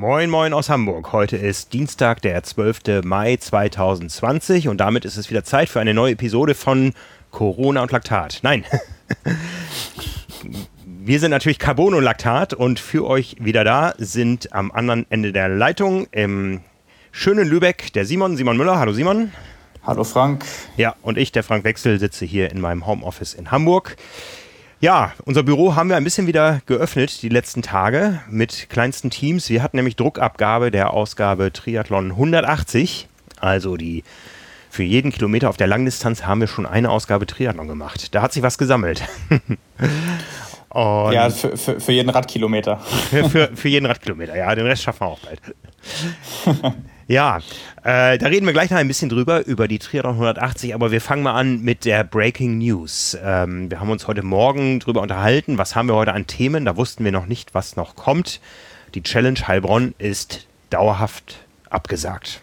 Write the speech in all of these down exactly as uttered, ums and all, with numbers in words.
Moin Moin aus Hamburg. Heute ist Dienstag, der zwölfte Mai zweitausendzwanzig und damit ist es wieder Zeit für eine neue Episode von Corona und Laktat. Nein, wir sind natürlich Carbon und Laktat und für euch wieder da sind am anderen Ende der Leitung im schönen Lübeck der Simon, Simon Müller. Hallo Simon. Hallo Frank. Ja, und ich, der Frank Wechsel, sitze hier in meinem Homeoffice in Hamburg. Ja, unser Büro haben wir ein bisschen wieder geöffnet die letzten Tage mit kleinsten Teams. Wir hatten nämlich Druckabgabe der Ausgabe Triathlon hundertachtzig. Also die für jeden Kilometer auf der Langdistanz haben wir schon eine Ausgabe Triathlon gemacht. Da hat sich was gesammelt. Und ja, für, für, für jeden Radkilometer. Für, für, für jeden Radkilometer, ja, den Rest schaffen wir auch bald. Ja, äh, da reden wir gleich noch ein bisschen drüber, über die Triathlon hundertachtzig, aber wir fangen mal an mit der Breaking News. Ähm, wir haben uns heute Morgen drüber unterhalten, was haben wir heute an Themen, da wussten wir noch nicht, was noch kommt. Die Challenge Heilbronn ist dauerhaft abgesagt.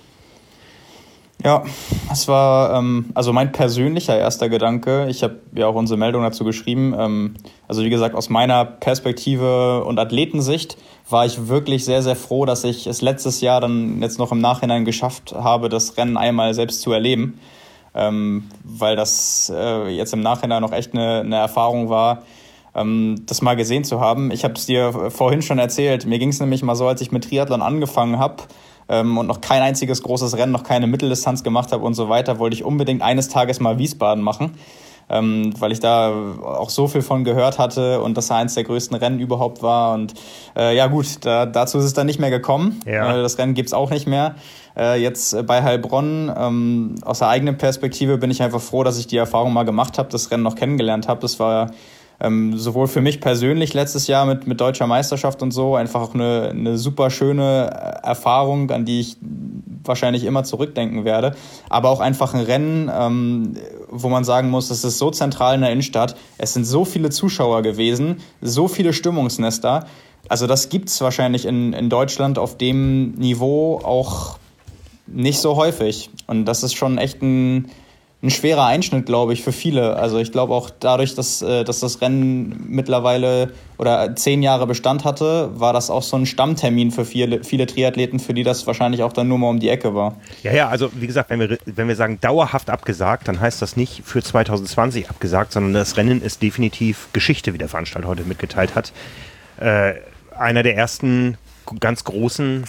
Ja, es war ähm, also mein persönlicher erster Gedanke. Ich habe ja auch unsere Meldung dazu geschrieben. Ähm, also wie gesagt, aus meiner Perspektive und Athletensicht war ich wirklich sehr, sehr froh, dass ich es letztes Jahr dann jetzt noch im Nachhinein geschafft habe, das Rennen einmal selbst zu erleben. Ähm, weil das äh, jetzt im Nachhinein noch echt eine, eine Erfahrung war, ähm, das mal gesehen zu haben. Ich habe es dir vorhin schon erzählt. Mir ging es nämlich mal so, als ich mit Triathlon angefangen habe, Ähm, und noch kein einziges großes Rennen, noch keine Mitteldistanz gemacht habe und so weiter, wollte ich unbedingt eines Tages mal Wiesbaden machen, ähm, weil ich da auch so viel von gehört hatte und das eins der größten Rennen überhaupt war. Und äh, ja gut, da, dazu ist es dann nicht mehr gekommen. Ja. Äh, das Rennen gibt's auch nicht mehr. Äh, jetzt bei Heilbronn, ähm, aus der eigenen Perspektive bin ich einfach froh, dass ich die Erfahrung mal gemacht habe, das Rennen noch kennengelernt habe. Das war Ähm, sowohl für mich persönlich letztes Jahr mit, mit deutscher Meisterschaft und so einfach auch eine, eine super schöne Erfahrung, an die ich wahrscheinlich immer zurückdenken werde, aber auch einfach ein Rennen, ähm, wo man sagen muss, es ist so zentral in der Innenstadt, es sind so viele Zuschauer gewesen, so viele Stimmungsnester, also das gibt's wahrscheinlich in, in Deutschland auf dem Niveau auch nicht so häufig und das ist schon echt ein Ein schwerer Einschnitt, glaube ich, für viele. Also ich glaube auch dadurch, dass, dass das Rennen mittlerweile oder zehn Jahre Bestand hatte, war das auch so ein Stammtermin für viele, viele Triathleten, für die das wahrscheinlich auch dann nur mal um die Ecke war. Ja, ja, also wie gesagt, wenn wir, wenn wir sagen dauerhaft abgesagt, dann heißt das nicht für zweitausendzwanzig abgesagt, sondern das Rennen ist definitiv Geschichte, wie der Veranstalter heute mitgeteilt hat. Äh, einer der ersten ganz großen,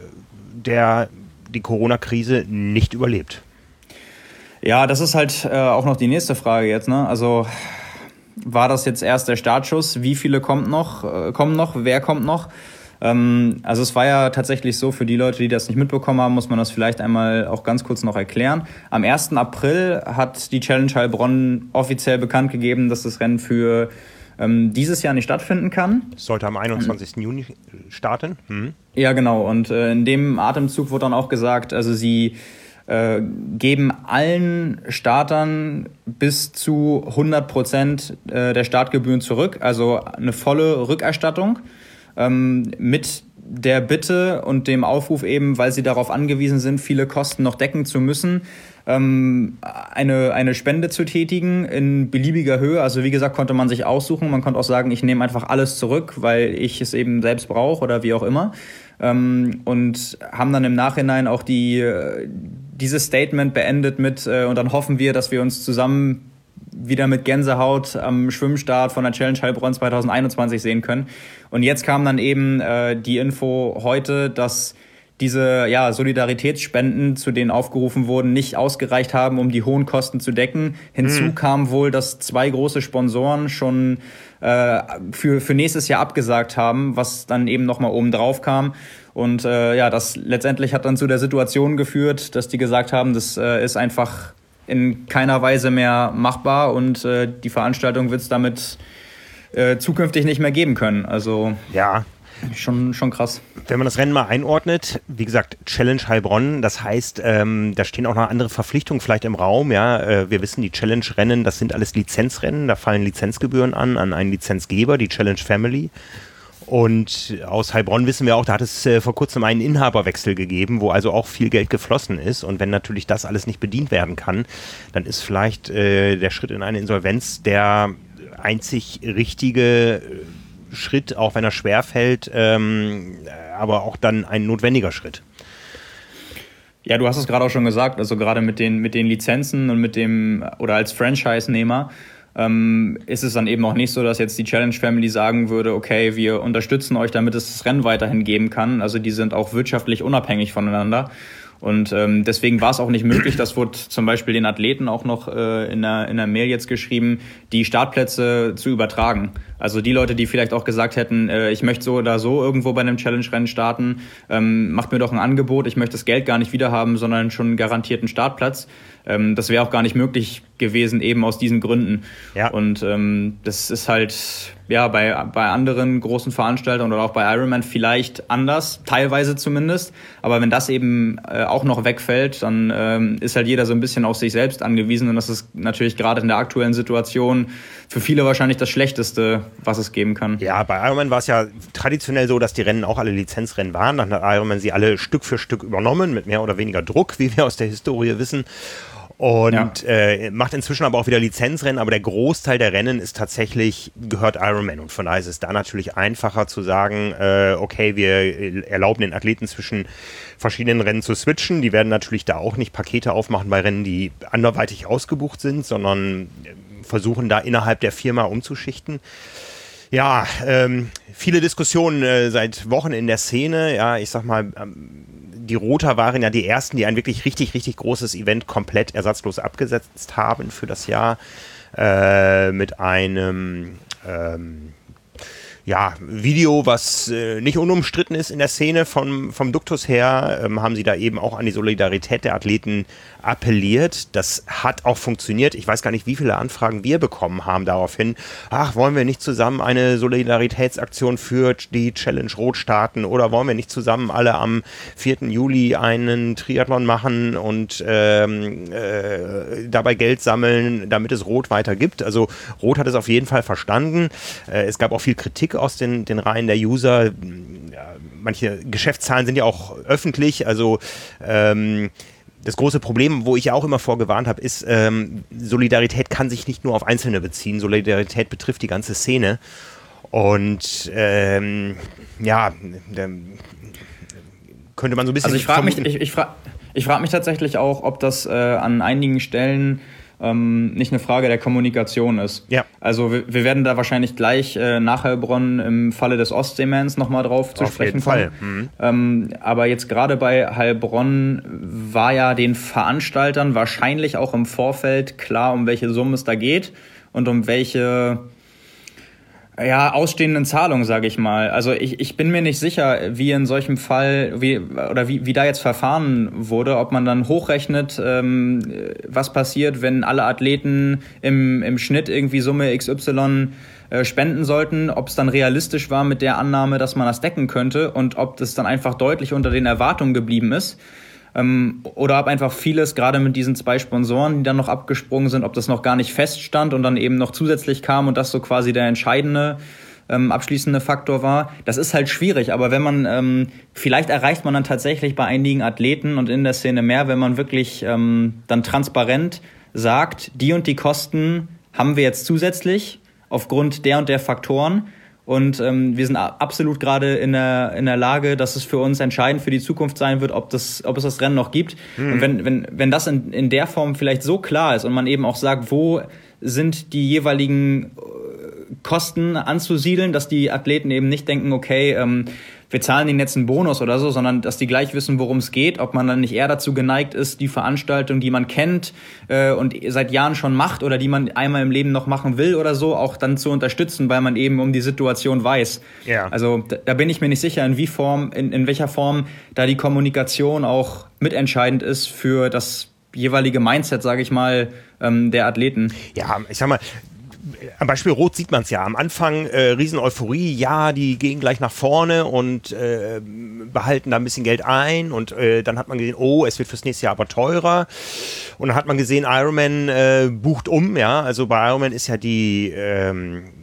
der die Corona-Krise nicht überlebt. Ja, das ist halt äh, auch noch die nächste Frage jetzt, ne? Also war das jetzt erst der Startschuss? Wie viele kommt noch, äh, kommen noch? Wer kommt noch? Ähm, also es war ja tatsächlich so, für die Leute, die das nicht mitbekommen haben, muss man das vielleicht einmal auch ganz kurz noch erklären. Am ersten April hat die Challenge Heilbronn offiziell bekannt gegeben, dass das Rennen für ähm, dieses Jahr nicht stattfinden kann. Es sollte am einundzwanzigsten Juni starten. Hm. Ja, genau. Und äh, in dem Atemzug wurde dann auch gesagt, also sie Äh, geben allen Startern bis zu hundert Prozent äh, der Startgebühren zurück, also eine volle Rückerstattung ähm, mit der Bitte und dem Aufruf eben, weil sie darauf angewiesen sind, viele Kosten noch decken zu müssen, ähm, eine, eine Spende zu tätigen in beliebiger Höhe. Also wie gesagt, konnte man sich aussuchen. Man konnte auch sagen, ich nehme einfach alles zurück, weil ich es eben selbst brauche oder wie auch immer. Ähm, und haben dann im Nachhinein auch die dieses Statement beendet mit äh, und dann hoffen wir, dass wir uns zusammen wieder mit Gänsehaut am Schwimmstart von der Challenge Heilbronn zwanzig einundzwanzig sehen können. Und jetzt kam dann eben äh, die Info heute, dass diese ja, Solidaritätsspenden, zu denen aufgerufen wurden, nicht ausgereicht haben, um die hohen Kosten zu decken. Hinzu mhm. kam wohl, dass zwei große Sponsoren schon äh, für, für nächstes Jahr abgesagt haben, was dann eben nochmal oben drauf kam. Und äh, ja, das letztendlich hat dann zu der Situation geführt, dass die gesagt haben, das äh, ist einfach in keiner Weise mehr machbar und äh, die Veranstaltung wird es damit äh, zukünftig nicht mehr geben können. Also ja. Schon, schon krass. Wenn man das Rennen mal einordnet, wie gesagt, Challenge Heilbronn, das heißt, ähm, da stehen auch noch andere Verpflichtungen vielleicht im Raum. Ja, äh, wir wissen, die Challenge-Rennen, das sind alles Lizenzrennen, da fallen Lizenzgebühren an, an einen Lizenzgeber, die Challenge Family. Und aus Heilbronn wissen wir auch, da hat es äh, vor kurzem einen Inhaberwechsel gegeben, wo also auch viel Geld geflossen ist. Und wenn natürlich das alles nicht bedient werden kann, dann ist vielleicht äh, der Schritt in eine Insolvenz der einzig richtige Schritt, auch wenn er schwer fällt, ähm, aber auch dann ein notwendiger Schritt. Ja, du hast es gerade auch schon gesagt, also gerade mit den, mit den Lizenzen und mit dem, oder als Franchise-Nehmer, ähm, ist es dann eben auch nicht so, dass jetzt die Challenge Family sagen würde, okay, wir unterstützen euch, damit es das Rennen weiterhin geben kann. Also die sind auch wirtschaftlich unabhängig voneinander. Und ähm, deswegen war es auch nicht möglich, das wurde zum Beispiel den Athleten auch noch äh, in, der, in der Mail jetzt geschrieben, die Startplätze zu übertragen. Also die Leute, die vielleicht auch gesagt hätten, äh, ich möchte so oder so irgendwo bei einem Challenge-Rennen starten, ähm, macht mir doch ein Angebot, ich möchte das Geld gar nicht wiederhaben, sondern schon einen garantierten Startplatz. Ähm, das wäre auch gar nicht möglich gewesen, eben aus diesen Gründen. Ja. Und ähm, das ist halt ja bei, bei anderen großen Veranstaltern oder auch bei Ironman vielleicht anders, teilweise zumindest. Aber wenn das eben äh, auch noch wegfällt, dann ähm, ist halt jeder so ein bisschen auf sich selbst angewiesen. Und das ist natürlich gerade in der aktuellen Situation für viele wahrscheinlich das Schlechteste, was es geben kann. Ja, bei Ironman war es ja traditionell so, dass die Rennen auch alle Lizenzrennen waren. Dann hat Ironman sie alle Stück für Stück übernommen, mit mehr oder weniger Druck, wie wir aus der Historie wissen. Und ja. äh, macht inzwischen aber auch wieder Lizenzrennen, aber der Großteil der Rennen ist tatsächlich, gehört Ironman. Und von daher ist es da natürlich einfacher zu sagen, äh, okay, wir erlauben den Athleten zwischen verschiedenen Rennen zu switchen. Die werden natürlich da auch nicht Pakete aufmachen bei Rennen, die anderweitig ausgebucht sind, sondern versuchen da innerhalb der Firma umzuschichten. Ja, ähm, viele Diskussionen äh, seit Wochen in der Szene. Ja, ich sag mal, ähm, die Roter waren ja die ersten, die ein wirklich richtig, richtig großes Event komplett ersatzlos abgesetzt haben für das Jahr äh, mit einem ähm, ja, Video, was äh, nicht unumstritten ist in der Szene vom, vom Duktus her, ähm, haben sie da eben auch an die Solidarität der Athleten appelliert. Das hat auch funktioniert. Ich weiß gar nicht, wie viele Anfragen wir bekommen haben daraufhin. Ach, wollen wir nicht zusammen eine Solidaritätsaktion für die Challenge Rot starten oder wollen wir nicht zusammen alle am vierten Juli einen Triathlon machen und ähm, äh, dabei Geld sammeln, damit es Rot weiter gibt. Also Rot hat es auf jeden Fall verstanden. Äh, es gab auch viel Kritik aus den, den Reihen der User. Ja, manche Geschäftszahlen sind ja auch öffentlich. Also ähm, das große Problem, wo ich ja auch immer vorgewarnt habe, ist, ähm, Solidarität kann sich nicht nur auf Einzelne beziehen. Solidarität betrifft die ganze Szene. Und ähm, ja, da könnte man so ein bisschen... Also ich frage mich, ich, ich frag, ich frag mich tatsächlich auch, ob das äh, an einigen Stellen ähm, nicht eine Frage der Kommunikation ist. Ja. Also wir, wir werden da wahrscheinlich gleich äh, nach Heilbronn im Falle des Ostseemans nochmal drauf zu Auf sprechen jeden kommen. Fall. Mhm. Ähm, aber jetzt gerade bei Heilbronn war ja den Veranstaltern wahrscheinlich auch im Vorfeld klar, um welche Summe es da geht und um welche ja, ausstehenden Zahlungen, sage ich mal. Also ich, ich bin mir nicht sicher, wie in solchem Fall, wie oder wie, wie da jetzt verfahren wurde, ob man dann hochrechnet, ähm, was passiert, wenn alle Athleten im, im Schnitt irgendwie Summe X Y äh, spenden sollten, ob es dann realistisch war mit der Annahme, dass man das decken könnte und ob das dann einfach deutlich unter den Erwartungen geblieben ist. Ähm, oder ob einfach vieles, gerade mit diesen zwei Sponsoren, die dann noch abgesprungen sind, ob das noch gar nicht feststand und dann eben noch zusätzlich kam und das so quasi der entscheidende, ähm, abschließende Faktor war. Das ist halt schwierig, aber wenn man, ähm, vielleicht erreicht man dann tatsächlich bei einigen Athleten und in der Szene mehr, wenn man wirklich ähm, dann transparent sagt, die und die Kosten haben wir jetzt zusätzlich aufgrund der und der Faktoren. Und ähm, wir sind absolut gerade in der, in der Lage, dass es für uns entscheidend für die Zukunft sein wird, ob, das, ob es das Rennen noch gibt. Mhm. Und wenn, wenn, wenn das in, in der Form vielleicht so klar ist und man eben auch sagt, wo sind die jeweiligen Kosten anzusiedeln, dass die Athleten eben nicht denken, okay, ähm, wir zahlen ihnen jetzt einen Bonus oder so, sondern dass die gleich wissen, worum es geht, ob man dann nicht eher dazu geneigt ist, die Veranstaltung, die man kennt äh, und seit Jahren schon macht oder die man einmal im Leben noch machen will oder so, auch dann zu unterstützen, weil man eben um die Situation weiß. Ja. Also da, da bin ich mir nicht sicher, in, wie Form, in, in welcher Form da die Kommunikation auch mitentscheidend ist für das jeweilige Mindset, sage ich mal, ähm, der Athleten. Ja, ich sag mal, am Beispiel Rot sieht man es ja. Am Anfang äh, riesen Euphorie, ja, die gehen gleich nach vorne und äh, behalten da ein bisschen Geld ein und äh, dann hat man gesehen, oh, es wird fürs nächste Jahr aber teurer und dann hat man gesehen, Ironman äh, bucht um, ja, also bei Ironman ist ja die ähm,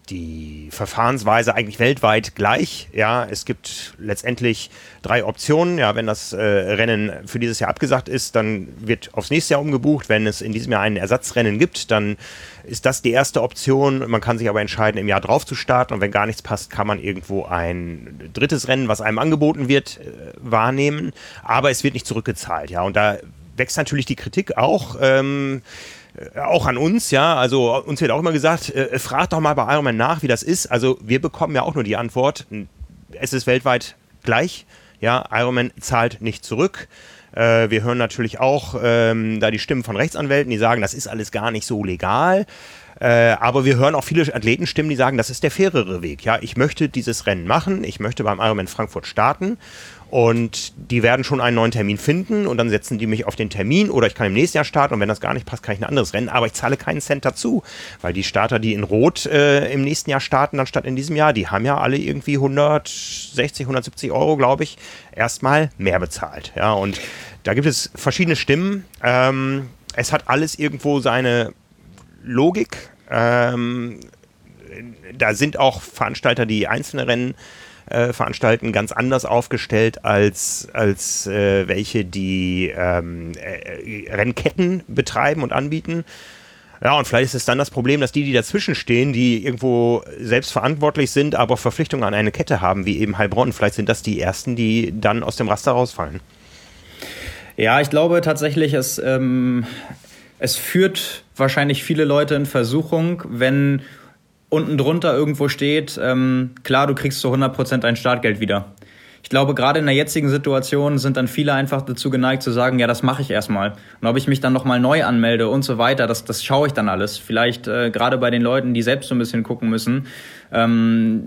die Verfahrensweise eigentlich weltweit gleich. Ja, es gibt letztendlich drei Optionen. Ja, wenn das äh, Rennen für dieses Jahr abgesagt ist, dann wird aufs nächste Jahr umgebucht. Wenn es in diesem Jahr ein Ersatzrennen gibt, dann ist das die erste Option. Man kann sich aber entscheiden, im Jahr drauf zu starten. Und wenn gar nichts passt, kann man irgendwo ein drittes Rennen, was einem angeboten wird, äh, wahrnehmen. Aber es wird nicht zurückgezahlt. Ja, und da wächst natürlich die Kritik auch. Ähm, Auch an uns, ja, also uns wird auch immer gesagt, äh, fragt doch mal bei Ironman nach, wie das ist. Also wir bekommen ja auch nur die Antwort, es ist weltweit gleich, ja, Ironman zahlt nicht zurück. Äh, wir hören natürlich auch ähm, da die Stimmen von Rechtsanwälten, die sagen, das ist alles gar nicht so legal. Äh, aber wir hören auch viele Athletenstimmen, die sagen, das ist der fairere Weg. Ja, ich möchte dieses Rennen machen, ich möchte beim Ironman Frankfurt starten. Und die werden schon einen neuen Termin finden und dann setzen die mich auf den Termin oder ich kann im nächsten Jahr starten und wenn das gar nicht passt, kann ich ein anderes Rennen, aber ich zahle keinen Cent dazu, weil die Starter, die in Rot äh, im nächsten Jahr starten, dann statt in diesem Jahr, die haben ja alle irgendwie hundertsechzig, hundertsiebzig Euro, glaube ich, erstmal mehr bezahlt. Ja, und da gibt es verschiedene Stimmen. Ähm, es hat alles irgendwo seine Logik. Ähm, da sind auch Veranstalter, die einzelne Rennen Äh, veranstalten, ganz anders aufgestellt als, als äh, welche, die ähm, äh, Rennketten betreiben und anbieten. Ja, und vielleicht ist es dann das Problem, dass die, die dazwischen stehen, die irgendwo selbst verantwortlich sind, aber Verpflichtungen an eine Kette haben, wie eben Heilbronn, vielleicht sind das die Ersten, die dann aus dem Raster rausfallen. Ja, ich glaube tatsächlich, es, ähm, es führt wahrscheinlich viele Leute in Versuchung, wenn unten drunter irgendwo steht, ähm, klar, du kriegst zu hundert Prozent dein Startgeld wieder. Ich glaube, gerade in der jetzigen Situation sind dann viele einfach dazu geneigt zu sagen, ja, das mache ich erstmal. Und ob ich mich dann nochmal neu anmelde und so weiter, das, das schaue ich dann alles. Vielleicht äh, gerade bei den Leuten, die selbst so ein bisschen gucken müssen, ähm,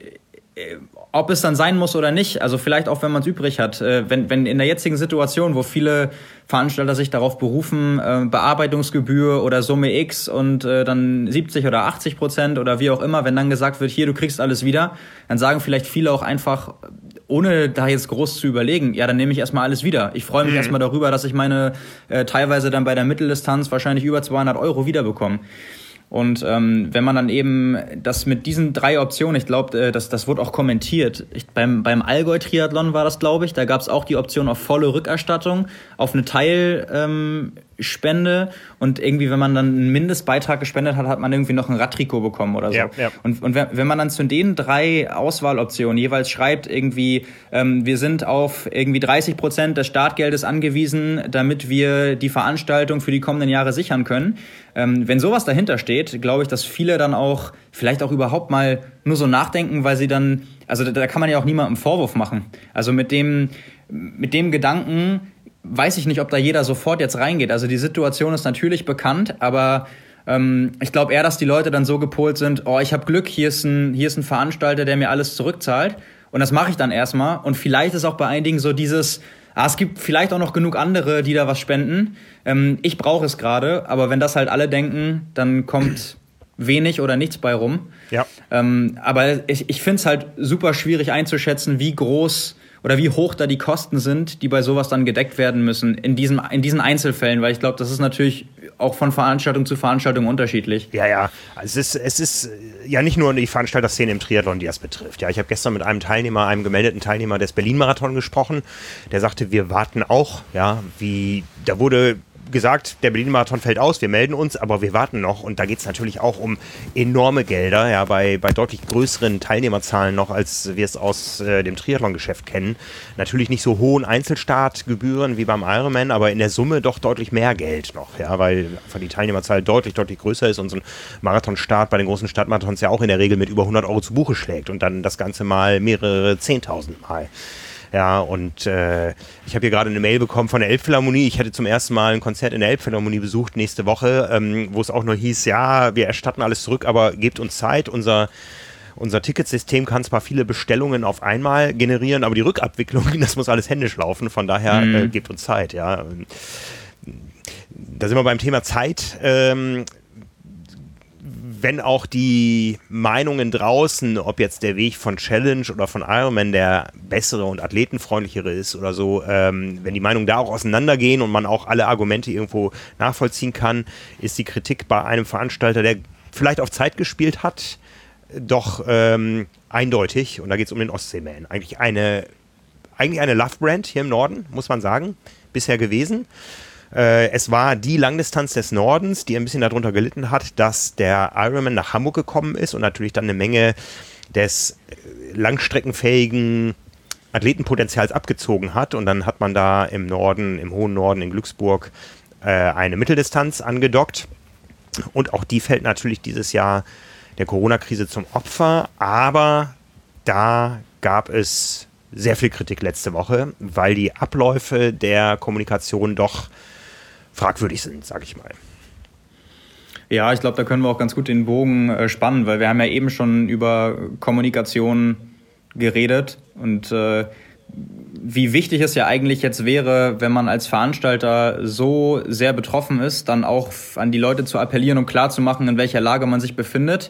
äh, ob es dann sein muss oder nicht, also vielleicht auch, wenn man es übrig hat, äh, wenn, wenn in der jetzigen Situation, wo viele Veranstalter sich darauf berufen, äh, Bearbeitungsgebühr oder Summe X und äh, dann siebzig oder achtzig Prozent oder wie auch immer, wenn dann gesagt wird, hier, du kriegst alles wieder, dann sagen vielleicht viele auch einfach, ohne da jetzt groß zu überlegen, ja, dann nehme ich erstmal alles wieder. Ich freue mich mhm. erstmal darüber, dass ich meine äh, teilweise dann bei der Mitteldistanz wahrscheinlich über zweihundert Euro wiederbekomme. Und ähm, wenn man dann eben das mit diesen drei Optionen, ich glaube, äh, das, das wurde auch kommentiert, ich, beim, beim Allgäu-Triathlon war das, glaube ich, da gab es auch die Option auf volle Rückerstattung, auf eine Teilspende ähm, und irgendwie, wenn man dann einen Mindestbeitrag gespendet hat, hat man irgendwie noch ein Radtrikot bekommen oder so. Ja, ja. Und, und wenn, wenn man dann zu den drei Auswahloptionen jeweils schreibt, irgendwie, ähm, wir sind auf irgendwie dreißig Prozent des Startgeldes angewiesen, damit wir die Veranstaltung für die kommenden Jahre sichern können. Ähm, wenn sowas dahinter steht, glaube ich, dass viele dann auch vielleicht auch überhaupt mal nur so nachdenken, weil sie dann, also da, da kann man ja auch niemandem Vorwurf machen. Also mit dem, mit dem Gedanken weiß ich nicht, ob da jeder sofort jetzt reingeht. Also die Situation ist natürlich bekannt, aber ähm, ich glaube eher, dass die Leute dann so gepolt sind, oh, ich habe Glück, hier ist ein, hier ist ein Veranstalter, der mir alles zurückzahlt und das mache ich dann erstmal. Und vielleicht ist auch bei einigen so dieses, ah, es gibt vielleicht auch noch genug andere, die da was spenden. Ähm, ich brauche es gerade, aber wenn das halt alle denken, dann kommt wenig oder nichts bei rum. Ja. Ähm, aber ich, ich finde es halt super schwierig einzuschätzen, wie groß oder wie hoch da die Kosten sind, die bei sowas dann gedeckt werden müssen in diesen, in diesen Einzelfällen, weil ich glaube, das ist natürlich auch von Veranstaltung zu Veranstaltung unterschiedlich. Ja, ja. Also es ist, es ist ja nicht nur die Veranstalterszene im Triathlon, die das betrifft. Ja, ich habe gestern mit einem Teilnehmer, einem gemeldeten Teilnehmer des Berlin-Marathon gesprochen. Der sagte, wir warten auch. Ja, wie da wurde gesagt, der Berlin-Marathon fällt aus, wir melden uns, aber wir warten noch. Und da geht es natürlich auch um enorme Gelder, ja, bei, bei deutlich größeren Teilnehmerzahlen noch, als wir es aus äh, dem Triathlon-Geschäft kennen. Natürlich nicht so hohen Einzelstartgebühren wie beim Ironman, aber in der Summe doch deutlich mehr Geld noch, ja, weil einfach die Teilnehmerzahl deutlich, deutlich größer ist und so ein Marathonstart bei den großen Stadtmarathons ja auch in der Regel mit über hundert Euro zu Buche schlägt und dann das Ganze mal mehrere Zehntausend Mal. Ja, und äh, ich habe hier gerade eine Mail bekommen von der Elbphilharmonie. Ich hätte zum ersten Mal ein Konzert in der Elbphilharmonie besucht nächste Woche, ähm, wo es auch nur hieß, ja, wir erstatten alles zurück, aber gebt uns Zeit. Unser, unser Ticketsystem kann zwar viele Bestellungen auf einmal generieren, aber die Rückabwicklung, das muss alles händisch laufen. Von daher mhm. äh, gebt uns Zeit. Ja, da sind wir beim Thema Zeit. Ähm, wenn auch die Meinungen draußen, ob jetzt der Weg von Challenge oder von Ironman der bessere und athletenfreundlichere ist oder so, ähm, wenn die Meinungen da auch auseinandergehen und man auch alle Argumente irgendwo nachvollziehen kann, ist die Kritik bei einem Veranstalter, der vielleicht auf Zeit gespielt hat, doch ähm, eindeutig, und da geht es um den Ostseeman. Eigentlich eine, eigentlich eine Love-Brand hier im Norden, muss man sagen, bisher gewesen. Äh, es war die Langdistanz des Nordens, die ein bisschen darunter gelitten hat, dass der Ironman nach Hamburg gekommen ist und natürlich dann eine Menge des langstreckenfähigen Athletenpotenzials abgezogen hat. Und dann hat man da im Norden, im hohen Norden, in Glücksburg, äh, eine Mitteldistanz angedockt. Und auch die fällt natürlich dieses Jahr der Corona-Krise zum Opfer. Aber da gab es sehr viel Kritik letzte Woche, weil die Abläufe der Kommunikation doch fragwürdig sind, sag ich mal. Ja, ich glaube, da können wir auch ganz gut den Bogen äh, spannen, weil wir haben ja eben schon über Kommunikation geredet und äh, wie wichtig es ja eigentlich jetzt wäre, wenn man als Veranstalter so sehr betroffen ist, dann auch an die Leute zu appellieren und klarzumachen, in welcher Lage man sich befindet.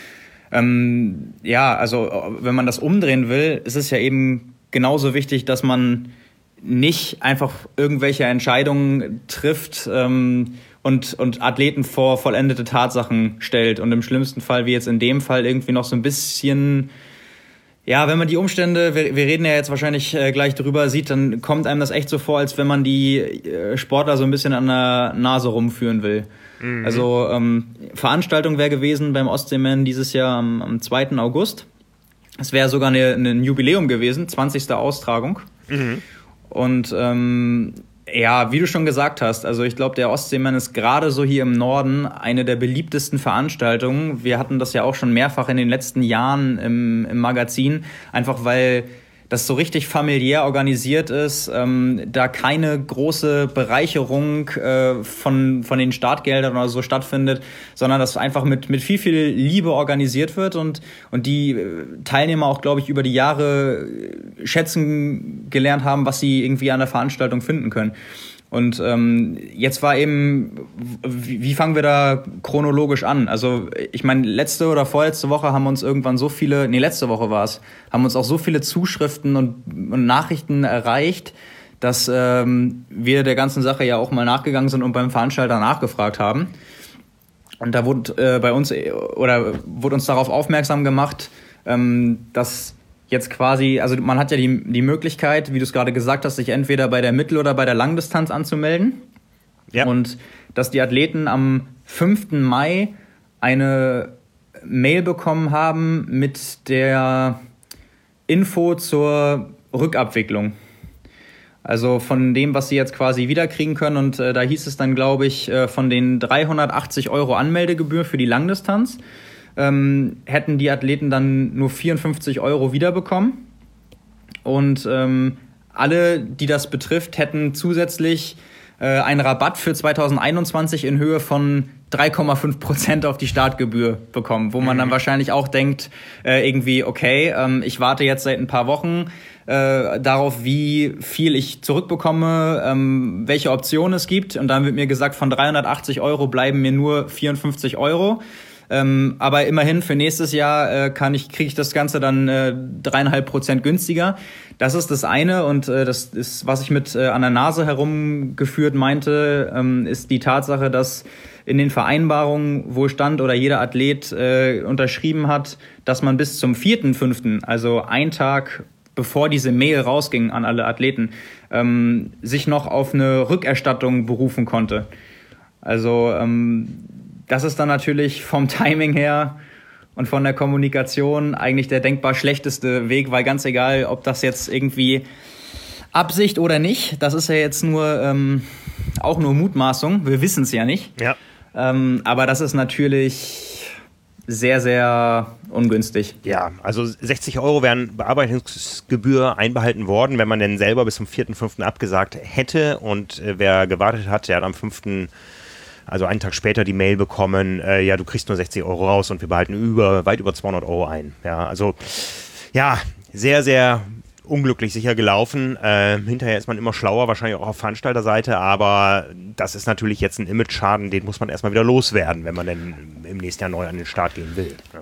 Ähm, ja, also wenn man das umdrehen will, ist es ja eben genauso wichtig, dass man nicht einfach irgendwelche Entscheidungen trifft ähm, und, und Athleten vor vollendete Tatsachen stellt und im schlimmsten Fall, wie jetzt in dem Fall, irgendwie noch so ein bisschen, ja, wenn man die Umstände, wir, wir reden ja jetzt wahrscheinlich äh, gleich drüber, sieht, dann kommt einem das echt so vor, als wenn man die äh, Sportler so ein bisschen an der Nase rumführen will. Mhm. Also ähm, Veranstaltung wäre gewesen beim Ostseeman dieses Jahr am, am zweiten August. Es wäre sogar eine, ein Jubiläum gewesen, zwanzigste Austragung. Mhm. Und ähm, ja, wie du schon gesagt hast, also ich glaube, der Ostseeman ist gerade so hier im Norden eine der beliebtesten Veranstaltungen. Wir hatten das ja auch schon mehrfach in den letzten Jahren im, im Magazin, einfach weil das so richtig familiär organisiert ist, ähm, da keine große Bereicherung äh, von, von den Startgeldern oder so stattfindet, sondern das einfach mit, mit viel, viel Liebe organisiert wird und, und die Teilnehmer auch, glaube ich, über die Jahre schätzen gelernt haben, was sie irgendwie an der Veranstaltung finden können. Und ähm, jetzt war eben, wie, wie fangen wir da chronologisch an? Also ich meine, letzte oder vorletzte Woche haben uns irgendwann so viele, nee, letzte Woche war es, haben uns auch so viele Zuschriften und, und Nachrichten erreicht, dass ähm, wir der ganzen Sache ja auch mal nachgegangen sind und beim Veranstalter nachgefragt haben. Und da wurde äh, bei uns oder wurde uns darauf aufmerksam gemacht, ähm, dass jetzt quasi, also man hat ja die, die Möglichkeit, wie du es gerade gesagt hast, sich entweder bei der Mittel- oder bei der Langdistanz anzumelden. Ja. Und dass die Athleten am fünften Mai eine Mail bekommen haben mit der Info zur Rückabwicklung. Also von dem, was sie jetzt quasi wiederkriegen können. Und äh, da hieß es dann, glaube ich, äh, von den dreihundertachtzig Euro Anmeldegebühr für die Langdistanz, Ähm, hätten die Athleten dann nur vierundfünfzig Euro wiederbekommen. Und ähm, alle, die das betrifft, hätten zusätzlich äh, einen Rabatt für zweitausendeinundzwanzig in Höhe von drei Komma fünf Prozent auf die Startgebühr bekommen, wo man dann wahrscheinlich auch denkt, äh, irgendwie, okay, ähm, ich warte jetzt seit ein paar Wochen äh, darauf, wie viel ich zurückbekomme, ähm, welche Optionen es gibt. Und dann wird mir gesagt, von dreihundertachtzig Euro bleiben mir nur vierundfünfzig Euro. Ähm, aber immerhin für nächstes Jahr äh, kann ich kriege ich das Ganze dann äh, dreieinhalb Prozent günstiger. Das ist das eine und äh, das ist, was ich mit äh, an der Nase herumgeführt meinte, ähm, ist die Tatsache, dass in den Vereinbarungen wohl stand oder jeder Athlet äh, unterschrieben hat, dass man bis zum vierten fünften, also ein Tag bevor diese Mail rausging an alle Athleten, ähm, sich noch auf eine Rückerstattung berufen konnte. Also ähm, das ist dann natürlich vom Timing her und von der Kommunikation eigentlich der denkbar schlechteste Weg, weil ganz egal, ob das jetzt irgendwie Absicht oder nicht, das ist ja jetzt nur ähm, auch nur Mutmaßung, wir wissen es ja nicht. Ja. Ähm, aber das ist natürlich sehr, sehr ungünstig. Ja, also sechzig Euro wären Bearbeitungsgebühr einbehalten worden, wenn man denn selber bis zum vierten fünften abgesagt hätte und äh, wer gewartet hat, der hat am fünften also einen Tag später die Mail bekommen, äh, ja, du kriegst nur sechzig Euro raus und wir behalten über, weit über zweihundert Euro ein. Ja, also, ja, sehr, sehr unglücklich sicher gelaufen. Äh, hinterher ist man immer schlauer, wahrscheinlich auch auf Veranstalterseite, aber das ist natürlich jetzt ein Image-Schaden, den muss man erstmal wieder loswerden, wenn man denn im nächsten Jahr neu an den Start gehen will. Ja.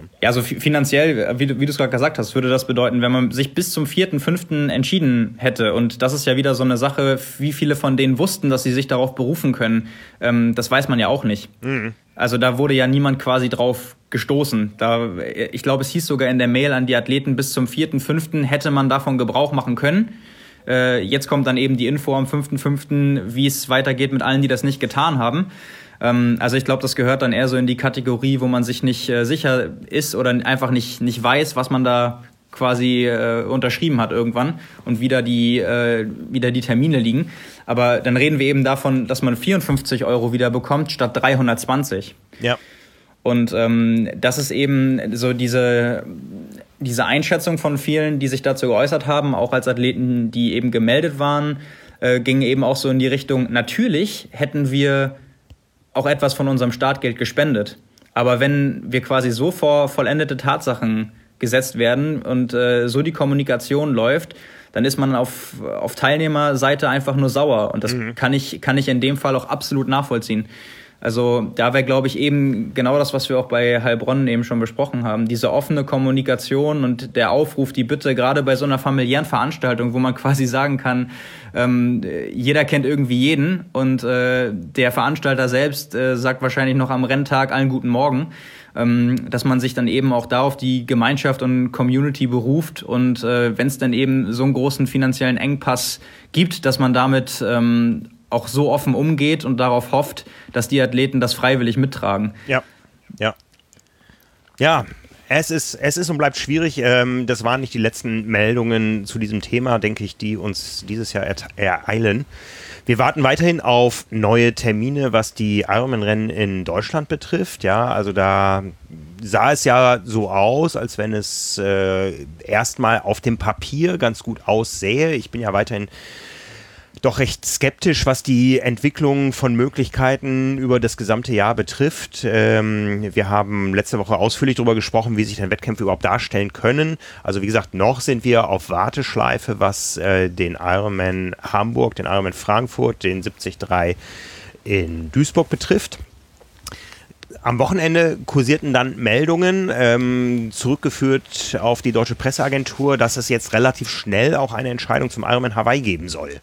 Ja, also finanziell, wie du, wie du es gerade gesagt hast, würde das bedeuten, wenn man sich bis zum vierten, fünften entschieden hätte, und das ist ja wieder so eine Sache, wie viele von denen wussten, dass sie sich darauf berufen können, ähm, das weiß man ja auch nicht. Mhm. Also da wurde ja niemand quasi drauf gestoßen. Da, ich glaube, es hieß sogar in der Mail an die Athleten, bis zum vierten, fünften hätte man davon Gebrauch machen können. Äh, jetzt kommt dann eben die Info am fünften fünften, wie es weitergeht mit allen, die das nicht getan haben. Ähm, also ich glaube, das gehört dann eher so in die Kategorie, wo man sich nicht äh, sicher ist oder einfach nicht, nicht weiß, was man da quasi äh, unterschrieben hat irgendwann und wieder die, äh, wieder die Termine liegen. Aber dann reden wir eben davon, dass man vierundfünfzig Euro wieder bekommt statt dreihundertzwanzig. Ja. Und ähm, das ist eben so diese, diese Einschätzung von vielen, die sich dazu geäußert haben, auch als Athleten, die eben gemeldet waren, äh, ging eben auch so in die Richtung, natürlich hätten wir auch etwas von unserem Startgeld gespendet. Aber wenn wir quasi so vor vollendete Tatsachen gesetzt werden und äh, so die Kommunikation läuft, dann ist man auf, auf Teilnehmerseite einfach nur sauer. Und das mhm. kann ich, kann ich in dem Fall auch absolut nachvollziehen. Also da wäre, glaube ich, eben genau das, was wir auch bei Heilbronn eben schon besprochen haben. Diese offene Kommunikation und der Aufruf, die Bitte, gerade bei so einer familiären Veranstaltung, wo man quasi sagen kann, ähm, jeder kennt irgendwie jeden und äh, der Veranstalter selbst äh, sagt wahrscheinlich noch am Renntag allen guten Morgen, ähm, dass man sich dann eben auch da auf die Gemeinschaft und Community beruft und äh, wenn es dann eben so einen großen finanziellen Engpass gibt, dass man damit ähm, auch so offen umgeht und darauf hofft, dass die Athleten das freiwillig mittragen. Ja, ja. Ja, es ist, es ist und bleibt schwierig. Ähm, das waren nicht die letzten Meldungen zu diesem Thema, denke ich, die uns dieses Jahr ereilen. Wir warten weiterhin auf neue Termine, was die Ironman-Rennen in Deutschland betrifft. Ja, also da sah es ja so aus, als wenn es äh, erstmal auf dem Papier ganz gut aussähe. Ich bin ja weiterhin doch recht skeptisch, was die Entwicklung von Möglichkeiten über das gesamte Jahr betrifft. Ähm, wir haben letzte Woche ausführlich darüber gesprochen, wie sich dann Wettkämpfe überhaupt darstellen können. Also wie gesagt, noch sind wir auf Warteschleife, was äh, den Ironman Hamburg, den Ironman Frankfurt, den siebzig Komma drei in Duisburg betrifft. Am Wochenende kursierten dann Meldungen, ähm, zurückgeführt auf die Deutsche Presseagentur, dass es jetzt relativ schnell auch eine Entscheidung zum Ironman Hawaii geben soll.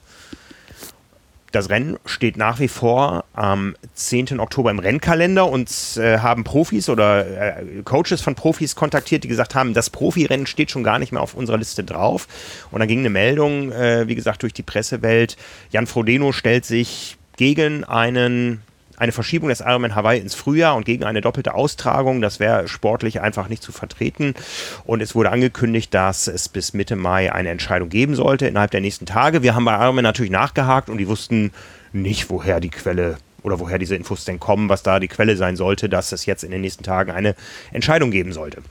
Das Rennen steht nach wie vor am zehnten Oktober im Rennkalender und äh, haben Profis oder äh, Coaches von Profis kontaktiert, die gesagt haben, das Profirennen steht schon gar nicht mehr auf unserer Liste drauf. Und dann ging eine Meldung, äh, wie gesagt, durch die Pressewelt. Jan Frodeno stellt sich gegen einen eine Verschiebung des Ironman Hawaii ins Frühjahr und gegen eine doppelte Austragung. Das wäre sportlich einfach nicht zu vertreten. Und es wurde angekündigt, dass es bis Mitte Mai eine Entscheidung geben sollte, innerhalb der nächsten Tage. Wir haben bei Ironman natürlich nachgehakt und die wussten nicht, woher die Quelle oder woher diese Infos denn kommen, was da die Quelle sein sollte, dass es jetzt in den nächsten Tagen eine Entscheidung geben sollte.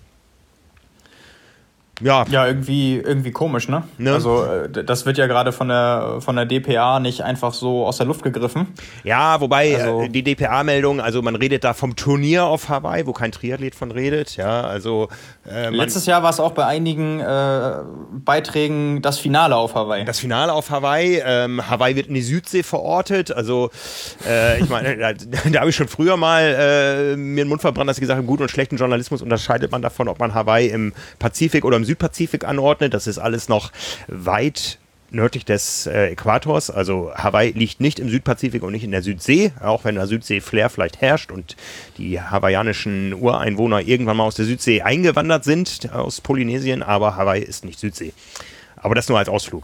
Ja, ja irgendwie, irgendwie komisch, ne? ne? Also das wird ja gerade von der, von der D P A nicht einfach so aus der Luft gegriffen. Ja, wobei also, die D P A-Meldung, also man redet da vom Turnier auf Hawaii, wo kein Triathlet von redet. Ja, also äh, letztes Jahr war es auch bei einigen äh, Beiträgen das Finale auf Hawaii. Das Finale auf Hawaii. Ähm, Hawaii wird in die Südsee verortet. Also äh, ich meine, da, da habe ich schon früher mal äh, mir den Mund verbrannt, dass ich gesagt habe, im guten und schlechten Journalismus unterscheidet man davon, ob man Hawaii im Pazifik oder im Südpazifik anordnet. Das ist alles noch weit nördlich des äh, Äquators. Also Hawaii liegt nicht im Südpazifik und nicht in der Südsee, auch wenn der Südsee-Flair vielleicht herrscht und die hawaiianischen Ureinwohner irgendwann mal aus der Südsee eingewandert sind, aus Polynesien, aber Hawaii ist nicht Südsee. Aber das nur als Ausflug.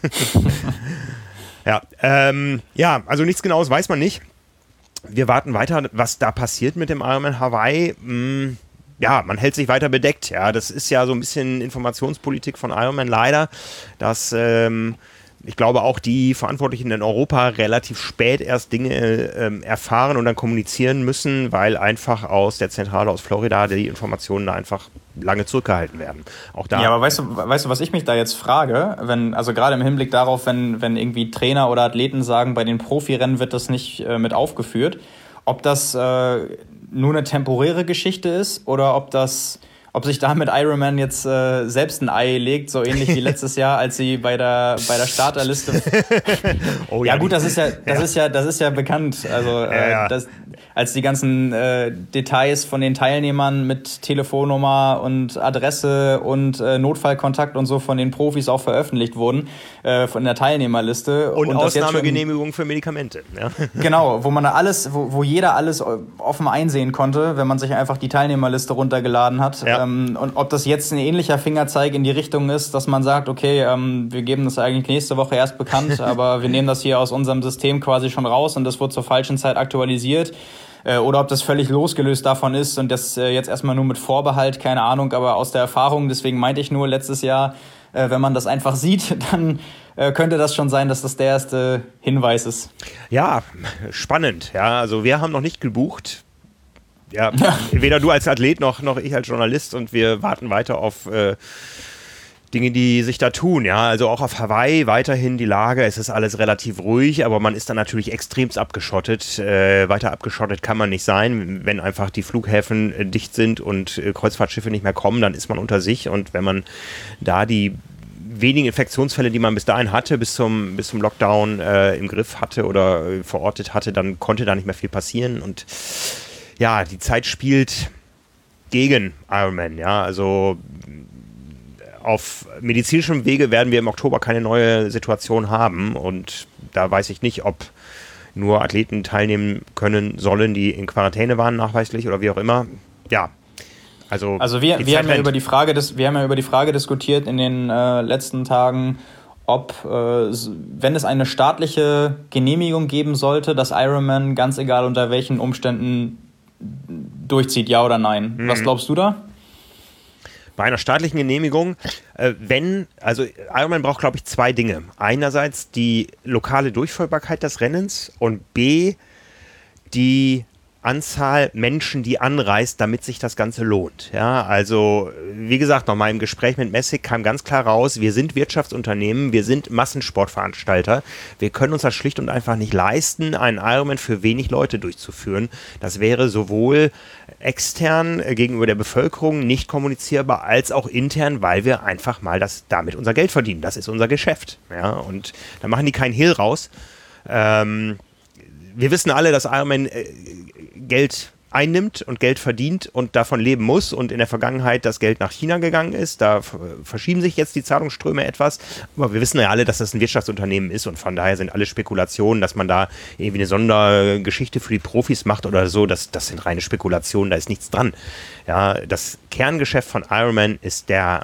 ja, ähm, ja, also nichts Genaues weiß man nicht. Wir warten weiter, was da passiert mit dem Ironman Hawaii. Hm, ja, man hält sich weiter bedeckt. Ja, das ist ja so ein bisschen Informationspolitik von Ironman leider, dass ähm, ich glaube auch die Verantwortlichen in Europa relativ spät erst Dinge ähm, erfahren und dann kommunizieren müssen, weil einfach aus der Zentrale aus Florida die Informationen da einfach lange zurückgehalten werden. Auch da. Ja, aber weißt du, weißt du, was ich mich da jetzt frage, wenn, also gerade im Hinblick darauf, wenn, wenn irgendwie Trainer oder Athleten sagen, bei den Profirennen wird das nicht äh, mit aufgeführt, ob das äh, nur eine temporäre Geschichte ist oder ob das, ob sich damit Ironman jetzt äh, selbst ein Ei legt, so ähnlich wie letztes Jahr, als sie bei der bei der Starterliste. oh, ja, ja gut, das ist ja das ja. ist ja das ist ja bekannt. Also äh, ja, ja. Das, als die ganzen äh, Details von den Teilnehmern mit Telefonnummer und Adresse und äh, Notfallkontakt und so von den Profis auch veröffentlicht wurden äh, von der Teilnehmerliste und, und Ausnahmegenehmigung für Medikamente. Ja. Genau, wo man da alles, wo, wo jeder alles offen einsehen konnte, wenn man sich einfach die Teilnehmerliste runtergeladen hat. Ja. Ähm, und ob das jetzt ein ähnlicher Fingerzeig in die Richtung ist, dass man sagt, okay, ähm, wir geben das eigentlich nächste Woche erst bekannt, aber wir nehmen das hier aus unserem System quasi schon raus und das wird zur falschen Zeit aktualisiert. Äh, oder ob das völlig losgelöst davon ist und das äh, jetzt erstmal nur mit Vorbehalt, keine Ahnung, aber aus der Erfahrung, deswegen meinte ich nur letztes Jahr, äh, wenn man das einfach sieht, dann äh, könnte das schon sein, dass das der erste Hinweis ist. Ja, spannend. Ja, also wir haben noch nicht gebucht. Ja, weder du als Athlet noch, noch ich als Journalist und wir warten weiter auf äh, Dinge, die sich da tun. Ja, also auch auf Hawaii weiterhin die Lage. Es ist alles relativ ruhig, aber man ist dann natürlich extremst abgeschottet. Äh, weiter abgeschottet kann man nicht sein. Wenn einfach die Flughäfen äh, dicht sind und äh, Kreuzfahrtschiffe nicht mehr kommen, dann ist man unter sich. Und wenn man da die wenigen Infektionsfälle, die man bis dahin hatte, bis zum, bis zum Lockdown äh, im Griff hatte oder äh, verortet hatte, dann konnte da nicht mehr viel passieren. Und ja, die Zeit spielt gegen Ironman. Ja, also auf medizinischem Wege werden wir im Oktober keine neue Situation haben und da weiß ich nicht, ob nur Athleten teilnehmen können sollen, die in Quarantäne waren nachweislich oder wie auch immer. Ja, also also wir, wir haben ja über die Frage des, wir haben ja über die Frage diskutiert in den äh, letzten Tagen, ob äh, wenn es eine staatliche Genehmigung geben sollte, dass Ironman ganz egal unter welchen Umständen durchzieht, ja oder nein. Mhm. Was glaubst du da? Bei einer staatlichen Genehmigung, äh, wenn, also Ironman braucht, glaube ich, zwei Dinge. Einerseits die lokale Durchführbarkeit des Rennens und B, die Anzahl Menschen, die anreist, damit sich das Ganze lohnt. Ja, also wie gesagt, nochmal im Gespräch mit Messig kam ganz klar raus, wir sind Wirtschaftsunternehmen, wir sind Massensportveranstalter. Wir können uns das schlicht und einfach nicht leisten, einen Ironman für wenig Leute durchzuführen. Das wäre sowohl extern äh, gegenüber der Bevölkerung nicht kommunizierbar, als auch intern, weil wir einfach mal das, damit unser Geld verdienen. Das ist unser Geschäft. Ja, und da machen die keinen Hehl raus. Ähm, wir wissen alle, dass Ironman äh, Geld einnimmt und Geld verdient und davon leben muss und in der Vergangenheit das Geld nach China gegangen ist. Da verschieben sich jetzt die Zahlungsströme etwas, aber wir wissen ja alle, dass das ein Wirtschaftsunternehmen ist und von daher sind alle Spekulationen, dass man da irgendwie eine Sondergeschichte für die Profis macht oder so, das, das sind reine Spekulationen, da ist nichts dran. Ja, das Kerngeschäft von Ironman ist der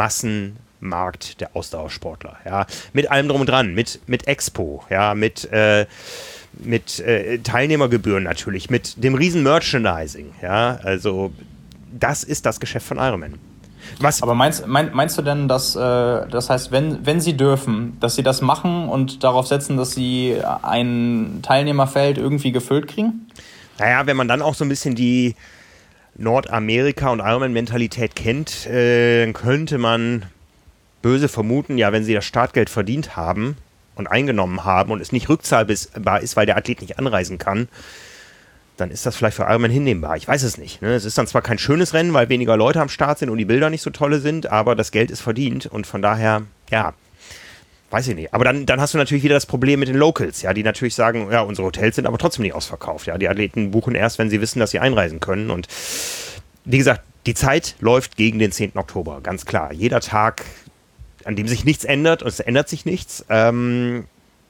Massenmarkt der Ausdauersportler. Ja, mit allem drum und dran, mit, mit Expo, ja, mit äh, mit äh, Teilnehmergebühren natürlich, mit dem riesen Merchandising, ja, also das ist das Geschäft von Ironman. Was Aber meinst, mein, meinst du denn, dass, äh, das heißt, wenn, wenn sie dürfen, dass sie das machen und darauf setzen, dass sie ein Teilnehmerfeld irgendwie gefüllt kriegen? Naja, wenn man dann auch so ein bisschen die Nordamerika- und Ironman-Mentalität kennt, äh, dann könnte man böse vermuten, ja, wenn sie das Startgeld verdient haben und eingenommen haben und es nicht rückzahlbar ist, weil der Athlet nicht anreisen kann, dann ist das vielleicht für Ironman hinnehmbar. Ich weiß es nicht. Ne? Es ist dann zwar kein schönes Rennen, weil weniger Leute am Start sind und die Bilder nicht so tolle sind, aber das Geld ist verdient und von daher, ja, weiß ich nicht. Aber dann, dann hast du natürlich wieder das Problem mit den Locals, ja, die natürlich sagen, ja, unsere Hotels sind aber trotzdem nicht ausverkauft. Ja, die Athleten buchen erst, wenn sie wissen, dass sie einreisen können und wie gesagt, die Zeit läuft gegen den zehnten Oktober, ganz klar. Jeder Tag, an dem sich nichts ändert und es ändert sich nichts, ähm,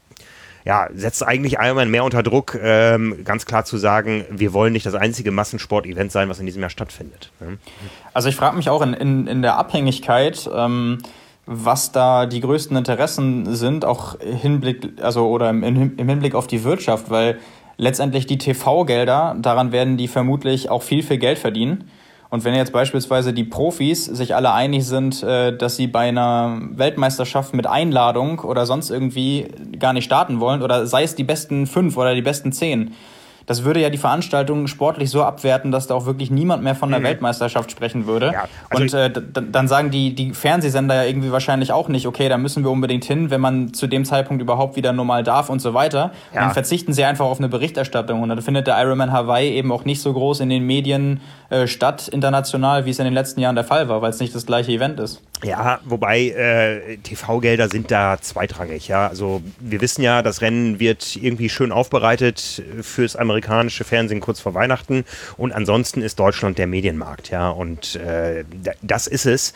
ja, setzt eigentlich Ironman mehr unter Druck, ähm, ganz klar zu sagen, wir wollen nicht das einzige Massensport-Event sein, was in diesem Jahr stattfindet. Ne? Also ich frage mich auch in, in, in der Abhängigkeit, ähm, was da die größten Interessen sind, auch Hinblick, also oder im, im Hinblick auf die Wirtschaft, weil letztendlich die T V-Gelder, daran werden die vermutlich auch viel, viel Geld verdienen. Und wenn jetzt beispielsweise die Profis sich alle einig sind, dass sie bei einer Weltmeisterschaft mit Einladung oder sonst irgendwie gar nicht starten wollen, oder sei es die besten fünf oder die besten zehn, das würde ja die Veranstaltung sportlich so abwerten, dass da auch wirklich niemand mehr von der mhm. Weltmeisterschaft sprechen würde. Ja, also und äh, d- dann sagen die, die Fernsehsender ja irgendwie wahrscheinlich auch nicht, okay, da müssen wir unbedingt hin, wenn man zu dem Zeitpunkt überhaupt wieder normal darf und so weiter. Ja. Dann verzichten sie einfach auf eine Berichterstattung und dann findet der Ironman Hawaii eben auch nicht so groß in den Medien äh, statt, international, wie es in den letzten Jahren der Fall war, weil es nicht das gleiche Event ist. Ja, wobei äh, T V-Gelder sind da zweitrangig. Ja, also wir wissen ja, das Rennen wird irgendwie schön aufbereitet fürs amerikanische Fernsehen kurz vor Weihnachten und ansonsten ist Deutschland der Medienmarkt. Ja, und äh, das ist es.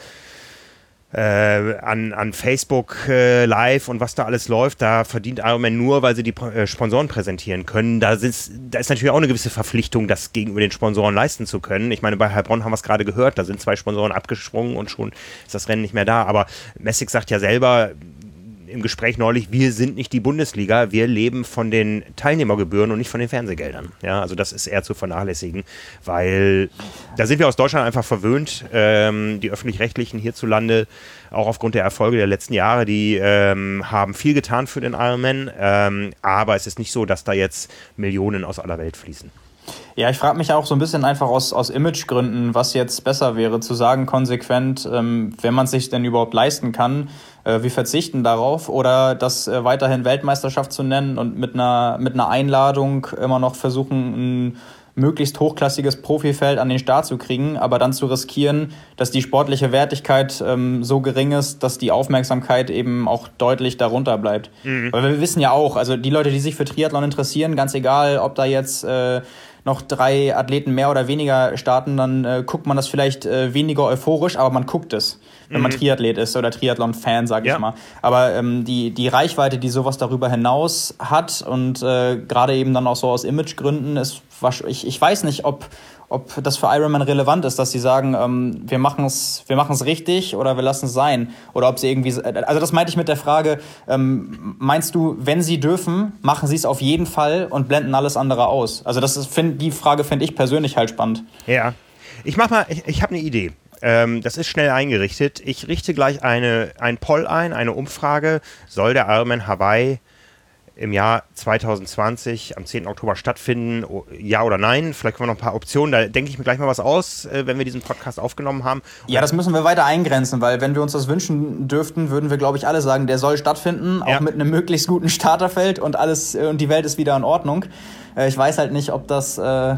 Äh, an, an Facebook äh, Live und was da alles läuft, da verdient Ironman nur, weil sie die äh, Sponsoren präsentieren können. Da, ist, da ist natürlich auch eine gewisse Verpflichtung, das gegenüber den Sponsoren leisten zu können. Ich meine, bei Heilbronn haben wir es gerade gehört, da sind zwei Sponsoren abgesprungen und schon ist das Rennen nicht mehr da. Aber Messick sagt ja selber im Gespräch neulich, wir sind nicht die Bundesliga, wir leben von den Teilnehmergebühren und nicht von den Fernsehgeldern. Ja, also das ist eher zu vernachlässigen, weil da sind wir aus Deutschland einfach verwöhnt. Ähm, die Öffentlich-Rechtlichen hierzulande, auch aufgrund der Erfolge der letzten Jahre, die ähm, haben viel getan für den Ironman, ähm, aber es ist nicht so, dass da jetzt Millionen aus aller Welt fließen. Ja, ich frage mich auch so ein bisschen einfach aus, aus Imagegründen, was jetzt besser wäre, zu sagen konsequent, ähm, wenn man es sich denn überhaupt leisten kann, äh, wir verzichten darauf, oder das äh, weiterhin Weltmeisterschaft zu nennen und mit einer, mit einer Einladung immer noch versuchen, ein möglichst hochklassiges Profifeld an den Start zu kriegen, aber dann zu riskieren, dass die sportliche Wertigkeit ähm, so gering ist, dass die Aufmerksamkeit eben auch deutlich darunter bleibt. Mhm. Weil wir wissen ja auch, also die Leute, die sich für Triathlon interessieren, ganz egal, ob da jetzt äh, noch drei Athleten mehr oder weniger starten, dann äh, guckt man das vielleicht äh, weniger euphorisch, aber man guckt es, wenn mhm. man Triathlet ist oder Triathlon-Fan, sag ich ja. mal. Aber ähm, die, die Reichweite, die sowas darüber hinaus hat und äh, gerade eben dann auch so aus Imagegründen, ist, ich, ich weiß nicht, ob, ob das für Ironman relevant ist, dass sie sagen, ähm, wir machen es wir machen's richtig oder wir lassen es sein. Oder ob sie irgendwie, also das meinte ich mit der Frage, ähm, meinst du, wenn sie dürfen, machen sie es auf jeden Fall und blenden alles andere aus? Also das ist, find, die Frage finde ich persönlich halt spannend. Ja, ich mach mal, ich, ich habe eine Idee. Ähm, das ist schnell eingerichtet. Ich richte gleich eine, ein Poll ein, eine Umfrage. Soll der Ironman Hawaii im Jahr zwanzig zwanzig am zehnten Oktober stattfinden? Ja oder nein? Vielleicht können wir noch ein paar Optionen. Da denke ich mir gleich mal was aus, wenn wir diesen Podcast aufgenommen haben. Ja, das müssen wir weiter eingrenzen, weil wenn wir uns das wünschen dürften, würden wir, glaube ich, alle sagen, der soll stattfinden, auch ja. mit einem möglichst guten Starterfeld und alles und die Welt ist wieder in Ordnung. Ich weiß halt nicht, ob das... Äh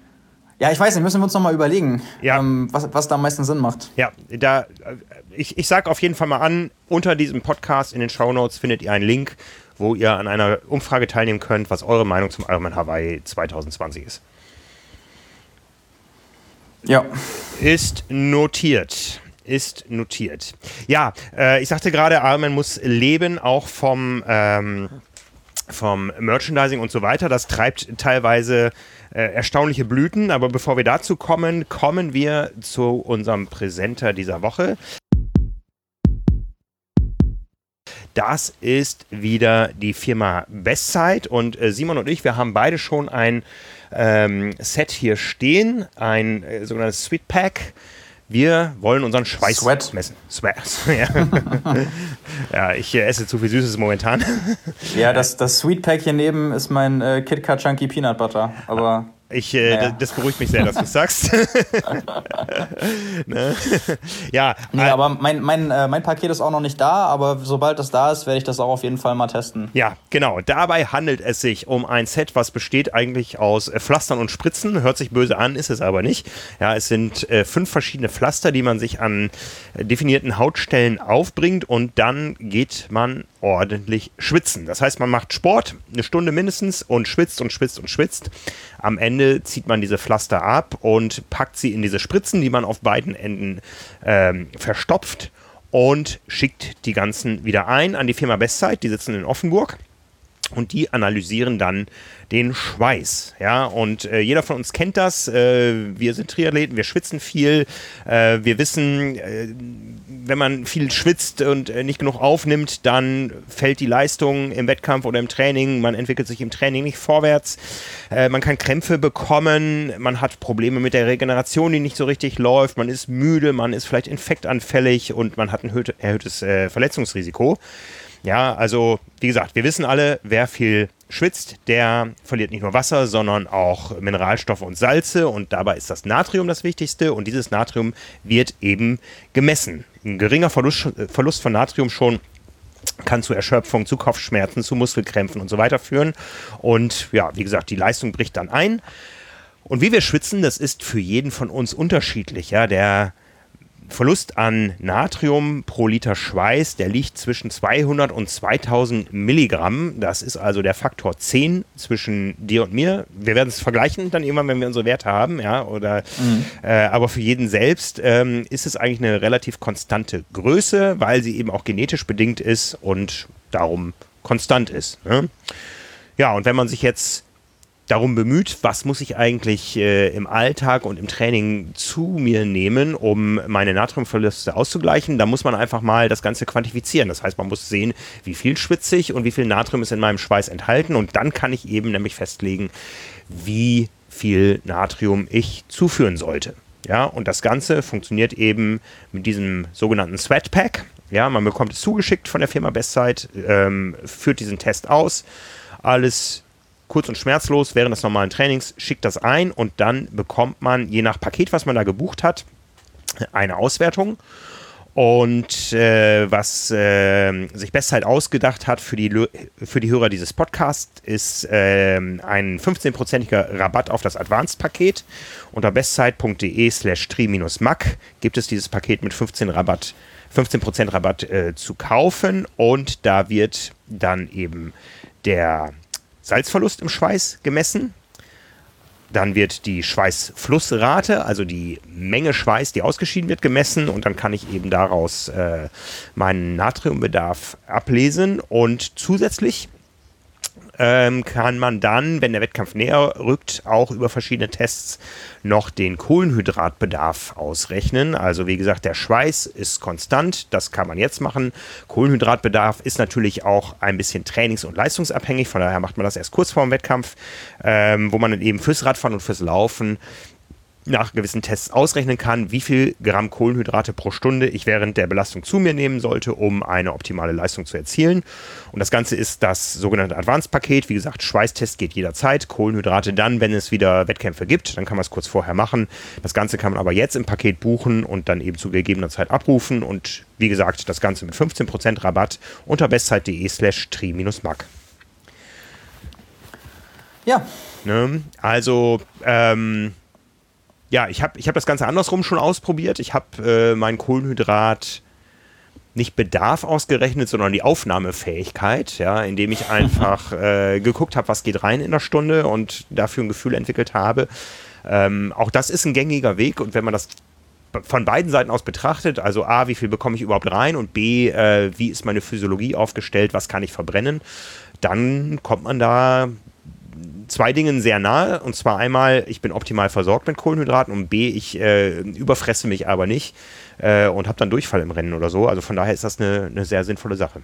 Ja, ich weiß nicht, müssen wir uns noch mal überlegen, ja. ähm, was, was da am meisten Sinn macht. Ja, da, ich, ich sage auf jeden Fall mal an, unter diesem Podcast in den Shownotes findet ihr einen Link, wo ihr an einer Umfrage teilnehmen könnt, was eure Meinung zum Ironman Hawaii zwanzig zwanzig ist. Ja. Ist notiert. Ist notiert. Ja, äh, ich sagte gerade, Ironman muss leben, auch vom... Ähm, vom Merchandising und so weiter. Das treibt teilweise äh, erstaunliche Blüten. Aber bevor wir dazu kommen, kommen wir zu unserem Präsenter dieser Woche. Das ist wieder die Firma Bestzeit. Und äh, Simon und ich, wir haben beide schon ein ähm, Set hier stehen. Ein äh, sogenanntes Sweet Pack. Wir wollen unseren Schweiß Sweat. messen. Sweat. Ja, ja ich äh, esse zu viel Süßes momentan. Ja, das, das Sweet Pack hier neben ist mein äh, KitKat Chunky Peanut Butter. Aber ich, äh, naja. das, das beruhigt mich sehr, dass du es sagst. Ne? Ja. Nee, aber mein, mein, äh, mein Paket ist auch noch nicht da, aber sobald das da ist, werde ich das auch auf jeden Fall mal testen. Ja, genau. Dabei handelt es sich um ein Set, was besteht eigentlich aus äh, Pflastern und Spritzen. Hört sich böse an, ist es aber nicht. Ja, es sind äh, fünf verschiedene Pflaster, die man sich an äh, definierten Hautstellen aufbringt und dann geht man ordentlich schwitzen. Das heißt, man macht Sport, eine Stunde mindestens und schwitzt und schwitzt und schwitzt. Am Ende zieht man diese Pflaster ab und packt sie in diese Spritzen, die man auf beiden Enden ähm, verstopft und schickt die ganzen wieder ein an die Firma Bestzeit. Die sitzen in Offenburg und die analysieren dann den Schweiß. Ja, und äh, jeder von uns kennt das. Äh, wir sind Triathleten, wir schwitzen viel. Äh, wir wissen, äh, wenn man viel schwitzt und äh, nicht genug aufnimmt, dann fällt die Leistung im Wettkampf oder im Training. Man entwickelt sich im Training nicht vorwärts. Äh, man kann Krämpfe bekommen. Man hat Probleme mit der Regeneration, die nicht so richtig läuft. Man ist müde, man ist vielleicht infektanfällig und man hat ein erhöhtes äh, Verletzungsrisiko. Ja, also wie gesagt, wir wissen alle, wer viel schwitzt, der verliert nicht nur Wasser, sondern auch Mineralstoffe und Salze und dabei ist das Natrium das Wichtigste und dieses Natrium wird eben gemessen. Ein geringer Verlust, Verlust von Natrium schon kann zu Erschöpfung, zu Kopfschmerzen, zu Muskelkrämpfen und so weiter führen und ja, wie gesagt, die Leistung bricht dann ein. Und wie wir schwitzen, das ist für jeden von uns unterschiedlich. Ja? Der Verlust an Natrium pro Liter Schweiß, der liegt zwischen zweihundert und zweitausend Milligramm. Das ist also der Faktor zehn zwischen dir und mir. Wir werden es vergleichen dann irgendwann, wenn wir unsere Werte haben. Ja? Oder, mhm. äh, aber für jeden selbst ähm, ist es eigentlich eine relativ konstante Größe, weil sie eben auch genetisch bedingt ist und darum konstant ist. Ne? Ja, und wenn man sich jetzt darum bemüht, was muss ich eigentlich äh, im Alltag und im Training zu mir nehmen, um meine Natriumverluste auszugleichen, da muss man einfach mal das Ganze quantifizieren. Das heißt, man muss sehen, wie viel schwitze ich und wie viel Natrium ist in meinem Schweiß enthalten und dann kann ich eben nämlich festlegen, wie viel Natrium ich zuführen sollte. Ja, und das Ganze funktioniert eben mit diesem sogenannten Sweatpack. Ja, man bekommt es zugeschickt von der Firma Bestzeit, ähm, führt diesen Test aus, alles kurz und schmerzlos während des normalen Trainings, schickt das ein und dann bekommt man, je nach Paket, was man da gebucht hat, eine Auswertung. Und äh, was äh, sich Bestzeit ausgedacht hat für die, für die Hörer dieses Podcasts, ist äh, ein fünfzehnprozentiger Rabatt auf das Advanced-Paket. Unter bestzeit.de slash tri-mac gibt es dieses Paket mit fünfzehn Rabatt, fünfzehn Prozent Rabatt äh, zu kaufen und da wird dann eben der Salzverlust im Schweiß gemessen. Dann wird die Schweißflussrate, also die Menge Schweiß, die ausgeschieden wird, gemessen und dann kann ich eben daraus äh, meinen Natriumbedarf ablesen und zusätzlich ähm, kann man dann, wenn der Wettkampf näher rückt, auch über verschiedene Tests noch den Kohlenhydratbedarf ausrechnen. Also wie gesagt, der Schweiß ist konstant, das kann man jetzt machen. Kohlenhydratbedarf ist natürlich auch ein bisschen trainings- und leistungsabhängig, von daher macht man das erst kurz vor dem Wettkampf, ähm, wo man dann eben fürs Radfahren und fürs Laufen nach gewissen Tests ausrechnen kann, wie viel Gramm Kohlenhydrate pro Stunde ich während der Belastung zu mir nehmen sollte, um eine optimale Leistung zu erzielen. Und das Ganze ist das sogenannte Advanced-Paket. Wie gesagt, Schweißtest geht jederzeit, Kohlenhydrate dann, wenn es wieder Wettkämpfe gibt, dann kann man es kurz vorher machen. Das Ganze kann man aber jetzt im Paket buchen und dann eben zu gegebener Zeit abrufen. Und wie gesagt, das Ganze mit fünfzehn Prozent Rabatt unter bestzeit.de slash tri-mac. Ja. Ne? Also, ähm, Ja, ich habe ich hab das Ganze andersrum schon ausprobiert. Ich habe äh, meinen Kohlenhydrat nicht Bedarf ausgerechnet, sondern die Aufnahmefähigkeit, ja, indem ich einfach äh, geguckt habe, was geht rein in der Stunde und dafür ein Gefühl entwickelt habe. Ähm, auch das ist ein gängiger Weg und wenn man das von beiden Seiten aus betrachtet, also A, wie viel bekomme ich überhaupt rein und B, äh, wie ist meine Physiologie aufgestellt, was kann ich verbrennen, dann kommt man da zwei Dingen sehr nahe, und zwar einmal, ich bin optimal versorgt mit Kohlenhydraten und B, ich äh, überfresse mich aber nicht äh, und habe dann Durchfall im Rennen oder so. Also von daher ist das eine, eine sehr sinnvolle Sache.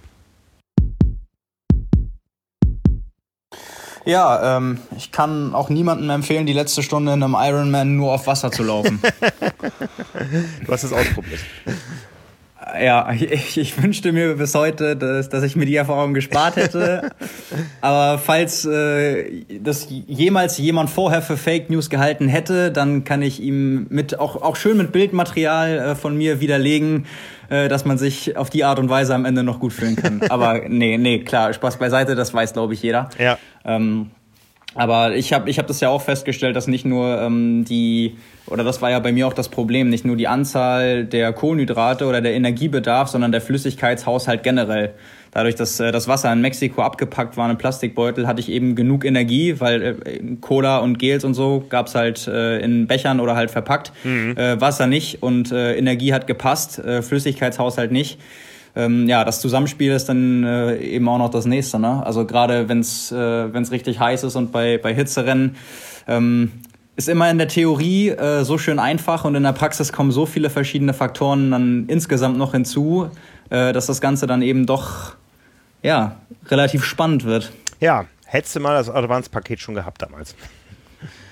Ja, ähm, ich kann auch niemandem empfehlen, die letzte Stunde in einem Ironman nur auf Wasser zu laufen. Du hast es ausprobiert. Ja, ich, ich wünschte mir bis heute, dass, dass ich mir die Erfahrung gespart hätte. Aber falls äh, das jemals jemand vorher für Fake News gehalten hätte, dann kann ich ihm mit auch, auch schön mit Bildmaterial äh, von mir widerlegen, äh, dass man sich auf die Art und Weise am Ende noch gut fühlen kann. Aber nee, nee, klar, Spaß beiseite, das weiß, glaube ich, jeder. Ja. Ähm, aber ich habe ich hab das ja auch festgestellt, dass nicht nur ähm, die, oder das war ja bei mir auch das Problem, nicht nur die Anzahl der Kohlenhydrate oder der Energiebedarf, sondern der Flüssigkeitshaushalt generell. Dadurch, dass äh, das Wasser in Mexiko abgepackt war in einem Plastikbeutel, hatte ich eben genug Energie, weil äh, Cola und Gels und so gab's halt äh, in Bechern oder halt verpackt. Mhm. Äh, Wasser nicht und äh, Energie hat gepasst, äh, Flüssigkeitshaushalt nicht. Ähm, ja, das Zusammenspiel ist dann äh, eben auch noch das nächste, ne? Also gerade wenn's äh, wenn's richtig heiß ist und bei bei Hitzerennen ähm, ist immer in der Theorie äh, so schön einfach und in der Praxis kommen so viele verschiedene Faktoren dann insgesamt noch hinzu, äh, dass das Ganze dann eben doch ja relativ spannend wird. Ja, hättest du mal das Advanced-Paket schon gehabt damals.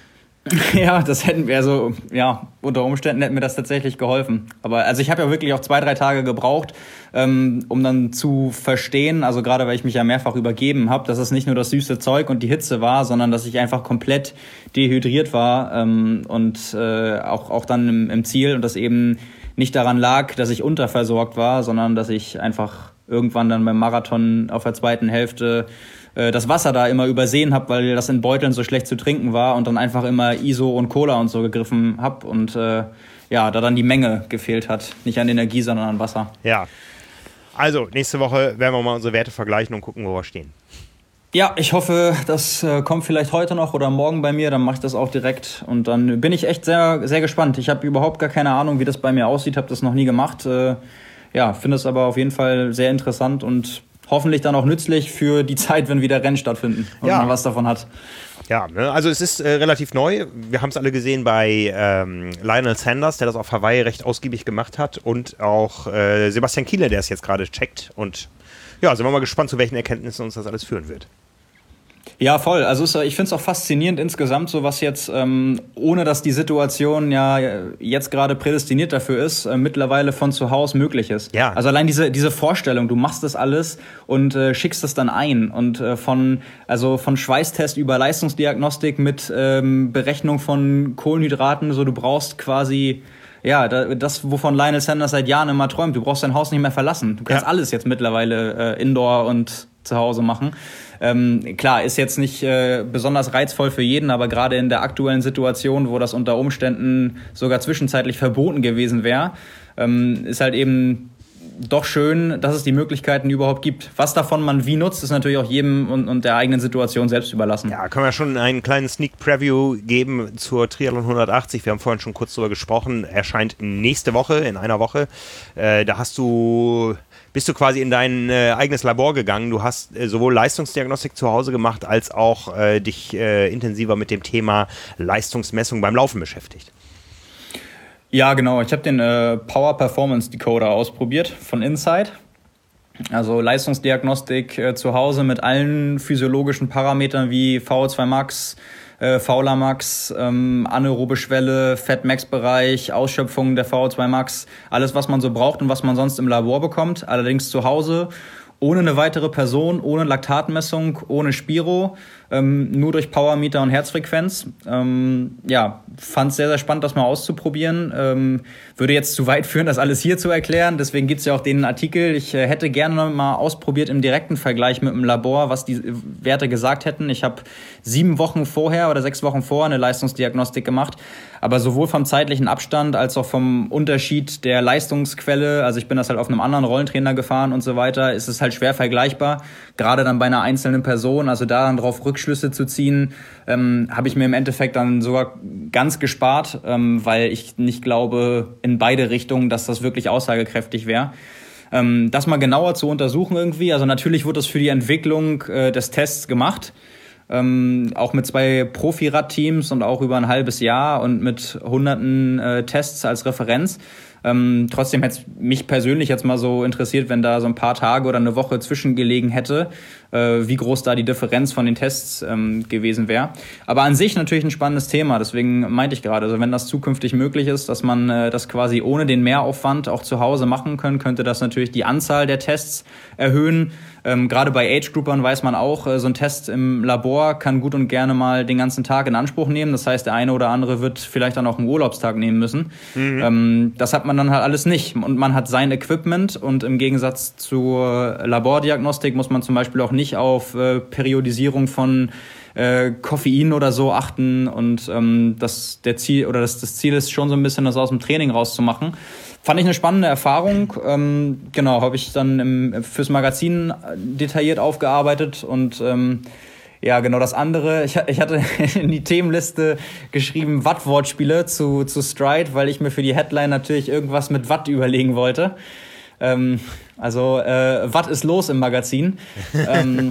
Ja, das hätten wir, also ja, unter Umständen hätten mir das tatsächlich geholfen. Aber also ich habe ja wirklich auch zwei, drei Tage gebraucht, ähm, um dann zu verstehen, also gerade weil ich mich ja mehrfach übergeben habe, dass es nicht nur das süße Zeug und die Hitze war, sondern dass ich einfach komplett dehydriert war ähm, und äh, auch, auch dann im, im Ziel und das eben nicht daran lag, dass ich unterversorgt war, sondern dass ich einfach irgendwann dann beim Marathon auf der zweiten Hälfte das Wasser da immer übersehen habe, weil das in Beuteln so schlecht zu trinken war und dann einfach immer I S O und Cola und so gegriffen habe und äh, ja, da dann die Menge gefehlt hat. Nicht an Energie, sondern an Wasser. Ja, also nächste Woche werden wir mal unsere Werte vergleichen und gucken, wo wir stehen. Ja, ich hoffe, das äh, kommt vielleicht heute noch oder morgen bei mir, dann mache ich das auch direkt und dann bin ich echt sehr, sehr gespannt. Ich habe überhaupt gar keine Ahnung, wie das bei mir aussieht, habe das noch nie gemacht. Äh, ja, finde es aber auf jeden Fall sehr interessant und hoffentlich dann auch nützlich für die Zeit, wenn wieder Rennen stattfinden und ja. man was davon hat. Ja, ne? Also es ist äh, relativ neu. Wir haben es alle gesehen bei ähm, Lionel Sanders, der das auf Hawaii recht ausgiebig gemacht hat und auch äh, Sebastian Kienle, der es jetzt gerade checkt. Und ja, sind wir mal gespannt, zu welchen Erkenntnissen uns das alles führen wird. Ja, voll. Also es, ich finde es auch faszinierend insgesamt, so was jetzt, ähm, ohne dass die Situation ja jetzt gerade prädestiniert dafür ist, äh, mittlerweile von zu Hause möglich ist. Ja. Also allein diese diese Vorstellung, du machst das alles und äh, schickst es dann ein und äh, von also von Schweißtest über Leistungsdiagnostik mit ähm, Berechnung von Kohlenhydraten, so du brauchst quasi ja, das, wovon Lionel Sanders seit Jahren immer träumt. Du brauchst dein Haus nicht mehr verlassen. Du kannst ja. alles jetzt mittlerweile äh, indoor und zu Hause machen. Ähm, klar, ist jetzt nicht äh, besonders reizvoll für jeden, aber gerade in der aktuellen Situation, wo das unter Umständen sogar zwischenzeitlich verboten gewesen wäre, ähm, ist halt eben doch schön, dass es die Möglichkeiten überhaupt gibt. Was davon man wie nutzt, ist natürlich auch jedem und, und der eigenen Situation selbst überlassen. Ja, können wir schon einen kleinen Sneak Preview geben zur Triathlon hundertachtzig. Wir haben vorhin schon kurz darüber gesprochen. Erscheint nächste Woche, in einer Woche. Äh, da hast du... bist du quasi in dein äh, eigenes Labor gegangen. Du hast äh, sowohl Leistungsdiagnostik zu Hause gemacht, als auch äh, dich äh, intensiver mit dem Thema Leistungsmessung beim Laufen beschäftigt. Ja, genau. Ich habe den äh, Power Performance Decoder ausprobiert von Insight. Also Leistungsdiagnostik äh, zu Hause mit allen physiologischen Parametern wie V O zwei Max, äh, Fauler Max, ähm, anaerobe Schwelle, Fat-Max-Bereich, Ausschöpfung der V O zwei Max, alles, was man so braucht und was man sonst im Labor bekommt, allerdings zu Hause, ohne eine weitere Person, ohne Laktatmessung, ohne Spiro, ähm, nur durch Powermeter und Herzfrequenz. Ähm, ja, fand es sehr, sehr spannend, das mal auszuprobieren. Ähm, würde jetzt zu weit führen, das alles hier zu erklären. Deswegen gibt es ja auch den Artikel. Ich äh, hätte gerne mal ausprobiert im direkten Vergleich mit dem Labor, was die Werte gesagt hätten. Ich habe sieben Wochen vorher oder sechs Wochen vorher eine Leistungsdiagnostik gemacht. Aber sowohl vom zeitlichen Abstand als auch vom Unterschied der Leistungsquelle, also ich bin das halt auf einem anderen Rollentrainer gefahren und so weiter, ist es halt schwer vergleichbar. Gerade dann bei einer einzelnen Person, also da dann drauf Rückschlüsse zu ziehen, ähm, habe ich mir im Endeffekt dann sogar ganz gespart, ähm, weil ich nicht glaube in beide Richtungen, dass das wirklich aussagekräftig wäre. Ähm, das mal genauer zu untersuchen irgendwie, also natürlich wurde das für die Entwicklung äh, des Tests gemacht, ähm, auch mit zwei Profi-Rad-Teams und auch über ein halbes Jahr und mit hunderten äh, Tests als Referenz. Ähm, trotzdem hätte es mich persönlich jetzt mal so interessiert, wenn da so ein paar Tage oder eine Woche zwischengelegen hätte, äh, wie groß da die Differenz von den Tests ähm, gewesen wäre. Aber an sich natürlich ein spannendes Thema, deswegen meinte ich gerade, also wenn das zukünftig möglich ist, dass man äh, das quasi ohne den Mehraufwand auch zu Hause machen kann, könnte das natürlich die Anzahl der Tests erhöhen. Ähm, gerade bei Age-Groupern weiß man auch, äh, so ein Test im Labor kann gut und gerne mal den ganzen Tag in Anspruch nehmen. Das heißt, der eine oder andere wird vielleicht dann auch einen Urlaubstag nehmen müssen. Mhm. Ähm, das hat man dann halt alles nicht. Und man hat sein Equipment und im Gegensatz zur Labordiagnostik muss man zum Beispiel auch nicht auf äh, Periodisierung von äh, Koffein oder so achten. Und ähm, das, der Ziel, oder das, das Ziel ist schon so ein bisschen, das aus dem Training rauszumachen. Fand ich eine spannende Erfahrung. Ähm, genau, habe ich dann im, fürs Magazin detailliert aufgearbeitet und ähm, ja, genau das andere. Ich, ich hatte in die Themenliste geschrieben Watt-Wortspiele zu, zu Stride, weil ich mir für die Headline natürlich irgendwas mit Watt überlegen wollte. Ähm, also äh, Watt ist los im Magazin. ähm,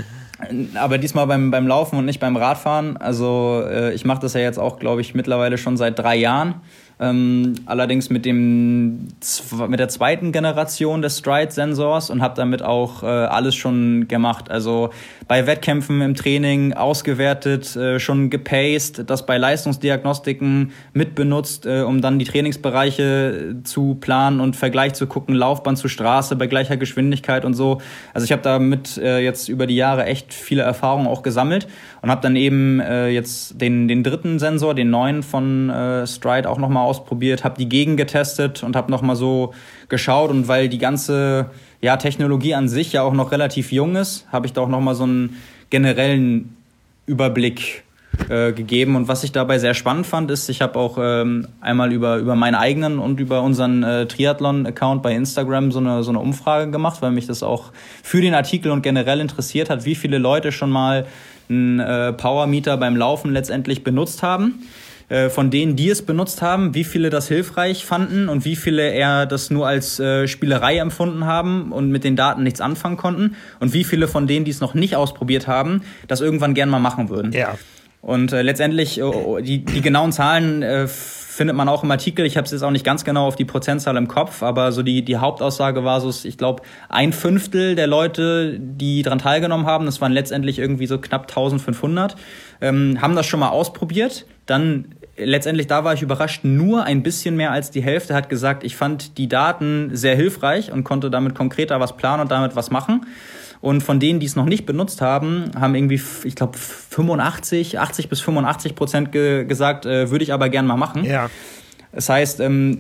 aber diesmal beim, beim Laufen und nicht beim Radfahren. Also äh, ich mache das ja jetzt auch, glaube ich, mittlerweile schon seit drei Jahren. Ähm, allerdings mit dem mit der zweiten Generation des Stride-Sensors und habe damit auch äh, alles schon gemacht. Also bei Wettkämpfen im Training ausgewertet, äh, schon gepaced, das bei Leistungsdiagnostiken mitbenutzt, äh, um dann die Trainingsbereiche zu planen und Vergleich zu gucken, Laufbahn zu Straße bei gleicher Geschwindigkeit und so. Also ich habe damit äh, jetzt über die Jahre echt viele Erfahrungen auch gesammelt und habe dann eben äh, jetzt den, den dritten Sensor, den neuen von äh, Stride auch nochmal ausprobiert, habe die Gegend getestet und habe nochmal so geschaut. Und weil die ganze ja, Technologie an sich ja auch noch relativ jung ist, habe ich da auch nochmal so einen generellen Überblick äh, gegeben. Und was ich dabei sehr spannend fand, ist, ich habe auch ähm, einmal über, über meinen eigenen und über unseren äh, Triathlon-Account bei Instagram so eine, so eine Umfrage gemacht, weil mich das auch für den Artikel und generell interessiert hat, wie viele Leute schon mal einen äh, Powermeter beim Laufen letztendlich benutzt haben. Von denen, die es benutzt haben, wie viele das hilfreich fanden und wie viele eher das nur als äh, Spielerei empfunden haben und mit den Daten nichts anfangen konnten und wie viele von denen, die es noch nicht ausprobiert haben, das irgendwann gern mal machen würden. Ja. Und äh, letztendlich, oh, die, die genauen Zahlen äh, findet man auch im Artikel. Ich habe es jetzt auch nicht ganz genau auf die Prozentzahl im Kopf, aber so die, die Hauptaussage war so, ich glaube, ein Fünftel der Leute, die daran teilgenommen haben, das waren letztendlich irgendwie so knapp eintausendfünfhundert, ähm, haben das schon mal ausprobiert. Dann letztendlich, da war ich überrascht, nur ein bisschen mehr als die Hälfte hat gesagt, ich fand die Daten sehr hilfreich und konnte damit konkreter was planen und damit was machen. Und von denen, die es noch nicht benutzt haben, haben irgendwie, ich glaube, fünfundachtzig, achtzig bis fünfundachtzig Prozent ge- gesagt, äh, würde ich aber gern mal machen. Ja. Das heißt, ähm,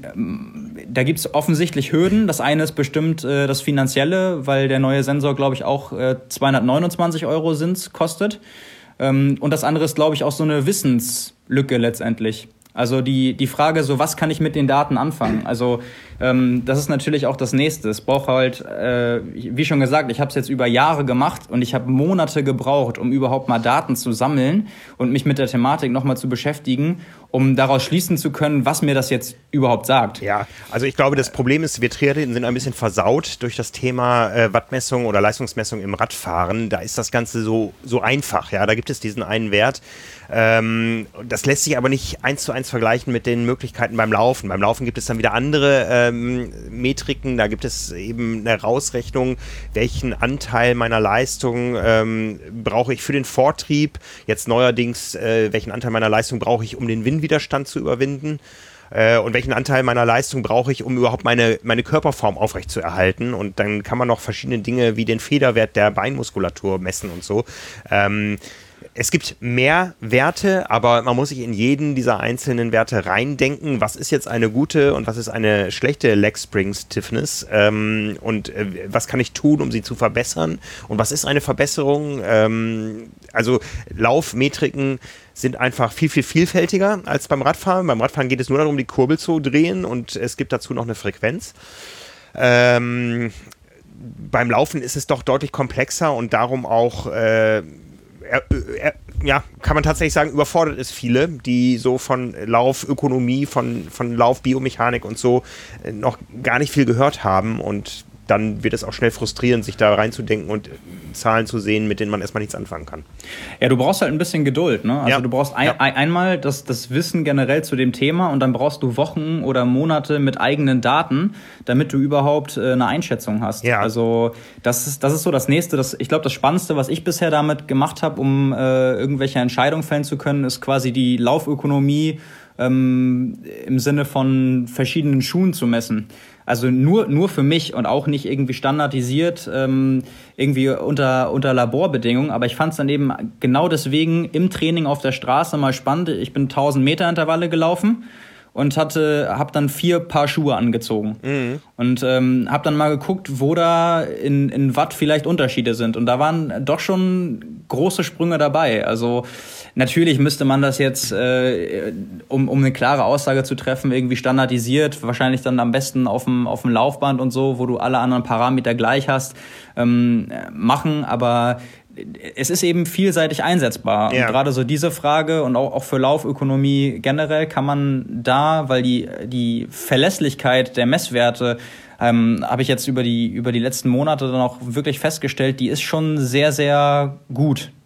da gibt es offensichtlich Hürden. Das eine ist bestimmt äh, das Finanzielle, weil der neue Sensor, glaube ich, auch äh, zweihundertneunundzwanzig Euro sind, kostet. Ähm, und das andere ist, glaube ich, auch so eine Wissenslücke letztendlich. Also die, die Frage, so was kann ich mit den Daten anfangen? Also ähm, das ist natürlich auch das Nächste. Es braucht halt, äh, wie schon gesagt, ich habe es jetzt über Jahre gemacht und ich habe Monate gebraucht, um überhaupt mal Daten zu sammeln und mich mit der Thematik nochmal zu beschäftigen, um daraus schließen zu können, was mir das jetzt überhaupt sagt. Ja, also ich glaube, das Problem ist, wir Triathleten sind ein bisschen versaut durch das Thema äh, Wattmessung oder Leistungsmessung im Radfahren. Da ist das Ganze so, so einfach. Ja, da gibt es diesen einen Wert. Ähm, das lässt sich aber nicht eins zu eins vergleichen mit den Möglichkeiten beim Laufen. Beim Laufen gibt es dann wieder andere ähm, Metriken. Da gibt es eben eine Rausrechnung, welchen Anteil meiner Leistung ähm, brauche ich für den Vortrieb. Jetzt neuerdings, äh, welchen Anteil meiner Leistung brauche ich, um den Windwiderstand zu überwinden. Äh, und welchen Anteil meiner Leistung brauche ich, um überhaupt meine, meine Körperform aufrechtzuerhalten. Und dann kann man noch verschiedene Dinge wie den Federwert der Beinmuskulatur messen und so. Ähm, Es gibt mehr Werte, aber man muss sich in jeden dieser einzelnen Werte reindenken. Was ist jetzt eine gute und was ist eine schlechte Leg Spring Stiffness? Ähm, und äh, was kann ich tun, um sie zu verbessern? Und was ist eine Verbesserung? Ähm, also Laufmetriken sind einfach viel, viel vielfältiger als beim Radfahren. Beim Radfahren geht es nur darum, die Kurbel zu drehen und es gibt dazu noch eine Frequenz. Ähm, beim Laufen ist es doch deutlich komplexer und darum auch äh, Er, er, ja, kann man tatsächlich sagen, überfordert es viele, die so von Laufökonomie, von, von Laufbiomechanik und so noch gar nicht viel gehört haben und dann wird es auch schnell frustrierend, sich da reinzudenken und Zahlen zu sehen, mit denen man erstmal nichts anfangen kann. Ja, du brauchst halt ein bisschen Geduld, ne? Also ja. du brauchst ein, ja. ein, einmal das, das Wissen generell zu dem Thema und dann brauchst du Wochen oder Monate mit eigenen Daten, damit du überhaupt äh, eine Einschätzung hast. Ja. Also das ist, das ist so das Nächste. Das, ich glaube, das Spannendste, was ich bisher damit gemacht habe, um äh, irgendwelche Entscheidungen fällen zu können, ist quasi die Laufökonomie ähm, im Sinne von verschiedenen Schuhen zu messen. Also nur nur für mich und auch nicht irgendwie standardisiert, ähm, irgendwie unter unter Laborbedingungen. Aber ich fand es dann eben genau deswegen im Training auf der Straße mal spannend. Ich bin tausend Meter Intervalle gelaufen und hatte habe dann vier Paar Schuhe angezogen. Mhm. Und ähm, habe dann mal geguckt, wo da in, in Watt vielleicht Unterschiede sind. Und da waren doch schon große Sprünge dabei. Also natürlich müsste man das jetzt, äh, um, um eine klare Aussage zu treffen, irgendwie standardisiert, wahrscheinlich dann am besten auf dem, auf dem Laufband und so, wo du alle anderen Parameter gleich hast, ähm, machen. Aber es ist eben vielseitig einsetzbar. Ja. Und gerade so diese Frage und auch, auch für Laufökonomie generell kann man da, weil die, die Verlässlichkeit der Messwerte ähm, habe ich jetzt über die, über die letzten Monate dann auch wirklich festgestellt, die ist schon sehr, sehr gut.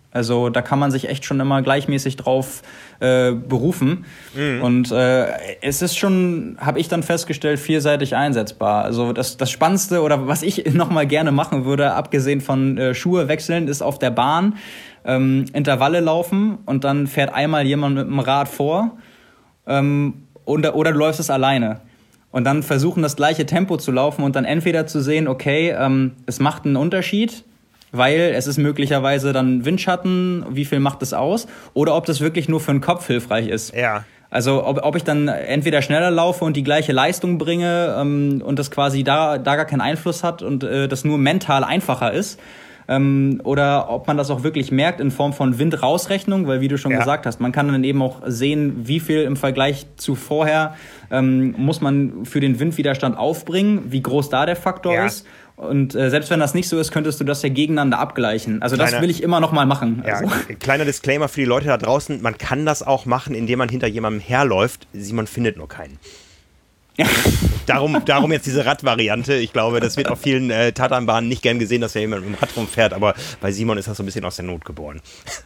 Also da kann man sich echt schon immer gleichmäßig drauf äh, berufen. Mhm. Und äh, es ist schon, habe ich dann festgestellt, vielseitig einsetzbar. Also das, das Spannendste oder was ich nochmal gerne machen würde, abgesehen von äh, Schuhe wechseln, ist auf der Bahn ähm, Intervalle laufen und dann fährt einmal jemand mit dem Rad vor ähm, oder, oder du läufst es alleine. Und dann versuchen, das gleiche Tempo zu laufen und dann entweder zu sehen, okay, ähm, es macht einen Unterschied, weil es ist möglicherweise dann Windschatten, wie viel macht es aus? Oder ob das wirklich nur für den Kopf hilfreich ist. Ja. Also ob, ob ich dann entweder schneller laufe und die gleiche Leistung bringe ähm, und das quasi da, da gar keinen Einfluss hat und äh, das nur mental einfacher ist. Ähm, oder ob man das auch wirklich merkt in Form von Windrausrechnung, weil wie du schon ja. gesagt hast, man kann dann eben auch sehen, wie viel im Vergleich zu vorher ähm, muss man für den Windwiderstand aufbringen, wie groß da der Faktor ja. ist. Und äh, selbst wenn das nicht so ist, könntest du das ja gegeneinander abgleichen. Also Kleiner, das will ich immer noch mal machen. Ja, also. Kleiner Disclaimer für die Leute da draußen, man kann das auch machen, indem man hinter jemandem herläuft. Simon findet nur keinen. Ja. Darum, darum jetzt diese Radvariante. Ich glaube, das wird auf vielen äh, Tatanbahnen nicht gern gesehen, dass ja jemand mit dem Rad rumfährt, aber bei Simon ist das so ein bisschen aus der Not geboren.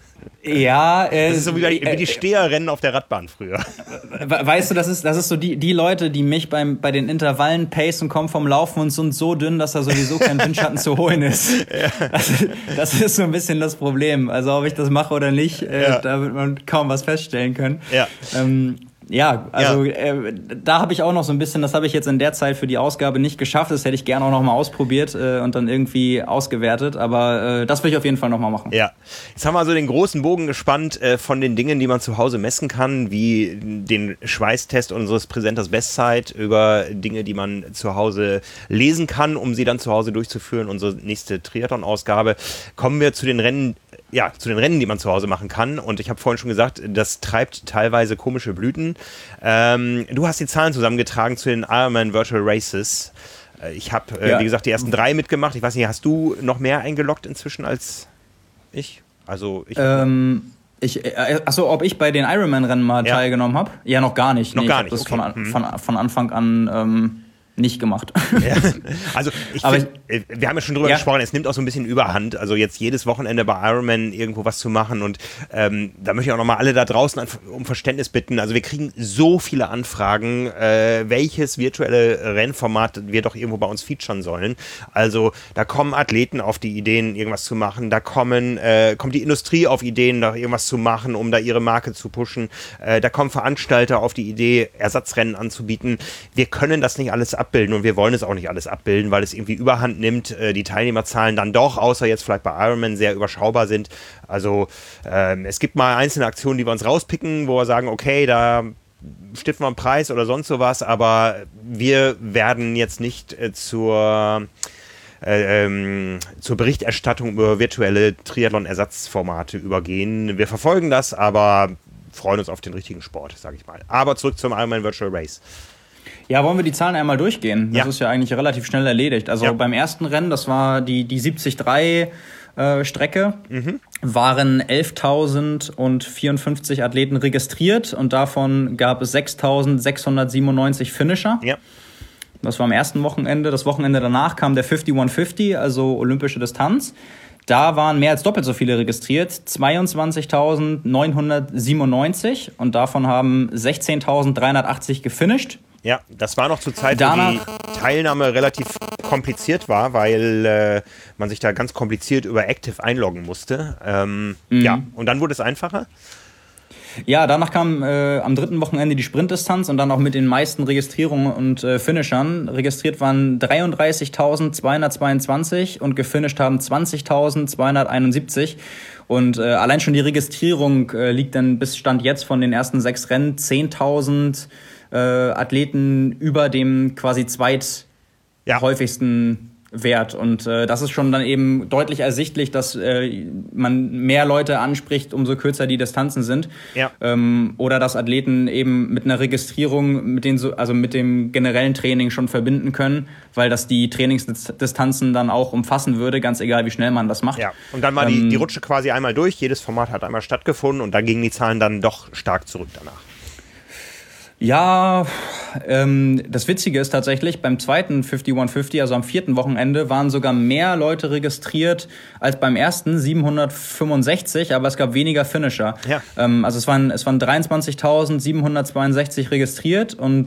Ja, äh, das ist so wie, wie die Steherrennen auf der Radbahn früher. Weißt du, das ist, das ist so die, die Leute, die mich beim, bei den Intervallen pacen, kommen vom Laufen und sind so dünn, dass da sowieso kein Windschatten zu holen ist. Ja. Das, das ist so ein bisschen das Problem. Also ob ich das mache oder nicht, äh, ja. da wird man kaum was feststellen können. Ja. Ähm, Ja, also ja. Äh, da habe ich auch noch so ein bisschen, das habe ich jetzt in der Zeit für die Ausgabe nicht geschafft, das hätte ich gerne auch noch mal ausprobiert äh, und dann irgendwie ausgewertet, aber äh, das will ich auf jeden Fall noch mal machen. Ja, jetzt haben wir also den großen Bogen gespannt äh, von den Dingen, die man zu Hause messen kann, wie den Schweißtest unseres Präsenters Bestzeit, über Dinge, die man zu Hause lesen kann, um sie dann zu Hause durchzuführen, unsere nächste Triathlon-Ausgabe. Kommen wir zu den Rennen, ja, zu den Rennen, die man zu Hause machen kann. Und ich habe vorhin schon gesagt, das treibt teilweise komische Blüten. Ähm, du hast die Zahlen zusammengetragen zu den Ironman Virtual Races. Ich habe, äh, ja. wie gesagt, die ersten drei mitgemacht. Ich weiß nicht, hast du noch mehr eingeloggt inzwischen als ich? Also ich. Ähm, ich äh, achso, ob ich bei den Ironman-Rennen mal ja. teilgenommen habe? Ja, noch gar nicht. Noch nee, gar ich nicht. Das okay. von, von, von Anfang an ähm, nicht gemacht. Ja. Also ich find, ich, wir haben ja schon drüber ja. gesprochen, es nimmt auch so ein bisschen Überhand, also jetzt jedes Wochenende bei Ironman irgendwo was zu machen und ähm, da möchte ich auch nochmal alle da draußen um Verständnis bitten, also wir kriegen so viele Anfragen, äh, welches virtuelle Rennformat wir doch irgendwo bei uns featuren sollen, also da kommen Athleten auf die Ideen, irgendwas zu machen, da kommen, äh, kommt die Industrie auf Ideen, da irgendwas zu machen, um da ihre Marke zu pushen, äh, da kommen Veranstalter auf die Idee, Ersatzrennen anzubieten, wir können das nicht alles abbilden und wir wollen es auch nicht alles abbilden, weil es irgendwie Überhand nimmt, äh, die Teilnehmerzahlen dann doch, außer jetzt vielleicht bei Ironman, sehr überschaubar sind. Also ähm, es gibt mal einzelne Aktionen, die wir uns rauspicken, wo wir sagen, okay, da stiften wir einen Preis oder sonst sowas, aber wir werden jetzt nicht äh, zur, äh, ähm, zur Berichterstattung über virtuelle Triathlon-Ersatzformate übergehen. Wir verfolgen das, aber freuen uns auf den richtigen Sport, sage ich mal. Aber zurück zum Ironman Virtual Race. Ja, wollen wir die Zahlen einmal durchgehen? Das ja. ist ja eigentlich relativ schnell erledigt. Also ja. beim ersten Rennen, das war die, die siebzig drei äh, Strecke, mhm. waren elftausendvierundfünfzig Athleten registriert und davon gab es sechstausendsechshundertsiebenundneunzig Finisher. Ja. Das war am ersten Wochenende. Das Wochenende danach kam der fünfzig fünfzig, also olympische Distanz. Da waren mehr als doppelt so viele registriert, zweiundzwanzigtausendneunhundertsiebenundneunzig und davon haben sechzehntausenddreihundertachtzig gefinisht. Ja, das war noch zur Zeit, Danach, wo die Teilnahme relativ kompliziert war, weil äh, man sich da ganz kompliziert über Active einloggen musste. Ähm, mhm. Ja, und dann wurde es einfacher? Ja, danach kam äh, am dritten Wochenende die Sprintdistanz und dann auch mit den meisten Registrierungen und äh, Finishern. Registriert waren dreiunddreißigtausendzweihundertzweiundzwanzig und gefinisht haben zwanzigtausendzweihunderteinundsiebzig. Und äh, allein schon die Registrierung äh, liegt dann bis Stand jetzt von den ersten sechs Rennen zehntausend äh, Athleten über dem quasi zweithäufigsten ja. Wert. Und äh, das ist schon dann eben deutlich ersichtlich, dass äh, man mehr Leute anspricht, umso kürzer die Distanzen sind. Ja. Ähm, oder dass Athleten eben mit einer Registrierung, mit den so, also mit dem generellen Training schon verbinden können, weil das die Trainingsdistanzen dann auch umfassen würde, ganz egal, wie schnell man das macht. Ja. Und dann war ähm, die, die Rutsche quasi einmal durch, jedes Format hat einmal stattgefunden und dann gingen die Zahlen dann doch stark zurück danach. Ja, ähm, das Witzige ist tatsächlich, beim zweiten fünfzig fünfzig, also am vierten Wochenende, waren sogar mehr Leute registriert als beim ersten, siebenhundertfünfundsechzig, aber es gab weniger Finisher. Ja. Ähm, also es waren, es waren dreiundzwanzigtausendsiebenhundertzweiundsechzig registriert und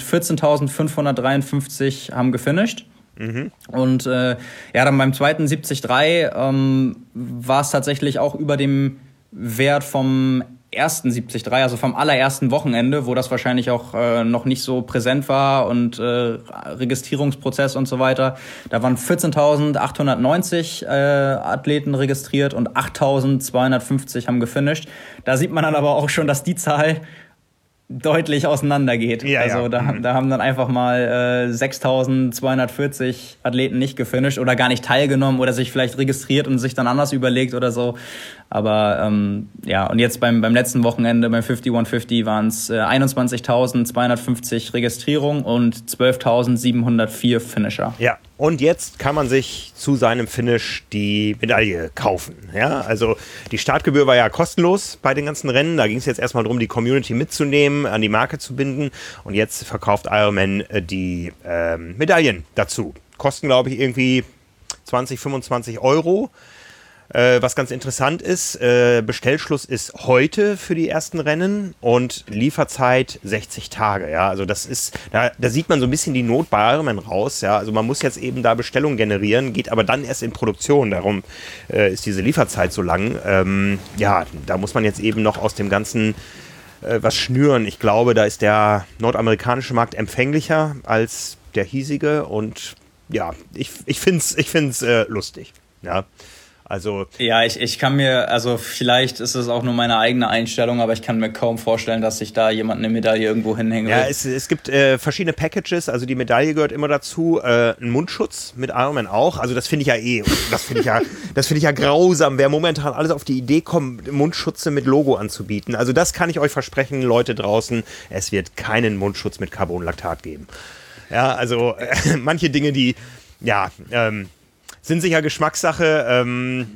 vierzehntausendfünfhundertdreiundfünfzig haben gefinisht. Mhm. Und äh, ja, dann beim zweiten siebzig drei ähm, war es tatsächlich auch über dem Wert vom ersten siebzig drei, also vom allerersten Wochenende, wo das wahrscheinlich auch äh, noch nicht so präsent war und äh, Registrierungsprozess und so weiter. Da waren vierzehntausendachthundertneunzig äh, Athleten registriert und achttausendzweihundertfünfzig haben gefinisht. Da sieht man dann aber auch schon, dass die Zahl deutlich auseinandergeht. Ja, also ja. Da, mhm. da haben dann einfach mal äh, sechstausendzweihundertvierzig Athleten nicht gefinisht oder gar nicht teilgenommen oder sich vielleicht registriert und sich dann anders überlegt oder so. Aber ähm, ja, und jetzt beim, beim letzten Wochenende, beim fünfzig fünfzig, waren es äh, einundzwanzigtausendzweihundertfünfzig Registrierungen und zwölftausendsiebenhundertvier Finisher. Ja, und jetzt kann man sich zu seinem Finish die Medaille kaufen. Ja, also die Startgebühr war ja kostenlos bei den ganzen Rennen. Da ging es jetzt erstmal darum, die Community mitzunehmen, an die Marke zu binden. Und jetzt verkauft Ironman äh, die ähm, Medaillen dazu. Kosten, glaube ich, irgendwie zwanzig, fünfundzwanzig Euro. Äh, was ganz interessant ist, äh, Bestellschluss ist heute für die ersten Rennen und Lieferzeit sechzig Tage. Ja, also das ist, da, da sieht man so ein bisschen die Not bei Ironman raus. Ja, also man muss jetzt eben da Bestellungen generieren, geht aber dann erst in Produktion. Darum äh, ist diese Lieferzeit so lang. Ähm, ja, da muss man jetzt eben noch aus dem Ganzen äh, was schnüren. Ich glaube, da ist der nordamerikanische Markt empfänglicher als der hiesige und ja, ich, ich finde es ich find's, äh, lustig. Ja. Also ja, ich, ich kann mir, also vielleicht ist es auch nur meine eigene Einstellung, aber ich kann mir kaum vorstellen, dass sich da jemand eine Medaille irgendwo hinhängen will. Ja, es, es gibt äh, verschiedene Packages, also die Medaille gehört immer dazu, äh, ein Mundschutz mit Ironman auch, also das finde ich ja eh, das finde ich ja, das finde ich ja grausam, wer momentan alles auf die Idee kommt, Mundschutze mit Logo anzubieten. Also das kann ich euch versprechen, Leute draußen, es wird keinen Mundschutz mit Carbonlaktat geben. Ja, also äh, manche Dinge, die, ja, ähm, sind sicher Geschmackssache. Ähm,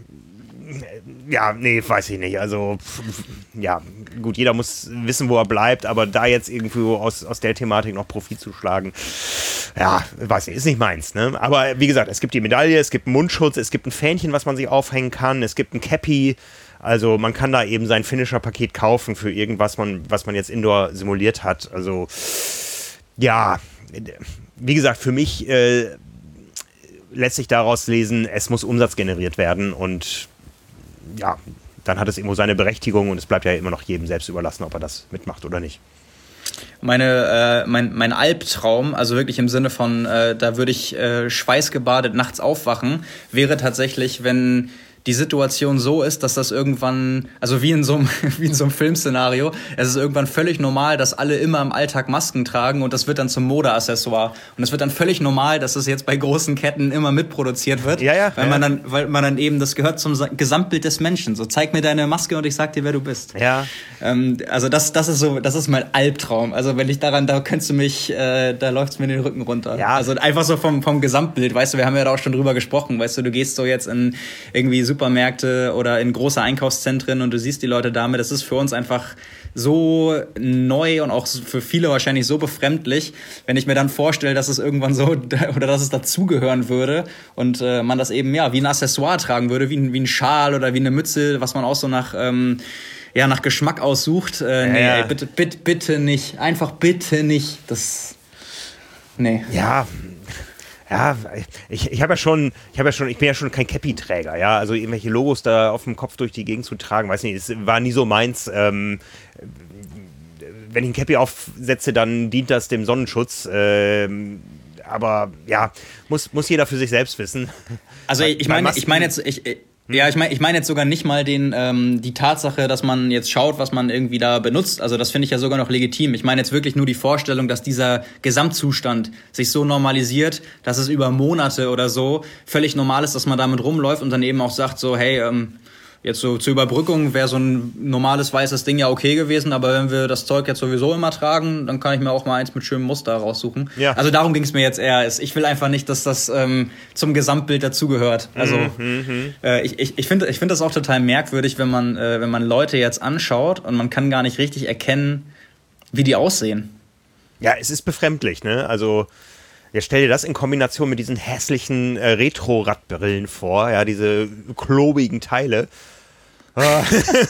ja, nee, weiß ich nicht. Also, pff, ja, gut, jeder muss wissen, wo er bleibt, aber da jetzt irgendwo aus, aus der Thematik noch Profit zu schlagen, ja, weiß nicht, ist nicht meins. Ne? Aber wie gesagt, es gibt die Medaille, es gibt einen Mundschutz, es gibt ein Fähnchen, was man sich aufhängen kann, es gibt ein Cappy. Also man kann da eben sein Finisher-Paket kaufen für irgendwas, man, was man jetzt indoor simuliert hat. Also, ja, wie gesagt, für mich äh, lässt sich daraus lesen, es muss Umsatz generiert werden und ja, dann hat es irgendwo seine Berechtigung und es bleibt ja immer noch jedem selbst überlassen, ob er das mitmacht oder nicht. Meine, äh, mein, mein Albtraum, also wirklich im Sinne von, äh, da würde ich äh, schweißgebadet nachts aufwachen, wäre tatsächlich, wenn die Situation so ist, dass das irgendwann, also wie in so einem, wie in so einem Filmszenario, es ist irgendwann völlig normal, dass alle immer im Alltag Masken tragen und das wird dann zum Modeaccessoire. Und es wird dann völlig normal, dass das jetzt bei großen Ketten immer mitproduziert wird, ja, ja, weil ja. man dann, weil man dann eben, das gehört zum Gesamtbild des Menschen. So, zeig mir deine Maske und ich sag dir, wer du bist. Ja. Ähm, also das, das ist so, das ist mein Albtraum. Also wenn ich daran, da könntest du mich, äh, da läuft's mir den Rücken runter. Ja. Also einfach so vom, vom Gesamtbild, weißt du, wir haben ja da auch schon drüber gesprochen, weißt du, du gehst so jetzt in irgendwie Supermärkte oder in große Einkaufszentren und du siehst die Leute damit, das ist für uns einfach so neu und auch für viele wahrscheinlich so befremdlich, wenn ich mir dann vorstelle, dass es irgendwann so oder dass es dazugehören würde und äh, man das eben ja wie ein Accessoire tragen würde, wie ein, wie ein Schal oder wie eine Mütze, was man auch so nach ähm, ja nach Geschmack aussucht. Äh, nee, ja. ey, bitte, bitte, bitte nicht, einfach bitte nicht. Das nee. Ja. Ja, ich, ich habe ja schon, ich habe ja schon, ich bin ja schon kein Cappy-Träger, ja, also irgendwelche Logos da auf dem Kopf durch die Gegend zu tragen, weiß nicht, es war nie so meins. Ähm, wenn ich ein Cappy aufsetze, dann dient das dem Sonnenschutz. Ähm, aber ja, muss, muss jeder für sich selbst wissen. Also ich, ich meine, ich meine jetzt, ich, ja, ich meine, ich meine jetzt sogar nicht mal den ähm, die Tatsache, dass man jetzt schaut, was man irgendwie da benutzt. Also das finde ich ja sogar noch legitim. Ich meine jetzt wirklich nur die Vorstellung, dass dieser Gesamtzustand sich so normalisiert, dass es über Monate oder so völlig normal ist, dass man damit rumläuft und dann eben auch sagt so, hey, ähm, jetzt so zur Überbrückung wäre so ein normales weißes Ding ja okay gewesen, aber wenn wir das Zeug jetzt sowieso immer tragen, dann kann ich mir auch mal eins mit schönem Muster raussuchen. Ja. Also darum ging es mir jetzt eher. Ich will einfach nicht, dass das ähm, zum Gesamtbild dazugehört. Also mhm, äh, ich, ich, ich finde ich finde das auch total merkwürdig, wenn man, äh, wenn man Leute jetzt anschaut und man kann gar nicht richtig erkennen, wie die aussehen. Ja, es ist befremdlich, ne? Also, ja, stell dir das in Kombination mit diesen hässlichen äh, Retro-Radbrillen vor, ja, diese klobigen Teile. Ah.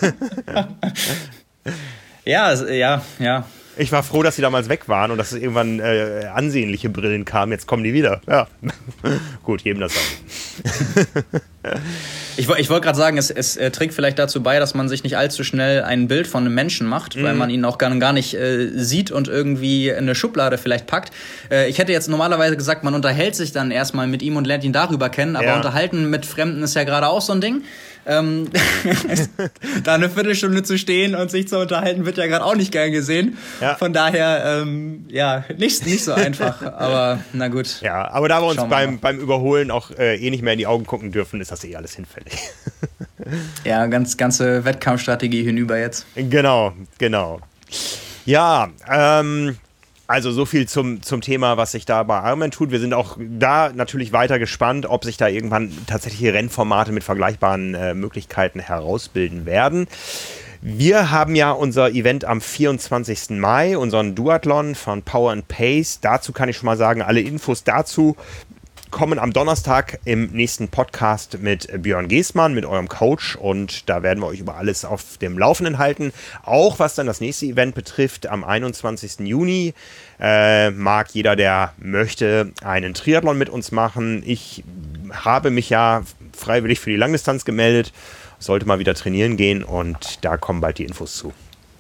ja, also, ja, ja. Ich war froh, dass sie damals weg waren und dass es irgendwann äh, ansehnliche Brillen kamen. Jetzt kommen die wieder. Ja, gut, jedem das auch. Ich, ich wollte gerade sagen, es, es äh, trägt vielleicht dazu bei, dass man sich nicht allzu schnell ein Bild von einem Menschen macht, mhm. weil man ihn auch gar, gar nicht äh, sieht und irgendwie in eine Schublade vielleicht packt. Äh, ich hätte jetzt normalerweise gesagt, man unterhält sich dann erstmal mit ihm und lernt ihn darüber kennen, aber ja. Unterhalten mit Fremden ist ja gerade auch so ein Ding. Ähm, da eine Viertelstunde zu stehen und sich zu unterhalten, wird ja gerade auch nicht gern gesehen. Ja. Von daher, ähm, ja, nicht, nicht so einfach, aber na gut. Ja, aber da wir uns beim, beim Überholen auch äh, eh nicht mehr in die Augen gucken dürfen, ist das eh alles hinfällig. Ja, ganz, ganze Wettkampfstrategie hinüber jetzt. Genau, genau. Ja, ähm... Also so viel zum, zum Thema, was sich da bei Ironman tut. Wir sind auch da natürlich weiter gespannt, ob sich da irgendwann tatsächliche Rennformate mit vergleichbaren äh, Möglichkeiten herausbilden werden. Wir haben ja unser Event am vierundzwanzigsten Mai, unseren Duathlon von Power and Pace. Dazu kann ich schon mal sagen, alle Infos dazu kommen am Donnerstag im nächsten Podcast mit Björn Geßmann, mit eurem Coach, und da werden wir euch über alles auf dem Laufenden halten. Auch was dann das nächste Event betrifft, am einundzwanzigsten Juni äh, mag jeder, der möchte, einen Triathlon mit uns machen. Ich habe mich ja freiwillig für die Langdistanz gemeldet, sollte mal wieder trainieren gehen, und da kommen bald die Infos zu.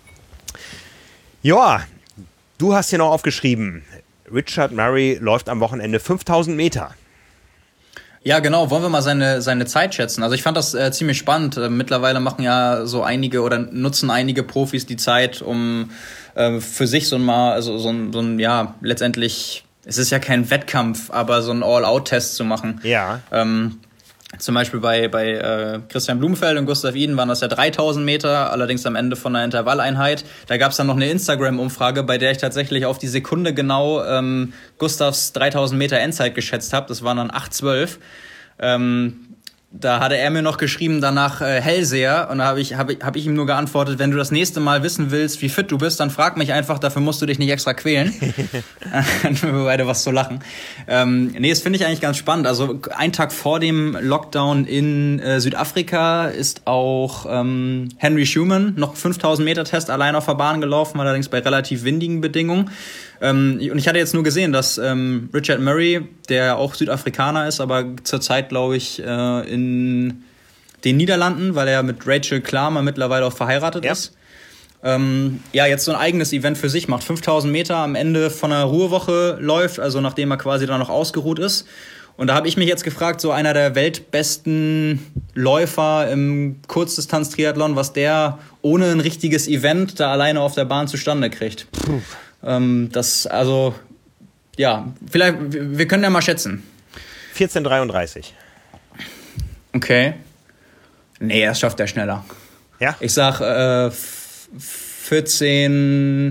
Ja, du hast hier noch aufgeschrieben, Richard Murray läuft am Wochenende fünftausend Meter. Ja, genau. Wollen wir mal seine, seine Zeit schätzen? Also ich fand das äh, ziemlich spannend. Äh, mittlerweile machen ja so einige oder nutzen einige Profis die Zeit, um äh, für sich so ein mal, also so ein, so ein, ja, letztendlich, es ist ja kein Wettkampf, aber so ein All-Out-Test zu machen. Ja. Ähm, Zum Beispiel bei, bei äh, Christian Blumenfeld und Gustav Iden waren das ja dreitausend Meter, allerdings am Ende von einer Intervalleinheit. Da gab es dann noch eine Instagram-Umfrage, bei der ich tatsächlich auf die Sekunde genau ähm, Gustavs dreitausend Meter Endzeit geschätzt habe. Das waren dann acht zwölf. Ähm, da hatte er mir noch geschrieben danach äh, Hellseher, und da habe ich, hab ich, hab ich ihm nur geantwortet, wenn du das nächste Mal wissen willst, wie fit du bist, dann frag mich einfach, dafür musst du dich nicht extra quälen. Dann haben wir beide was zu lachen. Ähm, nee, das finde ich eigentlich ganz spannend. Also ein Tag vor dem Lockdown in äh, Südafrika ist auch ähm, Henry Schumann noch fünftausend Meter Test allein auf der Bahn gelaufen, allerdings bei relativ windigen Bedingungen. Ähm, und ich hatte jetzt nur gesehen, dass ähm, Richard Murray, der auch Südafrikaner ist, aber zurzeit, glaube ich, äh, in den Niederlanden, weil er mit Rachel Klammer mittlerweile auch verheiratet ja. ist, ähm, ja, jetzt so ein eigenes Event für sich macht. fünftausend Meter am Ende von einer Ruhewoche läuft, also nachdem er quasi dann noch ausgeruht ist. Und da habe ich mich jetzt gefragt, so einer der weltbesten Läufer im Kurzdistanz-Triathlon, was der ohne ein richtiges Event da alleine auf der Bahn zustande kriegt. Puh. Ähm, das, also, ja, vielleicht, wir können ja mal schätzen. vierzehn dreiunddreißig. Okay. Nee, das schafft er schneller. Ja? Ich sag äh, vierzehn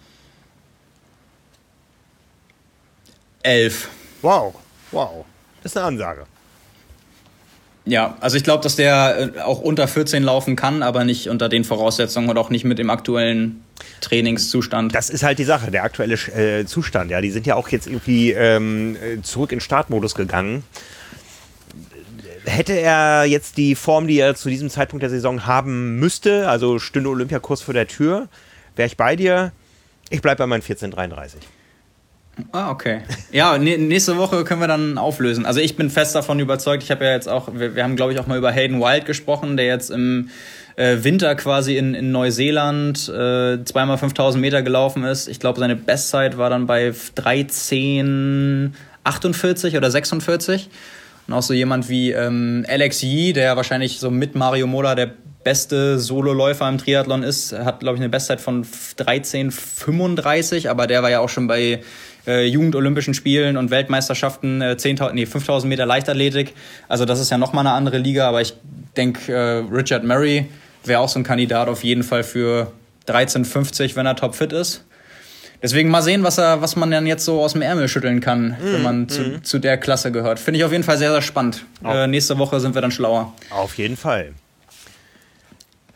elf. Wow, wow. Das ist eine Ansage. Ja, also ich glaube, dass der auch unter vierzehn laufen kann, aber nicht unter den Voraussetzungen und auch nicht mit dem aktuellen Trainingszustand. Das ist halt die Sache, der aktuelle äh, Zustand. Ja, die sind ja auch jetzt irgendwie ähm, zurück in Startmodus gegangen. Hätte er jetzt die Form, die er zu diesem Zeitpunkt der Saison haben müsste, also stünde Olympia kurz vor der Tür, wäre ich bei dir. Ich bleibe bei meinen vierzehn dreiunddreißig. Ah, okay. Ja, nächste Woche können wir dann auflösen. Also ich bin fest davon überzeugt, ich habe ja jetzt auch, wir, wir haben glaube ich auch mal über Hayden Wild gesprochen, der jetzt im äh, Winter quasi in, in Neuseeland äh, zweimal fünftausend Meter gelaufen ist. Ich glaube, seine Bestzeit war dann bei dreizehn achtundvierzig oder sechsundvierzig. Und auch so jemand wie ähm, Alex Yee, der wahrscheinlich so mit Mario Mola der beste Sololäufer im Triathlon ist, hat, glaube ich, eine Bestzeit von dreizehn fünfunddreißig, aber der war ja auch schon bei äh, Jugendolympischen Spielen und Weltmeisterschaften äh, zehntausend, nee, fünftausend Meter Leichtathletik. Also das ist ja nochmal eine andere Liga, aber ich denke, äh, Richard Murray wäre auch so ein Kandidat auf jeden Fall für dreizehn fünfzig, wenn er topfit ist. Deswegen mal sehen, was er, was man dann jetzt so aus dem Ärmel schütteln kann, mm, wenn man mm. zu, zu der Klasse gehört. Finde ich auf jeden Fall sehr, sehr spannend. Äh, nächste Woche sind wir dann schlauer. Auf jeden Fall.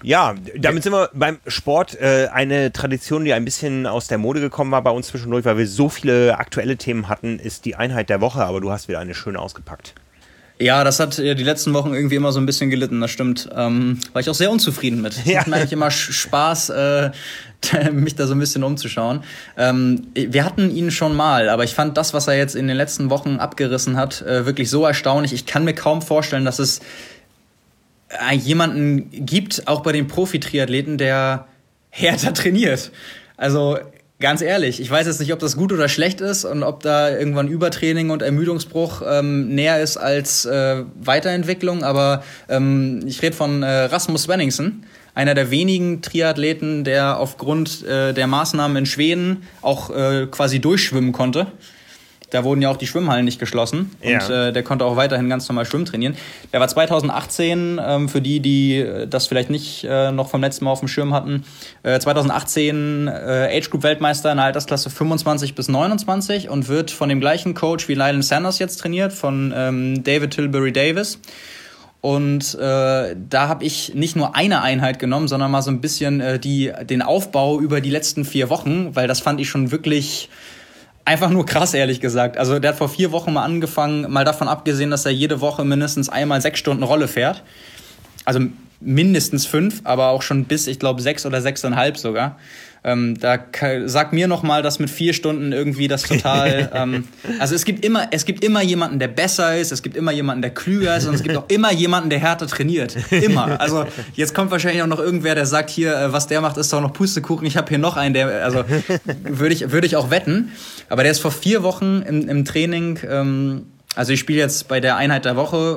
Ja, damit sind wir beim Sport. Äh, eine Tradition, die ein bisschen aus der Mode gekommen war bei uns zwischendurch, weil wir so viele aktuelle Themen hatten, ist die Einheit der Woche. Aber du hast wieder eine schöne ausgepackt. Ja, das hat die letzten Wochen irgendwie immer so ein bisschen gelitten, das stimmt. Ähm, war ich auch sehr unzufrieden mit. Es ja. macht mir eigentlich immer Spaß, äh, mich da so ein bisschen umzuschauen. Ähm, wir hatten ihn schon mal, aber ich fand das, was er jetzt in den letzten Wochen abgerissen hat, äh, wirklich so erstaunlich. Ich kann mir kaum vorstellen, dass es äh, jemanden gibt, auch bei den Profi-Triathleten, der härter trainiert. Also ganz ehrlich, ich weiß jetzt nicht, ob das gut oder schlecht ist und ob da irgendwann Übertraining und Ermüdungsbruch ähm, näher ist als äh, Weiterentwicklung, aber ähm, ich rede von äh, Rasmus Svenningsen, einer der wenigen Triathleten, der aufgrund äh, der Maßnahmen in Schweden auch äh, quasi durchschwimmen konnte. Da wurden ja auch die Schwimmhallen nicht geschlossen ja. und äh, der konnte auch weiterhin ganz normal schwimmen trainieren. Der war zwanzig achtzehn, ähm, für die, die das vielleicht nicht äh, noch vom letzten Mal auf dem Schirm hatten, äh, zwanzig achtzehn äh, Age-Group-Weltmeister in der Altersklasse fünfundzwanzig bis neunundzwanzig und wird von dem gleichen Coach wie Lyle Sanders jetzt trainiert, von ähm, David Tilbury Davis. Und äh, da habe ich nicht nur eine Einheit genommen, sondern mal so ein bisschen äh, die, den Aufbau über die letzten vier Wochen, weil das fand ich schon wirklich einfach nur krass, ehrlich gesagt. Also der hat vor vier Wochen mal angefangen, mal davon abgesehen, dass er jede Woche mindestens einmal sechs Stunden Rolle fährt. Also mindestens fünf, aber auch schon bis, ich glaube, sechs oder sechseinhalb sogar. Ähm, da sag mir noch mal, dass mit vier Stunden irgendwie das total... ähm, also es gibt immer, es gibt immer jemanden, der besser ist, es gibt immer jemanden, der klüger ist und es gibt auch immer jemanden, der härter trainiert. Immer. Also jetzt kommt wahrscheinlich auch noch irgendwer, der sagt, hier, äh, was der macht, ist doch noch Pustekuchen. Ich habe hier noch einen, der... Also würde ich, würde ich auch wetten. Aber der ist vor vier Wochen im, im Training... Ähm, also ich spiele jetzt bei der Einheit der Woche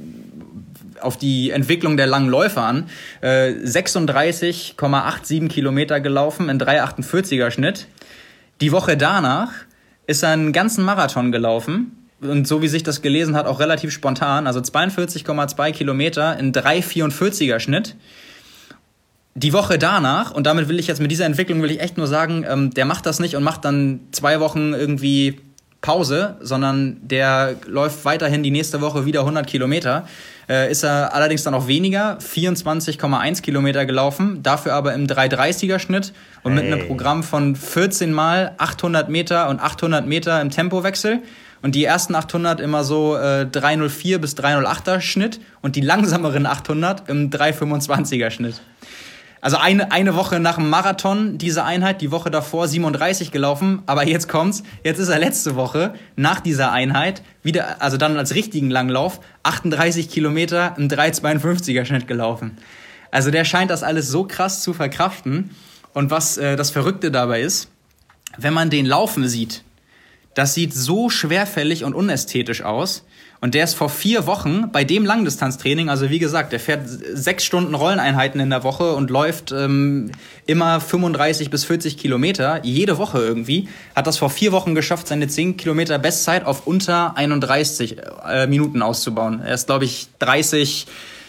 auf die Entwicklung der langen Läufe an, äh, sechsunddreißig Komma siebenundachtzig Kilometer gelaufen in drei achtundvierziger Schnitt. Die Woche danach ist er einen ganzen Marathon gelaufen und so wie sich das gelesen hat, auch relativ spontan, also zweiundvierzig Komma zwei Kilometer in drei vierundvierziger Schnitt. Die Woche danach, und damit will ich jetzt mit dieser Entwicklung will ich echt nur sagen, ähm, der macht das nicht und macht dann zwei Wochen irgendwie Pause, sondern der läuft weiterhin die nächste Woche wieder hundert Kilometer. Äh, ist er allerdings dann auch weniger, vierundzwanzig Komma eins Kilometer gelaufen, dafür aber im drei dreißiger Schnitt und hey. mit einem Programm von vierzehn mal achthundert Meter und achthundert Meter im Tempowechsel. Und die ersten achthundert immer so äh, drei null vier bis drei null achter Schnitt und die langsameren achthundert im drei fünfundzwanziger Schnitt. Also eine, eine Woche nach dem Marathon, diese Einheit, die Woche davor siebenunddreißig gelaufen, aber jetzt kommt's, jetzt ist er letzte Woche nach dieser Einheit wieder, also dann als richtigen Langlauf, achtunddreißig Kilometer im drei zweiundfünfziger Schnitt gelaufen. Also der scheint das alles so krass zu verkraften. Und was äh, das Verrückte dabei ist, wenn man den laufen sieht, das sieht so schwerfällig und unästhetisch aus. Und der ist vor vier Wochen bei dem Langdistanztraining, also wie gesagt, der fährt sechs Stunden Rolleneinheiten in der Woche und läuft ähm, immer fünfunddreißig bis vierzig Kilometer, jede Woche irgendwie, hat das vor vier Wochen geschafft, seine zehn Kilometer Bestzeit auf unter einunddreißig äh, Minuten auszubauen. Er ist, glaube ich, dreißig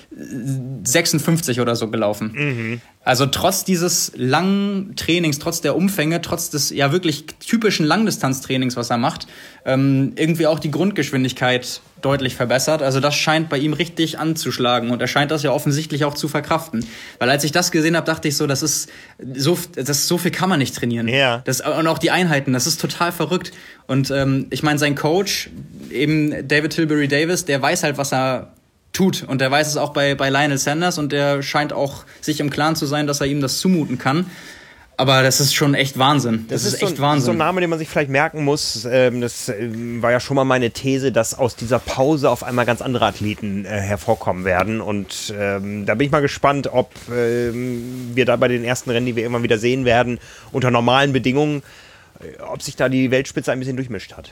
sechsundfünfzig oder so gelaufen. Mhm. Also trotz dieses langen Trainings, trotz der Umfänge, trotz des ja wirklich typischen Langdistanztrainings, was er macht, ähm, irgendwie auch die Grundgeschwindigkeit deutlich verbessert. Also das scheint bei ihm richtig anzuschlagen und er scheint das ja offensichtlich auch zu verkraften. Weil als ich das gesehen habe, dachte ich so, das ist so, das so viel kann man nicht trainieren. Ja. Das, und auch die Einheiten, das ist total verrückt. Und ähm, ich meine, sein Coach, eben David Tilbury Davis, der weiß halt, was er tut. Und der weiß es auch bei, bei Lyle Sanders und der scheint auch sich im Klaren zu sein, dass er ihm das zumuten kann. Aber das ist schon echt Wahnsinn. Das, das ist, ist echt so, Wahnsinn. So ein Name, den man sich vielleicht merken muss. Ähm, das äh, war ja schon mal meine These, dass aus dieser Pause auf einmal ganz andere Athleten äh, hervorkommen werden. Und ähm, da bin ich mal gespannt, ob ähm, wir da bei den ersten Rennen, die wir immer wieder sehen werden, unter normalen Bedingungen, äh, ob sich da die Weltspitze ein bisschen durchmischt hat.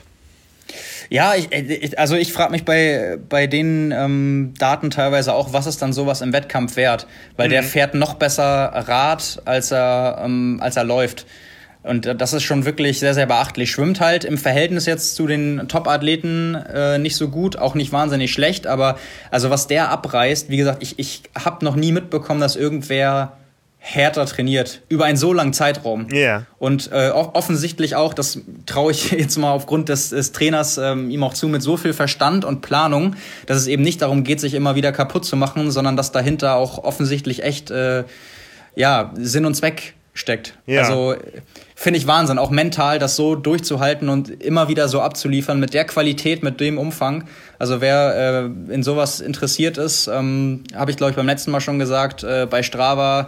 Ja, ich, ich, also ich frage mich bei, bei den ähm, Daten teilweise auch, was ist dann sowas im Wettkampf wert? Weil mhm. der fährt noch besser Rad, als er, ähm, als er läuft. Und das ist schon wirklich sehr, sehr beachtlich. Schwimmt halt im Verhältnis jetzt zu den Top-Athleten äh, nicht so gut, auch nicht wahnsinnig schlecht. Aber also was der abreißt, wie gesagt, ich, ich habe noch nie mitbekommen, dass irgendwer härter trainiert, über einen so langen Zeitraum. Yeah. Und äh, offensichtlich auch, das traue ich jetzt mal aufgrund des, des Trainers ähm, ihm auch zu, mit so viel Verstand und Planung, dass es eben nicht darum geht, sich immer wieder kaputt zu machen, sondern dass dahinter auch offensichtlich echt äh, ja, Sinn und Zweck steckt. Ja. Also finde ich Wahnsinn, auch mental das so durchzuhalten und immer wieder so abzuliefern mit der Qualität, mit dem Umfang. Also wer äh, in sowas interessiert ist, ähm, habe ich glaube ich beim letzten Mal schon gesagt, äh, bei Strava,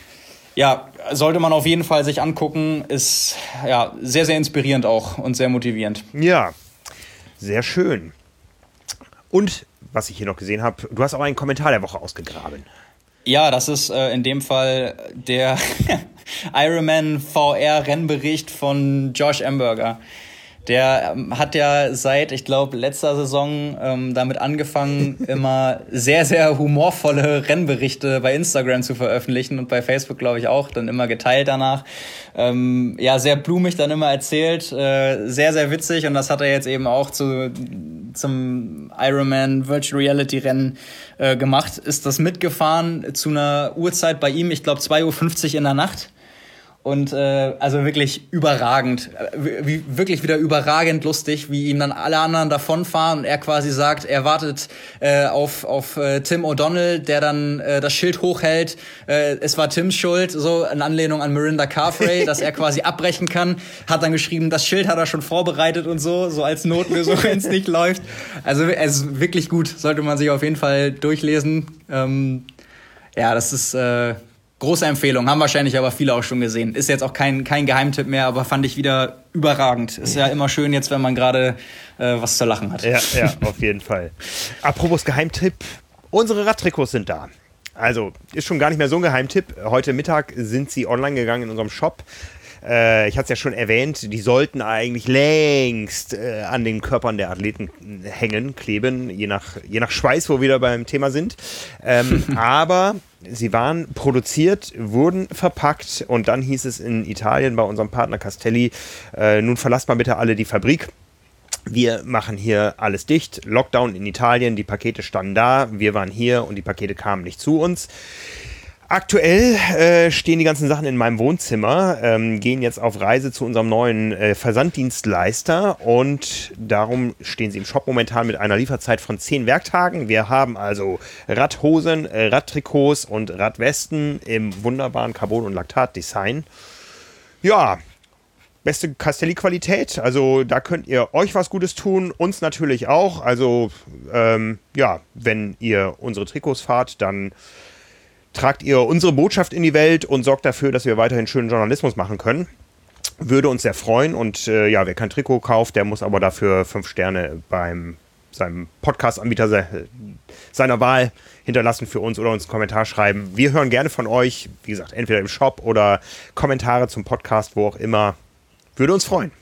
ja, sollte man auf jeden Fall sich angucken, ist ja sehr, sehr inspirierend auch und sehr motivierend. Ja, sehr schön. Und was ich hier noch gesehen habe, du hast auch einen Kommentar der Woche ausgegraben. Ja, das ist äh, in dem Fall der Ironman V R-Rennbericht von Josh Amberger. Der ähm, hat ja seit, ich glaube, letzter Saison ähm, damit angefangen, immer sehr, sehr humorvolle Rennberichte bei Instagram zu veröffentlichen und bei Facebook, glaube ich, auch, dann immer geteilt danach. Ähm, ja, sehr blumig dann immer erzählt, äh, sehr, sehr witzig, und das hat er jetzt eben auch zu, zum Ironman Virtual Reality Rennen äh, gemacht. Ist das mitgefahren zu einer Uhrzeit bei ihm, ich glaube zwei Uhr fünfzig in der Nacht. Und äh, also wirklich überragend, wie, wirklich wieder überragend lustig, wie ihm dann alle anderen davonfahren und er quasi sagt, er wartet äh, auf auf äh, Tim O'Donnell, der dann äh, das Schild hochhält. Äh, es war Tims Schuld, so in Anlehnung an Mirinda Carfrey, dass er quasi abbrechen kann. Hat dann geschrieben, das Schild hat er schon vorbereitet und so, so als Notlösung, wenn es nicht läuft. Also es ist wirklich gut, sollte man sich auf jeden Fall durchlesen. Ähm, ja, das ist äh, große Empfehlung, haben wahrscheinlich aber viele auch schon gesehen. Ist jetzt auch kein, kein Geheimtipp mehr, aber fand ich wieder überragend. Ist ja immer schön jetzt, wenn man gerade äh, was zu lachen hat. Ja, ja, auf jeden Fall. Apropos Geheimtipp, unsere Radtrikots sind da. Also, ist schon gar nicht mehr so ein Geheimtipp. Heute Mittag sind sie online gegangen in unserem Shop. Äh, ich hatte es ja schon erwähnt, die sollten eigentlich längst äh, an den Körpern der Athleten hängen, kleben, je nach, je nach Schweiß, wo wir wieder beim Thema sind. Ähm, aber sie waren produziert, wurden verpackt und dann hieß es in Italien bei unserem Partner Castelli, äh, nun verlasst mal bitte alle die Fabrik. Wir machen hier alles dicht. Lockdown in Italien, die Pakete standen da, wir waren hier und die Pakete kamen nicht zu uns. Aktuell äh, stehen die ganzen Sachen in meinem Wohnzimmer, ähm, gehen jetzt auf Reise zu unserem neuen äh, Versanddienstleister und darum stehen sie im Shop momentan mit einer Lieferzeit von zehn Werktagen. Wir haben also Radhosen, äh, Radtrikots und Radwesten im wunderbaren Carbon- und Laktat-Design. Ja, beste Castelli-Qualität, also da könnt ihr euch was Gutes tun, uns natürlich auch. Also ähm, ja, wenn ihr unsere Trikots fahrt, dann tragt ihr unsere Botschaft in die Welt und sorgt dafür, dass wir weiterhin schönen Journalismus machen können. Würde uns sehr freuen. Und äh, ja, wer kein Trikot kauft, der muss aber dafür fünf Sterne beim seinem Podcast-Anbieter se- seiner Wahl hinterlassen für uns oder uns einen Kommentar schreiben. Wir hören gerne von euch, wie gesagt, entweder im Shop oder Kommentare zum Podcast, wo auch immer. Würde uns freuen.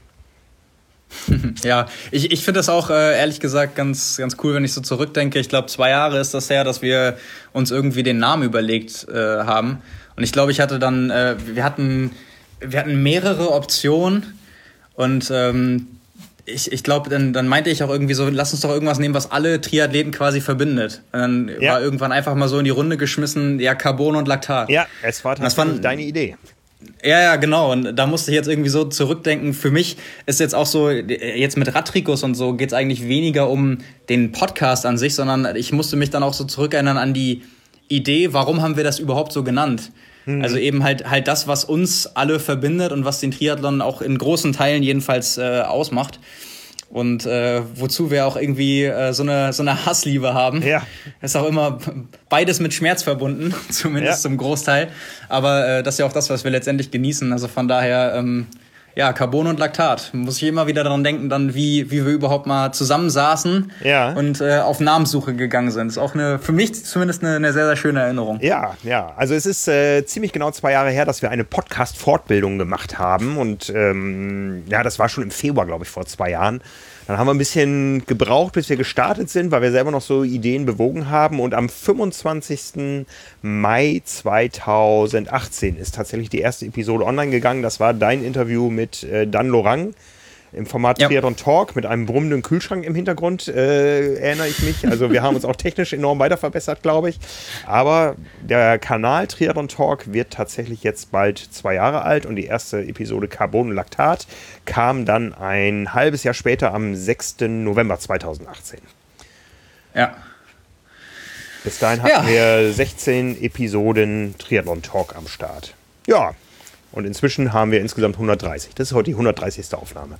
Ja, ich, ich finde das auch äh, ehrlich gesagt ganz, ganz cool, wenn ich so zurückdenke. Ich glaube, zwei Jahre ist das her, dass wir uns irgendwie den Namen überlegt äh, haben. Und ich glaube, ich hatte dann, äh, wir hatten, wir hatten mehrere Optionen und ähm, ich, ich glaube, dann, dann meinte ich auch irgendwie so, lass uns doch irgendwas nehmen, was alle Triathleten quasi verbindet. Und dann ja. war irgendwann einfach mal so in die Runde geschmissen, ja, Carbon und Laktat. Ja, es war tatsächlich deine Idee. Ja, ja, genau. Und da musste ich jetzt irgendwie so zurückdenken. Für mich ist jetzt auch so, jetzt mit Radtrikots und so geht es eigentlich weniger um den Podcast an sich, sondern ich musste mich dann auch so zurückerinnern an die Idee, warum haben wir das überhaupt so genannt? Mhm. Also eben halt halt das, was uns alle verbindet und was den Triathlon auch in großen Teilen jedenfalls äh, ausmacht. Und äh, wozu wir auch irgendwie äh, so eine so eine Hassliebe haben. Ja. Ist auch immer beides mit Schmerz verbunden, zumindest ja. zum Großteil. Aber äh, das ist ja auch das, was wir letztendlich genießen. Also von daher, ähm, ja, Carbon und Laktat. Muss ich immer wieder daran denken, dann wie wie wir überhaupt mal zusammensaßen ja. und äh, auf Namenssuche gegangen sind. Ist auch eine, für mich zumindest eine, eine sehr, sehr schöne Erinnerung. Ja, ja. Also es ist äh, ziemlich genau zwei Jahre her, dass wir eine Podcast-Fortbildung gemacht haben. Und ähm, ja, das war schon im Februar, glaube ich, vor zwei Jahren. Dann haben wir ein bisschen gebraucht, bis wir gestartet sind, weil wir selber noch so Ideen bewogen haben. Und am fünfundzwanzigsten Mai zweitausendachtzehn ist tatsächlich die erste Episode online gegangen. Das war dein Interview mit äh, Dan Lorang. im Format Ja. Triathlon Talk mit einem brummenden Kühlschrank im Hintergrund, äh, erinnere ich mich. Also wir haben uns auch technisch enorm weiter verbessert, glaube ich. Aber der Kanal Triathlon Talk wird tatsächlich jetzt bald zwei Jahre alt und die erste Episode Carbon und Laktat kam dann ein halbes Jahr später am sechsten November zweitausendachtzehn. Ja. Bis dahin hatten Ja. wir sechzehn Episoden Triathlon Talk am Start. Ja, und inzwischen haben wir insgesamt hundertdreißig. Das ist heute die hundertdreißigste Aufnahme.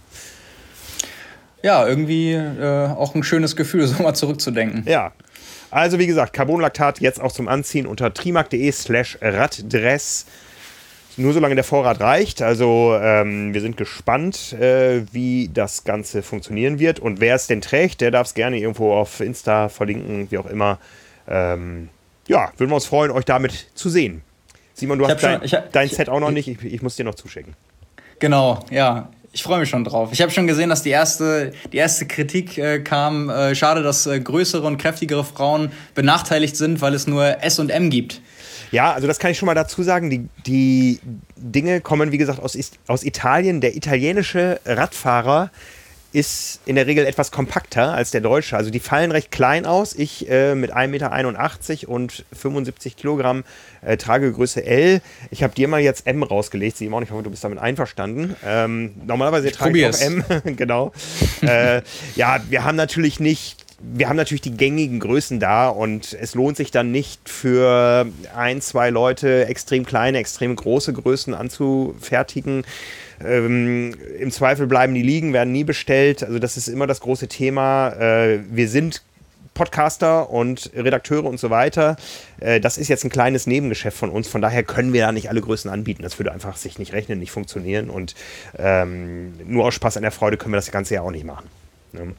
Ja, irgendwie äh, auch ein schönes Gefühl, so mal zurückzudenken. Ja, also wie gesagt, Carbonlaktat jetzt auch zum Anziehen unter trimark.de slash Raddress. Nur solange der Vorrat reicht. Also ähm, wir sind gespannt, äh, wie das Ganze funktionieren wird. Und wer es denn trägt, der darf es gerne irgendwo auf Insta verlinken, wie auch immer. Ähm, ja, würden wir uns freuen, euch damit zu sehen. Simon, du Ich hast hab dein, schon- ich hab- dein ich- Set auch noch nicht. Ich, ich muss dir noch zuschicken. Genau, ja. Ich freue mich schon drauf. Ich habe schon gesehen, dass die erste, die erste Kritik äh, kam. Äh, schade, dass äh, größere und kräftigere Frauen benachteiligt sind, weil es nur S und M gibt. Ja, also das kann ich schon mal dazu sagen. Die, die Dinge kommen, wie gesagt, aus, Is- aus Italien. Der italienische Radfahrer ist in der Regel etwas kompakter als der deutsche. Also die fallen recht klein aus. Ich äh, mit ein Meter einundachtzig und fünfundsiebzig Kilogramm äh, trage Größe L. Ich habe dir mal jetzt M rausgelegt, Simon. Ich hoffe, du bist damit einverstanden. Ähm, normalerweise trage ich auch M. Genau. äh, ja, wir haben natürlich nicht Wir haben natürlich die gängigen Größen da und es lohnt sich dann nicht für ein, zwei Leute extrem kleine, extrem große Größen anzufertigen. Ähm, im Zweifel bleiben die liegen, werden nie bestellt. Also das ist immer das große Thema. Äh, wir sind Podcaster und Redakteure und so weiter. Äh, das ist jetzt ein kleines Nebengeschäft von uns. Von daher können wir da nicht alle Größen anbieten. Das würde einfach sich nicht rechnen, nicht funktionieren. Und ähm, nur aus Spaß an der Freude können wir das ganze ja auch nicht machen. Ne?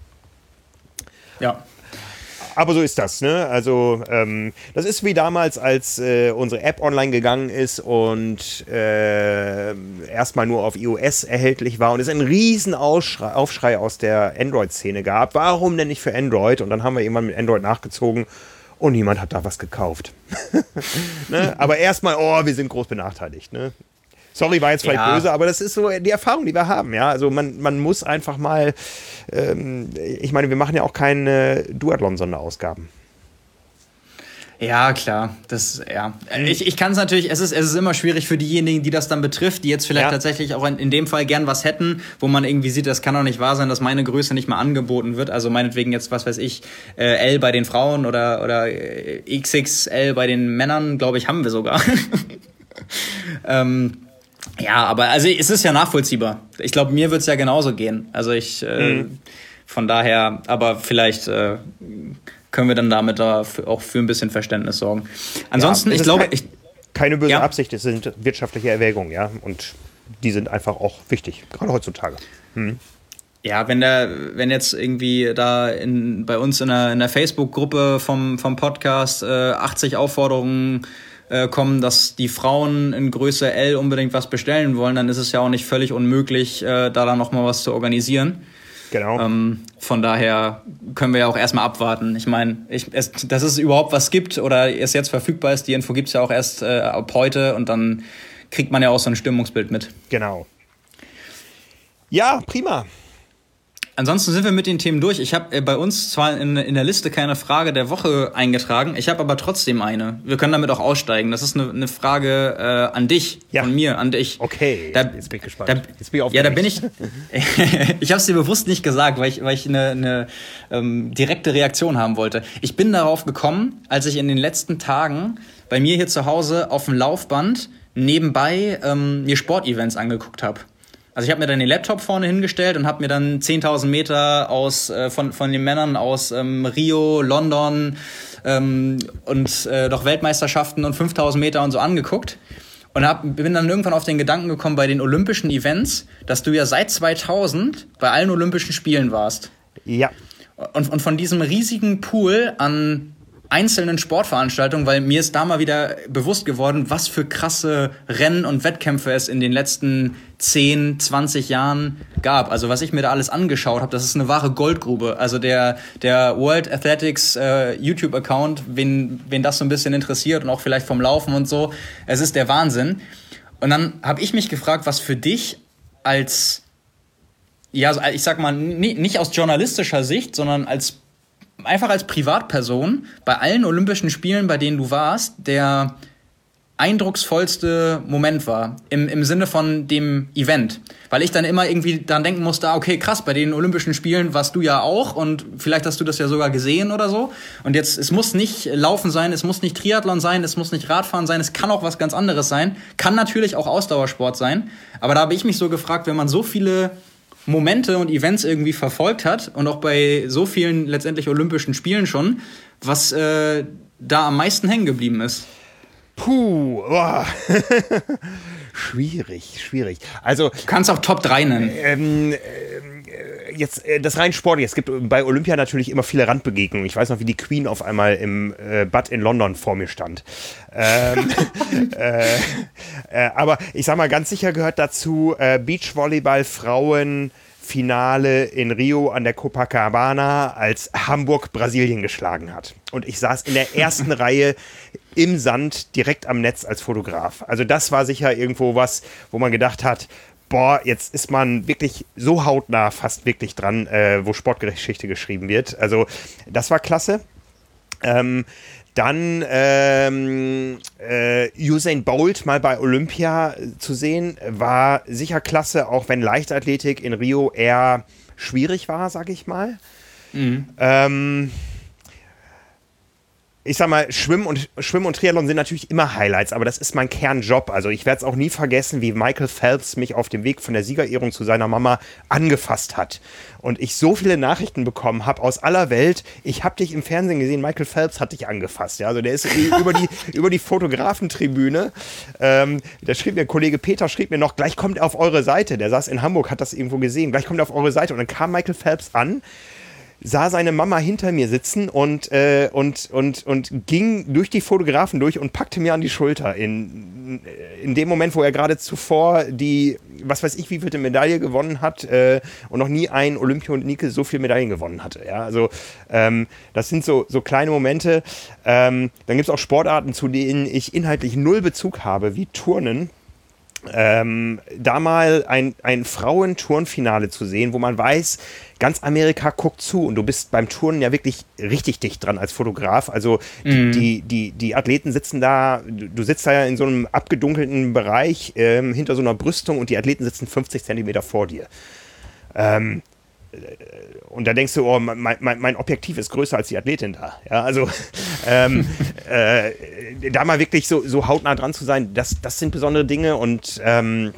Ja. Aber so ist das, ne? Also ähm, das ist wie damals, als äh, unsere App online gegangen ist und äh, erstmal nur auf iOS erhältlich war und es einen riesen Aufschrei, Aufschrei aus der Android-Szene gab. Warum denn nicht für Android? Und dann haben wir irgendwann mit Android nachgezogen und niemand hat da was gekauft. Ne? Aber erstmal, oh, wir sind groß benachteiligt, ne? Sorry, war jetzt vielleicht Ja. böse, aber das ist so die Erfahrung, die wir haben. Ja? Also man, man muss einfach mal, ähm, ich meine, wir machen ja auch keine Duathlon-Sonderausgaben. Ja, klar. Das, ja. Ich, ich kann es natürlich, es ist, es ist immer schwierig für diejenigen, die das dann betrifft, die jetzt vielleicht Ja. tatsächlich auch in, in dem Fall gern was hätten, wo man irgendwie sieht, das kann doch nicht wahr sein, dass meine Größe nicht mal angeboten wird. Also meinetwegen jetzt, was weiß ich, äh, L bei den Frauen oder, oder äh, X X L bei den Männern, glaube ich, haben wir sogar. ähm, ja, aber also es ist ja nachvollziehbar. Ich glaube, mir wird es ja genauso gehen. Also ich, äh, Mhm. von daher, aber vielleicht äh, können wir dann damit da für, auch für ein bisschen Verständnis sorgen. Ansonsten, Ja, es ich ist glaube, kein, ich, keine böse Ja. Absicht, es sind wirtschaftliche Erwägungen, ja, und die sind einfach auch wichtig, gerade heutzutage. Hm. ja, wenn der, wenn jetzt irgendwie da in, bei uns in der, in der Facebook-Gruppe vom, vom Podcast äh, achtzig Aufforderungen äh, kommen, dass die Frauen in Größe L unbedingt was bestellen wollen, dann ist es ja auch nicht völlig unmöglich, äh, da dann noch mal was zu organisieren. Genau. Ähm, von daher können wir ja auch erstmal abwarten. Ich meine, ich, es, dass es überhaupt was gibt oder es jetzt verfügbar ist, die Info gibt es ja auch erst äh, ab heute und dann kriegt man ja auch so ein Stimmungsbild mit. Genau. Ja, prima. Ansonsten sind wir mit den Themen durch. Ich habe äh, bei uns zwar in, in der Liste keine Frage der Woche eingetragen, ich habe aber trotzdem eine. Wir können damit auch aussteigen. Das ist eine, eine Frage äh, an dich, Ja. von mir, an dich. Okay, Da, jetzt bin ich gespannt. Da, Jetzt bin ich ja, da aufgeregt. bin ich. Ich habe es dir bewusst nicht gesagt, weil ich, weil ich eine, eine ähm, direkte Reaktion haben wollte. Ich bin darauf gekommen, als ich in den letzten Tagen bei mir hier zu Hause auf dem Laufband nebenbei ähm, mir Sportevents angeguckt habe. Also ich habe mir dann den Laptop vorne hingestellt und habe mir dann zehntausend Meter aus, äh, von, von den Männern aus ähm, Rio, London ähm, und äh, doch Weltmeisterschaften und fünftausend Meter und so angeguckt. Und hab, bin dann irgendwann auf den Gedanken gekommen bei den Olympischen Events, dass du ja seit zweitausend bei allen Olympischen Spielen warst. Ja. Und, und von diesem riesigen Pool an einzelnen Sportveranstaltungen, weil mir ist da mal wieder bewusst geworden, was für krasse Rennen und Wettkämpfe es in den letzten zehn, zwanzig Jahren gab. Also was ich mir da alles angeschaut habe, das ist eine wahre Goldgrube. Also der, der World Athletics äh, YouTube-Account, wen, wen das so ein bisschen interessiert und auch vielleicht vom Laufen und so, es ist der Wahnsinn. Und dann habe ich mich gefragt, was für dich als Ja, also ich sag mal, nicht aus journalistischer Sicht, sondern als einfach als Privatperson bei allen Olympischen Spielen, bei denen du warst, der eindrucksvollste Moment war, im, im Sinne von dem Event. Weil ich dann immer irgendwie dran denken musste, ah, okay, krass, bei den Olympischen Spielen warst du ja auch und vielleicht hast du das ja sogar gesehen oder so. Und jetzt, es muss nicht Laufen sein, es muss nicht Triathlon sein, es muss nicht Radfahren sein, es kann auch was ganz anderes sein. Kann natürlich auch Ausdauersport sein. Aber da habe ich mich so gefragt, wenn man so viele Momente und Events irgendwie verfolgt hat und auch bei so vielen letztendlich Olympischen Spielen schon, was äh, da am meisten hängen geblieben ist. Puh, boah. schwierig, schwierig. Also, du kannst auch Top drei nennen. Ähm, äh, jetzt äh, das rein Sport. Es gibt bei Olympia natürlich immer viele Randbegegnungen. Ich weiß noch, wie die Queen auf einmal im äh, Bad in London vor mir stand. Ähm, äh, äh, aber ich sag mal, ganz sicher gehört dazu äh, Beachvolleyball Frauen Finale in Rio an der Copacabana, als Hamburg Brasilien geschlagen hat. Und ich saß in der ersten Reihe im Sand direkt am Netz als Fotograf. Also das war sicher irgendwo was, wo man gedacht hat, boah, jetzt ist man wirklich so hautnah fast wirklich dran, äh, wo Sportgeschichte geschrieben wird. Also das war klasse. Ähm, Dann ähm, äh, Usain Bolt mal bei Olympia zu sehen, war sicher klasse, auch wenn Leichtathletik in Rio eher schwierig war, sag ich mal. Mhm. Ähm, ich sag mal, Schwimmen und, Schwimmen und Triathlon sind natürlich immer Highlights, aber das ist mein Kernjob. Also ich werde es auch nie vergessen, wie Michael Phelps mich auf dem Weg von der Siegerehrung zu seiner Mama angefasst hat. Und ich so viele Nachrichten bekommen habe aus aller Welt. Ich habe dich im Fernsehen gesehen, Michael Phelps hat dich angefasst. Ja? Also der ist über die, über die Fotografentribüne. Ähm, da schrieb mir, Kollege Peter schrieb mir noch, gleich kommt er auf eure Seite. Der saß in Hamburg, hat das irgendwo gesehen. Gleich kommt er auf eure Seite. Und dann kam Michael Phelps an, sah seine Mama hinter mir sitzen und, äh, und, und, und ging durch die Fotografen durch und packte mir an die Schulter. In, in dem Moment, wo er gerade zuvor die, was weiß ich, wie viele Medaille gewonnen hat äh, und noch nie ein Olympionike so viele Medaillen gewonnen hatte. Ja? Also ähm, das sind so, so kleine Momente. Ähm, dann gibt es auch Sportarten, zu denen ich inhaltlich null Bezug habe, wie Turnen. Ähm, da mal ein, ein Frauenturnfinale zu sehen, wo man weiß, ganz Amerika guckt zu und du bist beim Turnen ja wirklich richtig dicht dran als Fotograf. Also die, mm. die, die, die Athleten sitzen da, du sitzt da ja in so einem abgedunkelten Bereich ähm, hinter so einer Brüstung und die Athleten sitzen fünfzig Zentimeter vor dir. Ähm, Und da denkst du, oh, mein, mein, mein Objektiv ist größer als die Athletin da. Ja, also ähm, äh, da mal wirklich so, so hautnah dran zu sein, das, das sind besondere Dinge und ähm,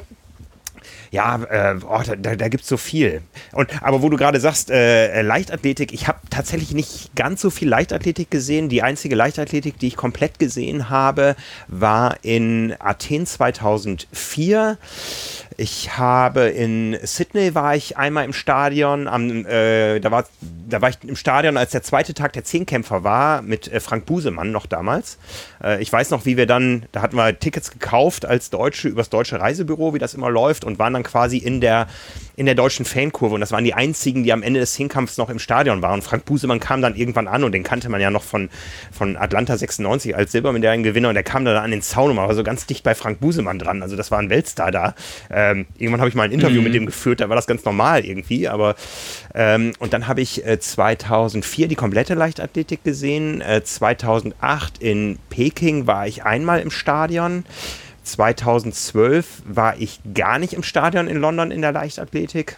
ja, äh, oh, da, da gibt es so viel. Und, aber wo du gerade sagst, äh, Leichtathletik, ich habe tatsächlich nicht ganz so viel Leichtathletik gesehen. Die einzige Leichtathletik, die ich komplett gesehen habe, war in Athen zweitausendvier. Ich habe in Sydney war ich einmal im Stadion, am, äh, da, war, da war ich im Stadion, als der zweite Tag der Zehnkämpfer war, mit äh, Frank Busemann noch damals. Äh, ich weiß noch, wie wir dann, da hatten wir Tickets gekauft als Deutsche übers Deutsche Reisebüro, wie das immer läuft, und waren dann quasi in der, in der deutschen Fankurve. Und das waren die einzigen, die am Ende des Zehnkampfs noch im Stadion waren. Und Frank Busemann kam dann irgendwann an und den kannte man ja noch von, von Atlanta sechsundneunzig als Silbermedaillengewinner. Und der kam dann an den Zaun und war so ganz dicht bei Frank Busemann dran. Also das war ein Weltstar da. Ähm, irgendwann habe ich mal ein Interview mhm. mit dem geführt, da war das ganz normal irgendwie. Aber ähm, und dann habe ich äh, zweitausendvier die komplette Leichtathletik gesehen. Äh, zweitausendacht in Peking war ich einmal im Stadion. zweitausendzwölf war ich gar nicht im Stadion in London in der Leichtathletik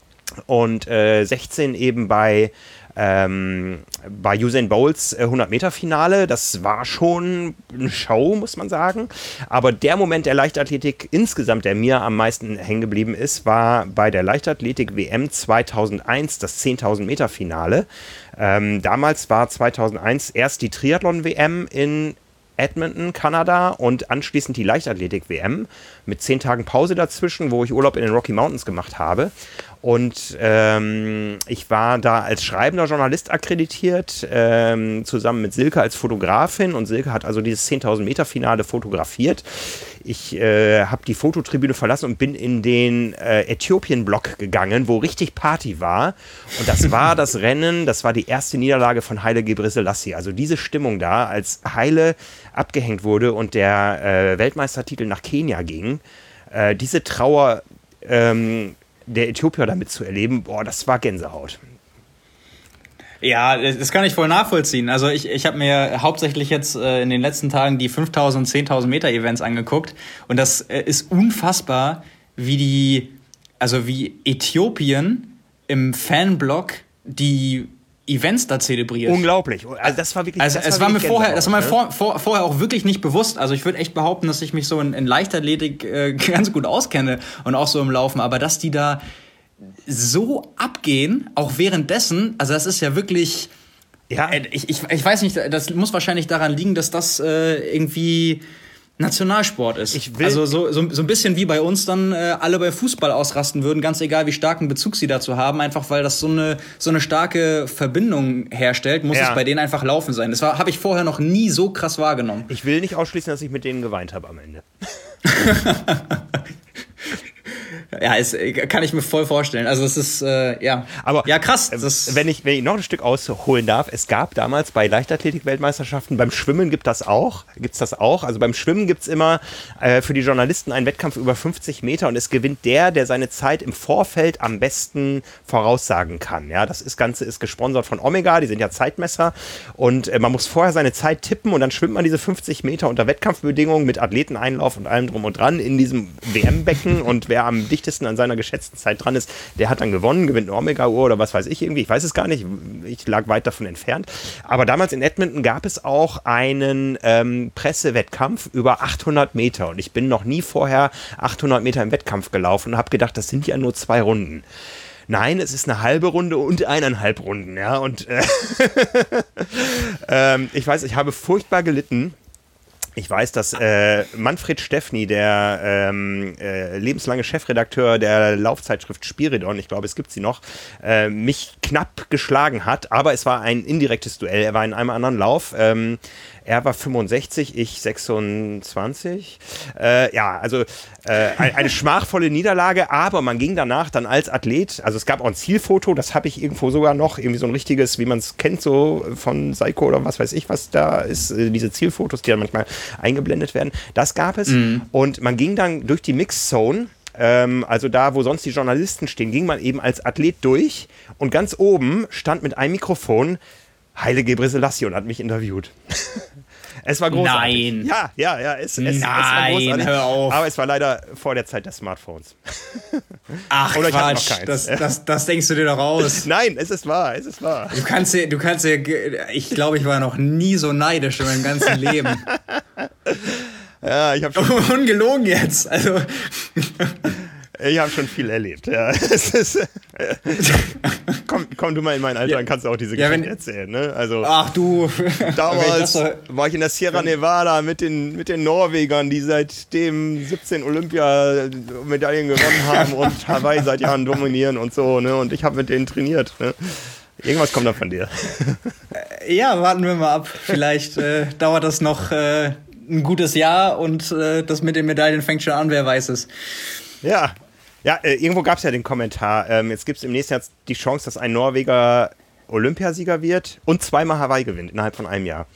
und äh, sechzehn eben bei, ähm, bei Usain Bolts äh, hundert-Meter-Finale. Das war schon eine Show, muss man sagen. Aber der Moment der Leichtathletik insgesamt, der mir am meisten hängen geblieben ist, war bei der Leichtathletik-W M zweitausendeins, das zehntausend-Meter-Finale. Ähm, damals war zweitausendeins erst die Triathlon-W M in Edmonton, Kanada, und anschließend die Leichtathletik-W M mit zehn Tagen Pause dazwischen, wo ich Urlaub in den Rocky Mountains gemacht habe. Und ähm, ich war da als schreibender Journalist akkreditiert, ähm, zusammen mit Silke als Fotografin. Und Silke hat also dieses zehntausend-Meter-Finale fotografiert. Ich äh, habe die Fototribüne verlassen und bin in den äh, Äthiopien-Block gegangen, wo richtig Party war. Und das war das Rennen, das war die erste Niederlage von Haile Gebrselassie. Also diese Stimmung da, als Haile abgehängt wurde und der äh, Weltmeistertitel nach Kenia ging, äh, diese Trauer ähm, der Äthiopier damit zu erleben, boah, das war Gänsehaut. Ja, das kann ich voll nachvollziehen. Also ich, ich habe mir hauptsächlich jetzt äh, in den letzten Tagen die fünftausend und zehntausend Meter Events angeguckt und das äh, ist unfassbar, wie die, also wie Äthiopien im Fanblock die Events da zelebriert. Unglaublich. Also das war wirklich. Also das es war war mir vorher, Gänsehaut, das war mir ne? vor, vor, vorher auch wirklich nicht bewusst. Also ich würde echt behaupten, dass ich mich so in, in Leichtathletik äh, ganz gut auskenne und auch so im Laufen, aber dass die da so abgehen, auch währenddessen, also das ist ja wirklich, ja, ich, ich, ich weiß nicht, das muss wahrscheinlich daran liegen, dass das äh, irgendwie Nationalsport ist. Ich will also so, so, so ein bisschen wie bei uns dann äh, alle bei Fußball ausrasten würden, ganz egal wie starken Bezug sie dazu haben, einfach weil das so eine, so eine starke Verbindung herstellt, muss ja. es bei denen einfach Laufen sein. Das habe ich vorher noch nie so krass wahrgenommen. Ich will nicht ausschließen, dass ich mit denen geweint habe am Ende. Ja, es, kann ich mir voll vorstellen. Also es ist, äh, ja, aber ja krass. Das wenn, ich, wenn ich noch ein Stück ausholen darf, es gab damals bei Leichtathletik-Weltmeisterschaften, beim Schwimmen gibt das auch, gibt's das auch. Also beim Schwimmen gibt's immer äh, für die Journalisten einen Wettkampf über fünfzig Meter und es gewinnt der, der seine Zeit im Vorfeld am besten voraussagen kann. Ja, das ist, Ganze ist gesponsert von Omega, die sind ja Zeitmesser und äh, man muss vorher seine Zeit tippen und dann schwimmt man diese fünfzig Meter unter Wettkampfbedingungen mit Athleteneinlauf und allem drum und dran in diesem W M-Becken und wer am dichtesten an seiner geschätzten Zeit dran ist, der hat dann gewonnen, gewinnt eine Omega-Uhr oder was weiß ich irgendwie, ich weiß es gar nicht, ich lag weit davon entfernt, aber damals in Edmonton gab es auch einen ähm, Pressewettkampf über achthundert Meter und ich bin noch nie vorher achthundert Meter im Wettkampf gelaufen und habe gedacht, das sind ja nur zwei Runden. Nein, es ist eine halbe Runde und eineinhalb Runden, ja, und äh, ähm, ich weiß, ich habe furchtbar gelitten. Ich weiß, dass äh, Manfred Steffny, der ähm, äh, lebenslange Chefredakteur der Laufzeitschrift Spiridon, ich glaube, es gibt sie noch, äh, mich knapp geschlagen hat, aber es war ein indirektes Duell. Er war in einem anderen Lauf. Ähm, er war fünfundsechzig, ich sechsundzwanzig. Äh, ja, also äh, eine schmachvolle Niederlage, aber man ging danach dann als Athlet, also es gab auch ein Zielfoto, das habe ich irgendwo sogar noch, irgendwie so ein richtiges, wie man es kennt, so von Seiko oder was weiß ich, was da ist, äh, diese Zielfotos, die dann manchmal eingeblendet werden, das gab es. Mhm. Und man ging dann durch die Mixzone, ähm, also da, wo sonst die Journalisten stehen, ging man eben als Athlet durch und ganz oben stand mit einem Mikrofon Haile Gebrselassie und hat mich interviewt. Es war großartig. Nein. Ja, ja, ja. Es, es, Nein, es war großartig. hör auf. Aber es war leider vor der Zeit der Smartphones. Ach, oder ich Quatsch. noch keins. Das, das, das denkst du dir doch aus. Nein, es ist wahr, es ist wahr. Du kannst dir, du kannst dir, ich glaube, ich war noch nie so neidisch in meinem ganzen Leben. Ja, ich habe schon... Ungelogen jetzt, also... Ich habe schon viel erlebt, ja. Es ist, komm, komm du mal in mein Alter, ja, dann kannst du auch diese Geschichte ja, wenn, erzählen, ne? Also, ach du. Damals war ich in der Sierra Nevada mit den, mit den Norwegern, die seitdem siebzehn Olympiamedaillen gewonnen haben und Hawaii seit Jahren dominieren und so, ne? Und ich habe mit denen trainiert, ne? Irgendwas kommt da von dir. Ja, warten wir mal ab. Vielleicht äh, dauert das noch äh, ein gutes Jahr und äh, das mit den Medaillen fängt schon an, wer weiß es. Ja. Ja, äh, irgendwo gab es ja den Kommentar, ähm, jetzt gibt es im nächsten Jahr die Chance, dass ein Norweger Olympiasieger wird und zweimal Hawaii gewinnt innerhalb von einem Jahr.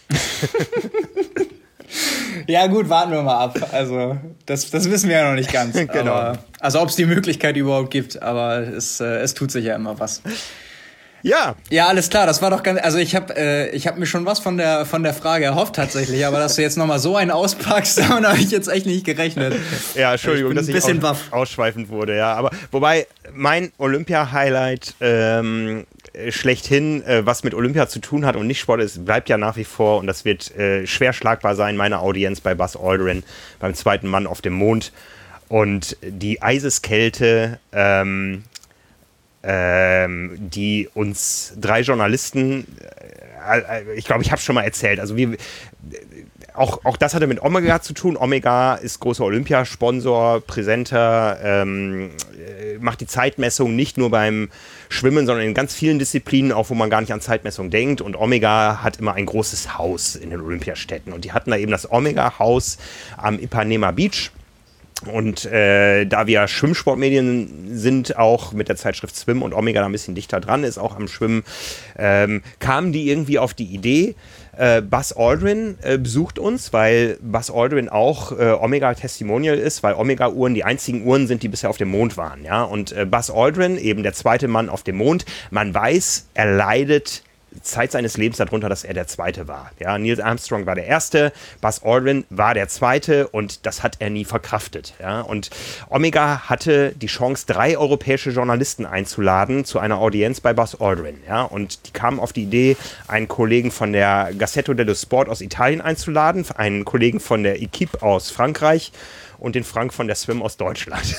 Ja gut, warten wir mal ab. Also das, das wissen wir ja noch nicht ganz. Genau. Aber, also ob es die Möglichkeit überhaupt gibt, aber es, äh, es tut sich ja immer was. Ja. Ja, alles klar, das war doch ganz, also ich habe äh, ich hab mir schon was von der von der Frage erhofft tatsächlich, aber dass du jetzt nochmal so einen auspackst, damit habe ich jetzt echt nicht gerechnet. Ja, Entschuldigung, ich dass ich bisschen aus, ausschweifend wurde, ja, aber wobei mein Olympia-Highlight ähm, schlechthin, äh, was mit Olympia zu tun hat und nicht Sport ist, bleibt ja nach wie vor und das wird äh, schwer schlagbar sein, meine Audienz bei Buzz Aldrin, beim zweiten Mann auf dem Mond und die Eiseskälte, ähm, Ähm, die uns drei Journalisten, äh, ich glaube, ich habe es schon mal erzählt, also wir, auch, auch das hatte mit Omega zu tun. Omega ist großer Olympiasponsor, präsenter, ähm, macht die Zeitmessung nicht nur beim Schwimmen, sondern in ganz vielen Disziplinen, auch wo man gar nicht an Zeitmessung denkt. Und Omega hat immer ein großes Haus in den Olympiastädten. Und die hatten da eben das Omega-Haus am Ipanema Beach. Und äh, da wir Schwimmsportmedien sind, auch mit der Zeitschrift Swim und Omega da ein bisschen dichter dran ist, auch am Schwimmen, ähm, kamen die irgendwie auf die Idee, äh, Buzz Aldrin äh, besucht uns, weil Buzz Aldrin auch äh, Omega-Testimonial ist, weil Omega-Uhren die einzigen Uhren sind, die bisher auf dem Mond waren. Ja? Und äh, Buzz Aldrin, eben der zweite Mann auf dem Mond, man weiß, er leidet Zeit seines Lebens darunter, dass er der Zweite war. Ja, Neil Armstrong war der Erste, Buzz Aldrin war der Zweite und das hat er nie verkraftet. Ja, und Omega hatte die Chance, drei europäische Journalisten einzuladen zu einer Audienz bei Buzz Aldrin. Ja, und die kamen auf die Idee, einen Kollegen von der Gazzetta dello Sport aus Italien einzuladen, einen Kollegen von der Equipe aus Frankreich und den Frank von der Swim aus Deutschland.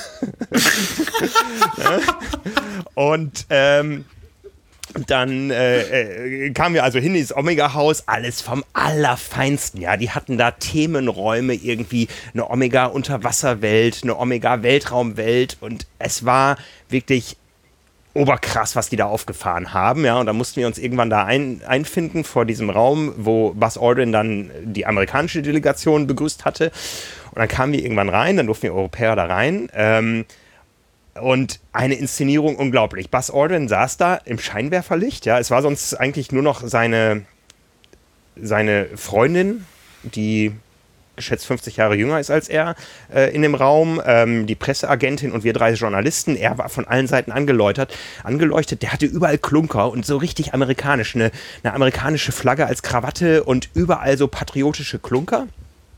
Und ähm, dann äh, äh, kamen wir also hin ins Omega-Haus, alles vom Allerfeinsten, ja, die hatten da Themenräume, irgendwie eine Omega-Unterwasserwelt, eine Omega-Weltraumwelt und es war wirklich oberkrass, was die da aufgefahren haben, ja, und da mussten wir uns irgendwann da ein, einfinden vor diesem Raum, wo Buzz Aldrin dann die amerikanische Delegation begrüßt hatte und dann kamen wir irgendwann rein, dann durften wir Europäer da rein, ähm, und eine Inszenierung unglaublich. Buzz Aldrin saß da im Scheinwerferlicht. Ja, es war sonst eigentlich nur noch seine, seine Freundin, die geschätzt fünfzig Jahre jünger ist als er, äh, in dem Raum. Ähm, die Presseagentin und wir drei Journalisten. Er war von allen Seiten angeleuchtet. angeleuchtet. Der hatte überall Klunker und so richtig amerikanisch. Eine, eine amerikanische Flagge als Krawatte und überall so patriotische Klunker.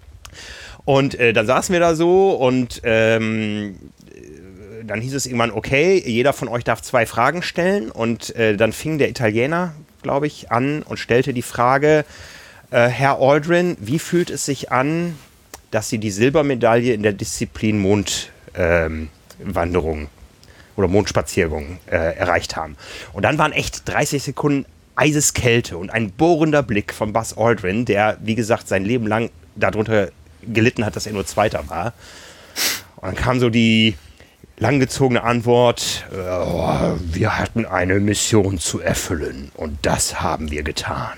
Und äh, dann saßen wir da so und ähm, dann hieß es irgendwann, okay, jeder von euch darf zwei Fragen stellen und äh, dann fing der Italiener, glaube ich, an und stellte die Frage, äh, Herr Aldrin, wie fühlt es sich an, dass Sie die Silbermedaille in der Disziplin Mondwanderung ähm, oder Mondspaziergung äh, erreicht haben? Und dann waren echt dreißig Sekunden Eiseskälte und ein bohrender Blick von Buzz Aldrin, der, wie gesagt, sein Leben lang darunter gelitten hat, dass er nur Zweiter war. Und dann kam so die langgezogene Antwort, äh, wir hatten eine Mission zu erfüllen und das haben wir getan.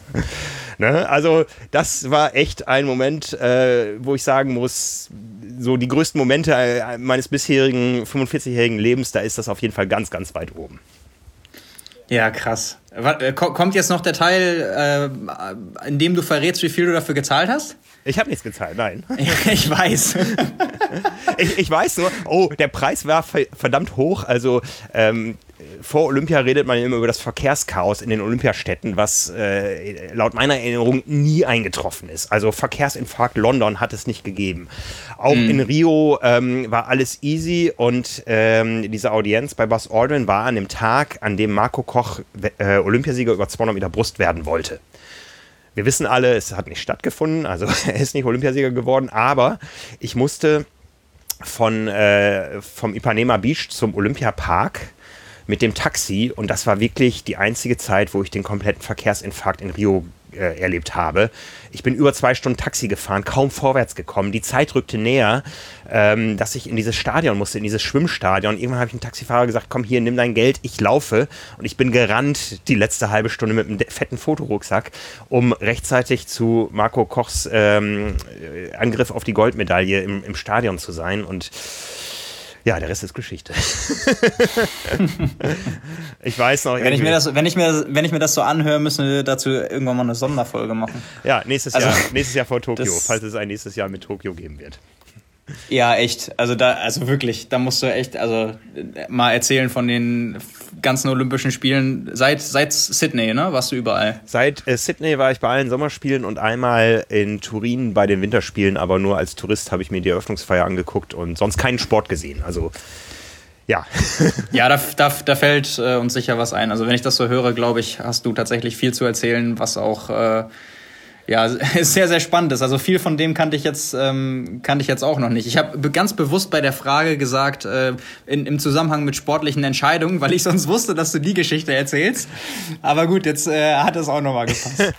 Ne? Also das war echt ein Moment, äh, wo ich sagen muss, so die größten Momente äh, meines bisherigen fünfundvierzigjährigen Lebens, da ist das auf jeden Fall ganz, ganz weit oben. Ja, krass. Kommt jetzt noch der Teil, äh, in dem du verrätst, wie viel du dafür gezahlt hast? Ich habe nichts gezahlt, nein. Ich weiß. ich, ich weiß nur, oh, der Preis war verdammt hoch. Also ähm, vor Olympia redet man immer über das Verkehrschaos in den Olympiastädten, was äh, laut meiner Erinnerung nie eingetroffen ist. Also Verkehrsinfarkt London hat es nicht gegeben. Auch mhm. in Rio ähm, war alles easy und ähm, diese Audienz bei Buzz Aldrin war an dem Tag, an dem Marco Koch äh, Olympiasieger über zweihundert Meter Brust werden wollte. Wir wissen alle, es hat nicht stattgefunden, also er ist nicht Olympiasieger geworden, aber ich musste von, äh, vom Ipanema Beach zum Olympiapark mit dem Taxi und das war wirklich die einzige Zeit, wo ich den kompletten Verkehrsinfarkt in Rio äh, erlebt habe. Ich bin über zwei Stunden Taxi gefahren, kaum vorwärts gekommen. Die Zeit rückte näher, ähm, dass ich in dieses Stadion musste, in dieses Schwimmstadion. Irgendwann habe ich dem Taxifahrer gesagt, komm hier, nimm dein Geld, ich laufe. Und ich bin gerannt die letzte halbe Stunde mit einem fetten Fotorucksack, um rechtzeitig zu Marco Kochs ähm, Angriff auf die Goldmedaille im, im Stadion zu sein. Und ja, der Rest ist Geschichte. Ich weiß noch. Wenn ich, mir das, wenn, ich mir, wenn ich mir das so anhöre, müssen wir dazu irgendwann mal eine Sonderfolge machen. Ja, nächstes, also, Jahr, nächstes Jahr vor Tokio, falls es ein nächstes Jahr mit Tokio geben wird. Ja, echt. Also da, also wirklich, da musst du echt, also mal erzählen von den ganzen Olympischen Spielen. Seit, seit Sydney, ne? Warst du überall? Seit äh, Sydney war ich bei allen Sommerspielen und einmal in Turin bei den Winterspielen, aber nur als Tourist habe ich mir die Eröffnungsfeier angeguckt und sonst keinen Sport gesehen. Also ja. Ja, da, da, da fällt äh, uns sicher was ein. Also wenn ich das so höre, glaube ich, hast du tatsächlich viel zu erzählen, was auch äh, ja, sehr, sehr spannend ist. Also viel von dem kannte ich jetzt, ähm, kannte ich jetzt auch noch nicht. Ich habe ganz bewusst bei der Frage gesagt, äh, in, im Zusammenhang mit sportlichen Entscheidungen, weil ich sonst wusste, dass du die Geschichte erzählst. Aber gut, jetzt äh, hat es auch nochmal gepasst.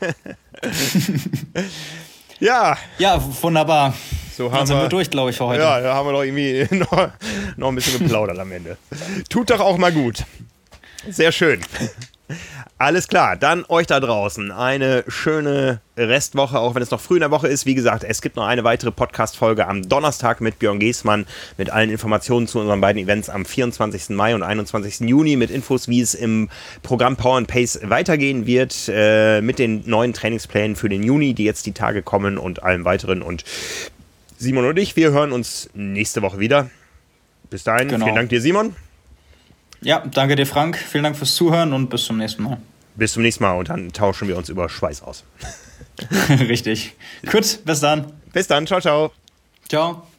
Ja. Ja, wunderbar. So haben Dann sind wir, wir durch, glaube ich, für heute. Ja, da haben wir doch irgendwie noch, noch ein bisschen geplaudert am Ende. Tut doch auch mal gut. Sehr schön. Alles klar, dann euch da draußen eine schöne Restwoche, auch wenn es noch früh in der Woche ist. Wie gesagt, es gibt noch eine weitere Podcast-Folge am Donnerstag mit Björn Giesmann mit allen Informationen zu unseren beiden Events am vierundzwanzigsten Mai und einundzwanzigsten Juni mit Infos, wie es im Programm Power and Pace weitergehen wird, äh, mit den neuen Trainingsplänen für den Juni, die jetzt die Tage kommen und allem weiteren. Und Simon und ich, wir hören uns nächste Woche wieder. Bis dahin, genau. Vielen Dank dir, Simon. Ja, danke dir, Frank. Vielen Dank fürs Zuhören und bis zum nächsten Mal. Bis zum nächsten Mal und dann tauschen wir uns über Schweiß aus. Richtig. Gut, bis dann. Bis dann. Ciao, ciao. Ciao.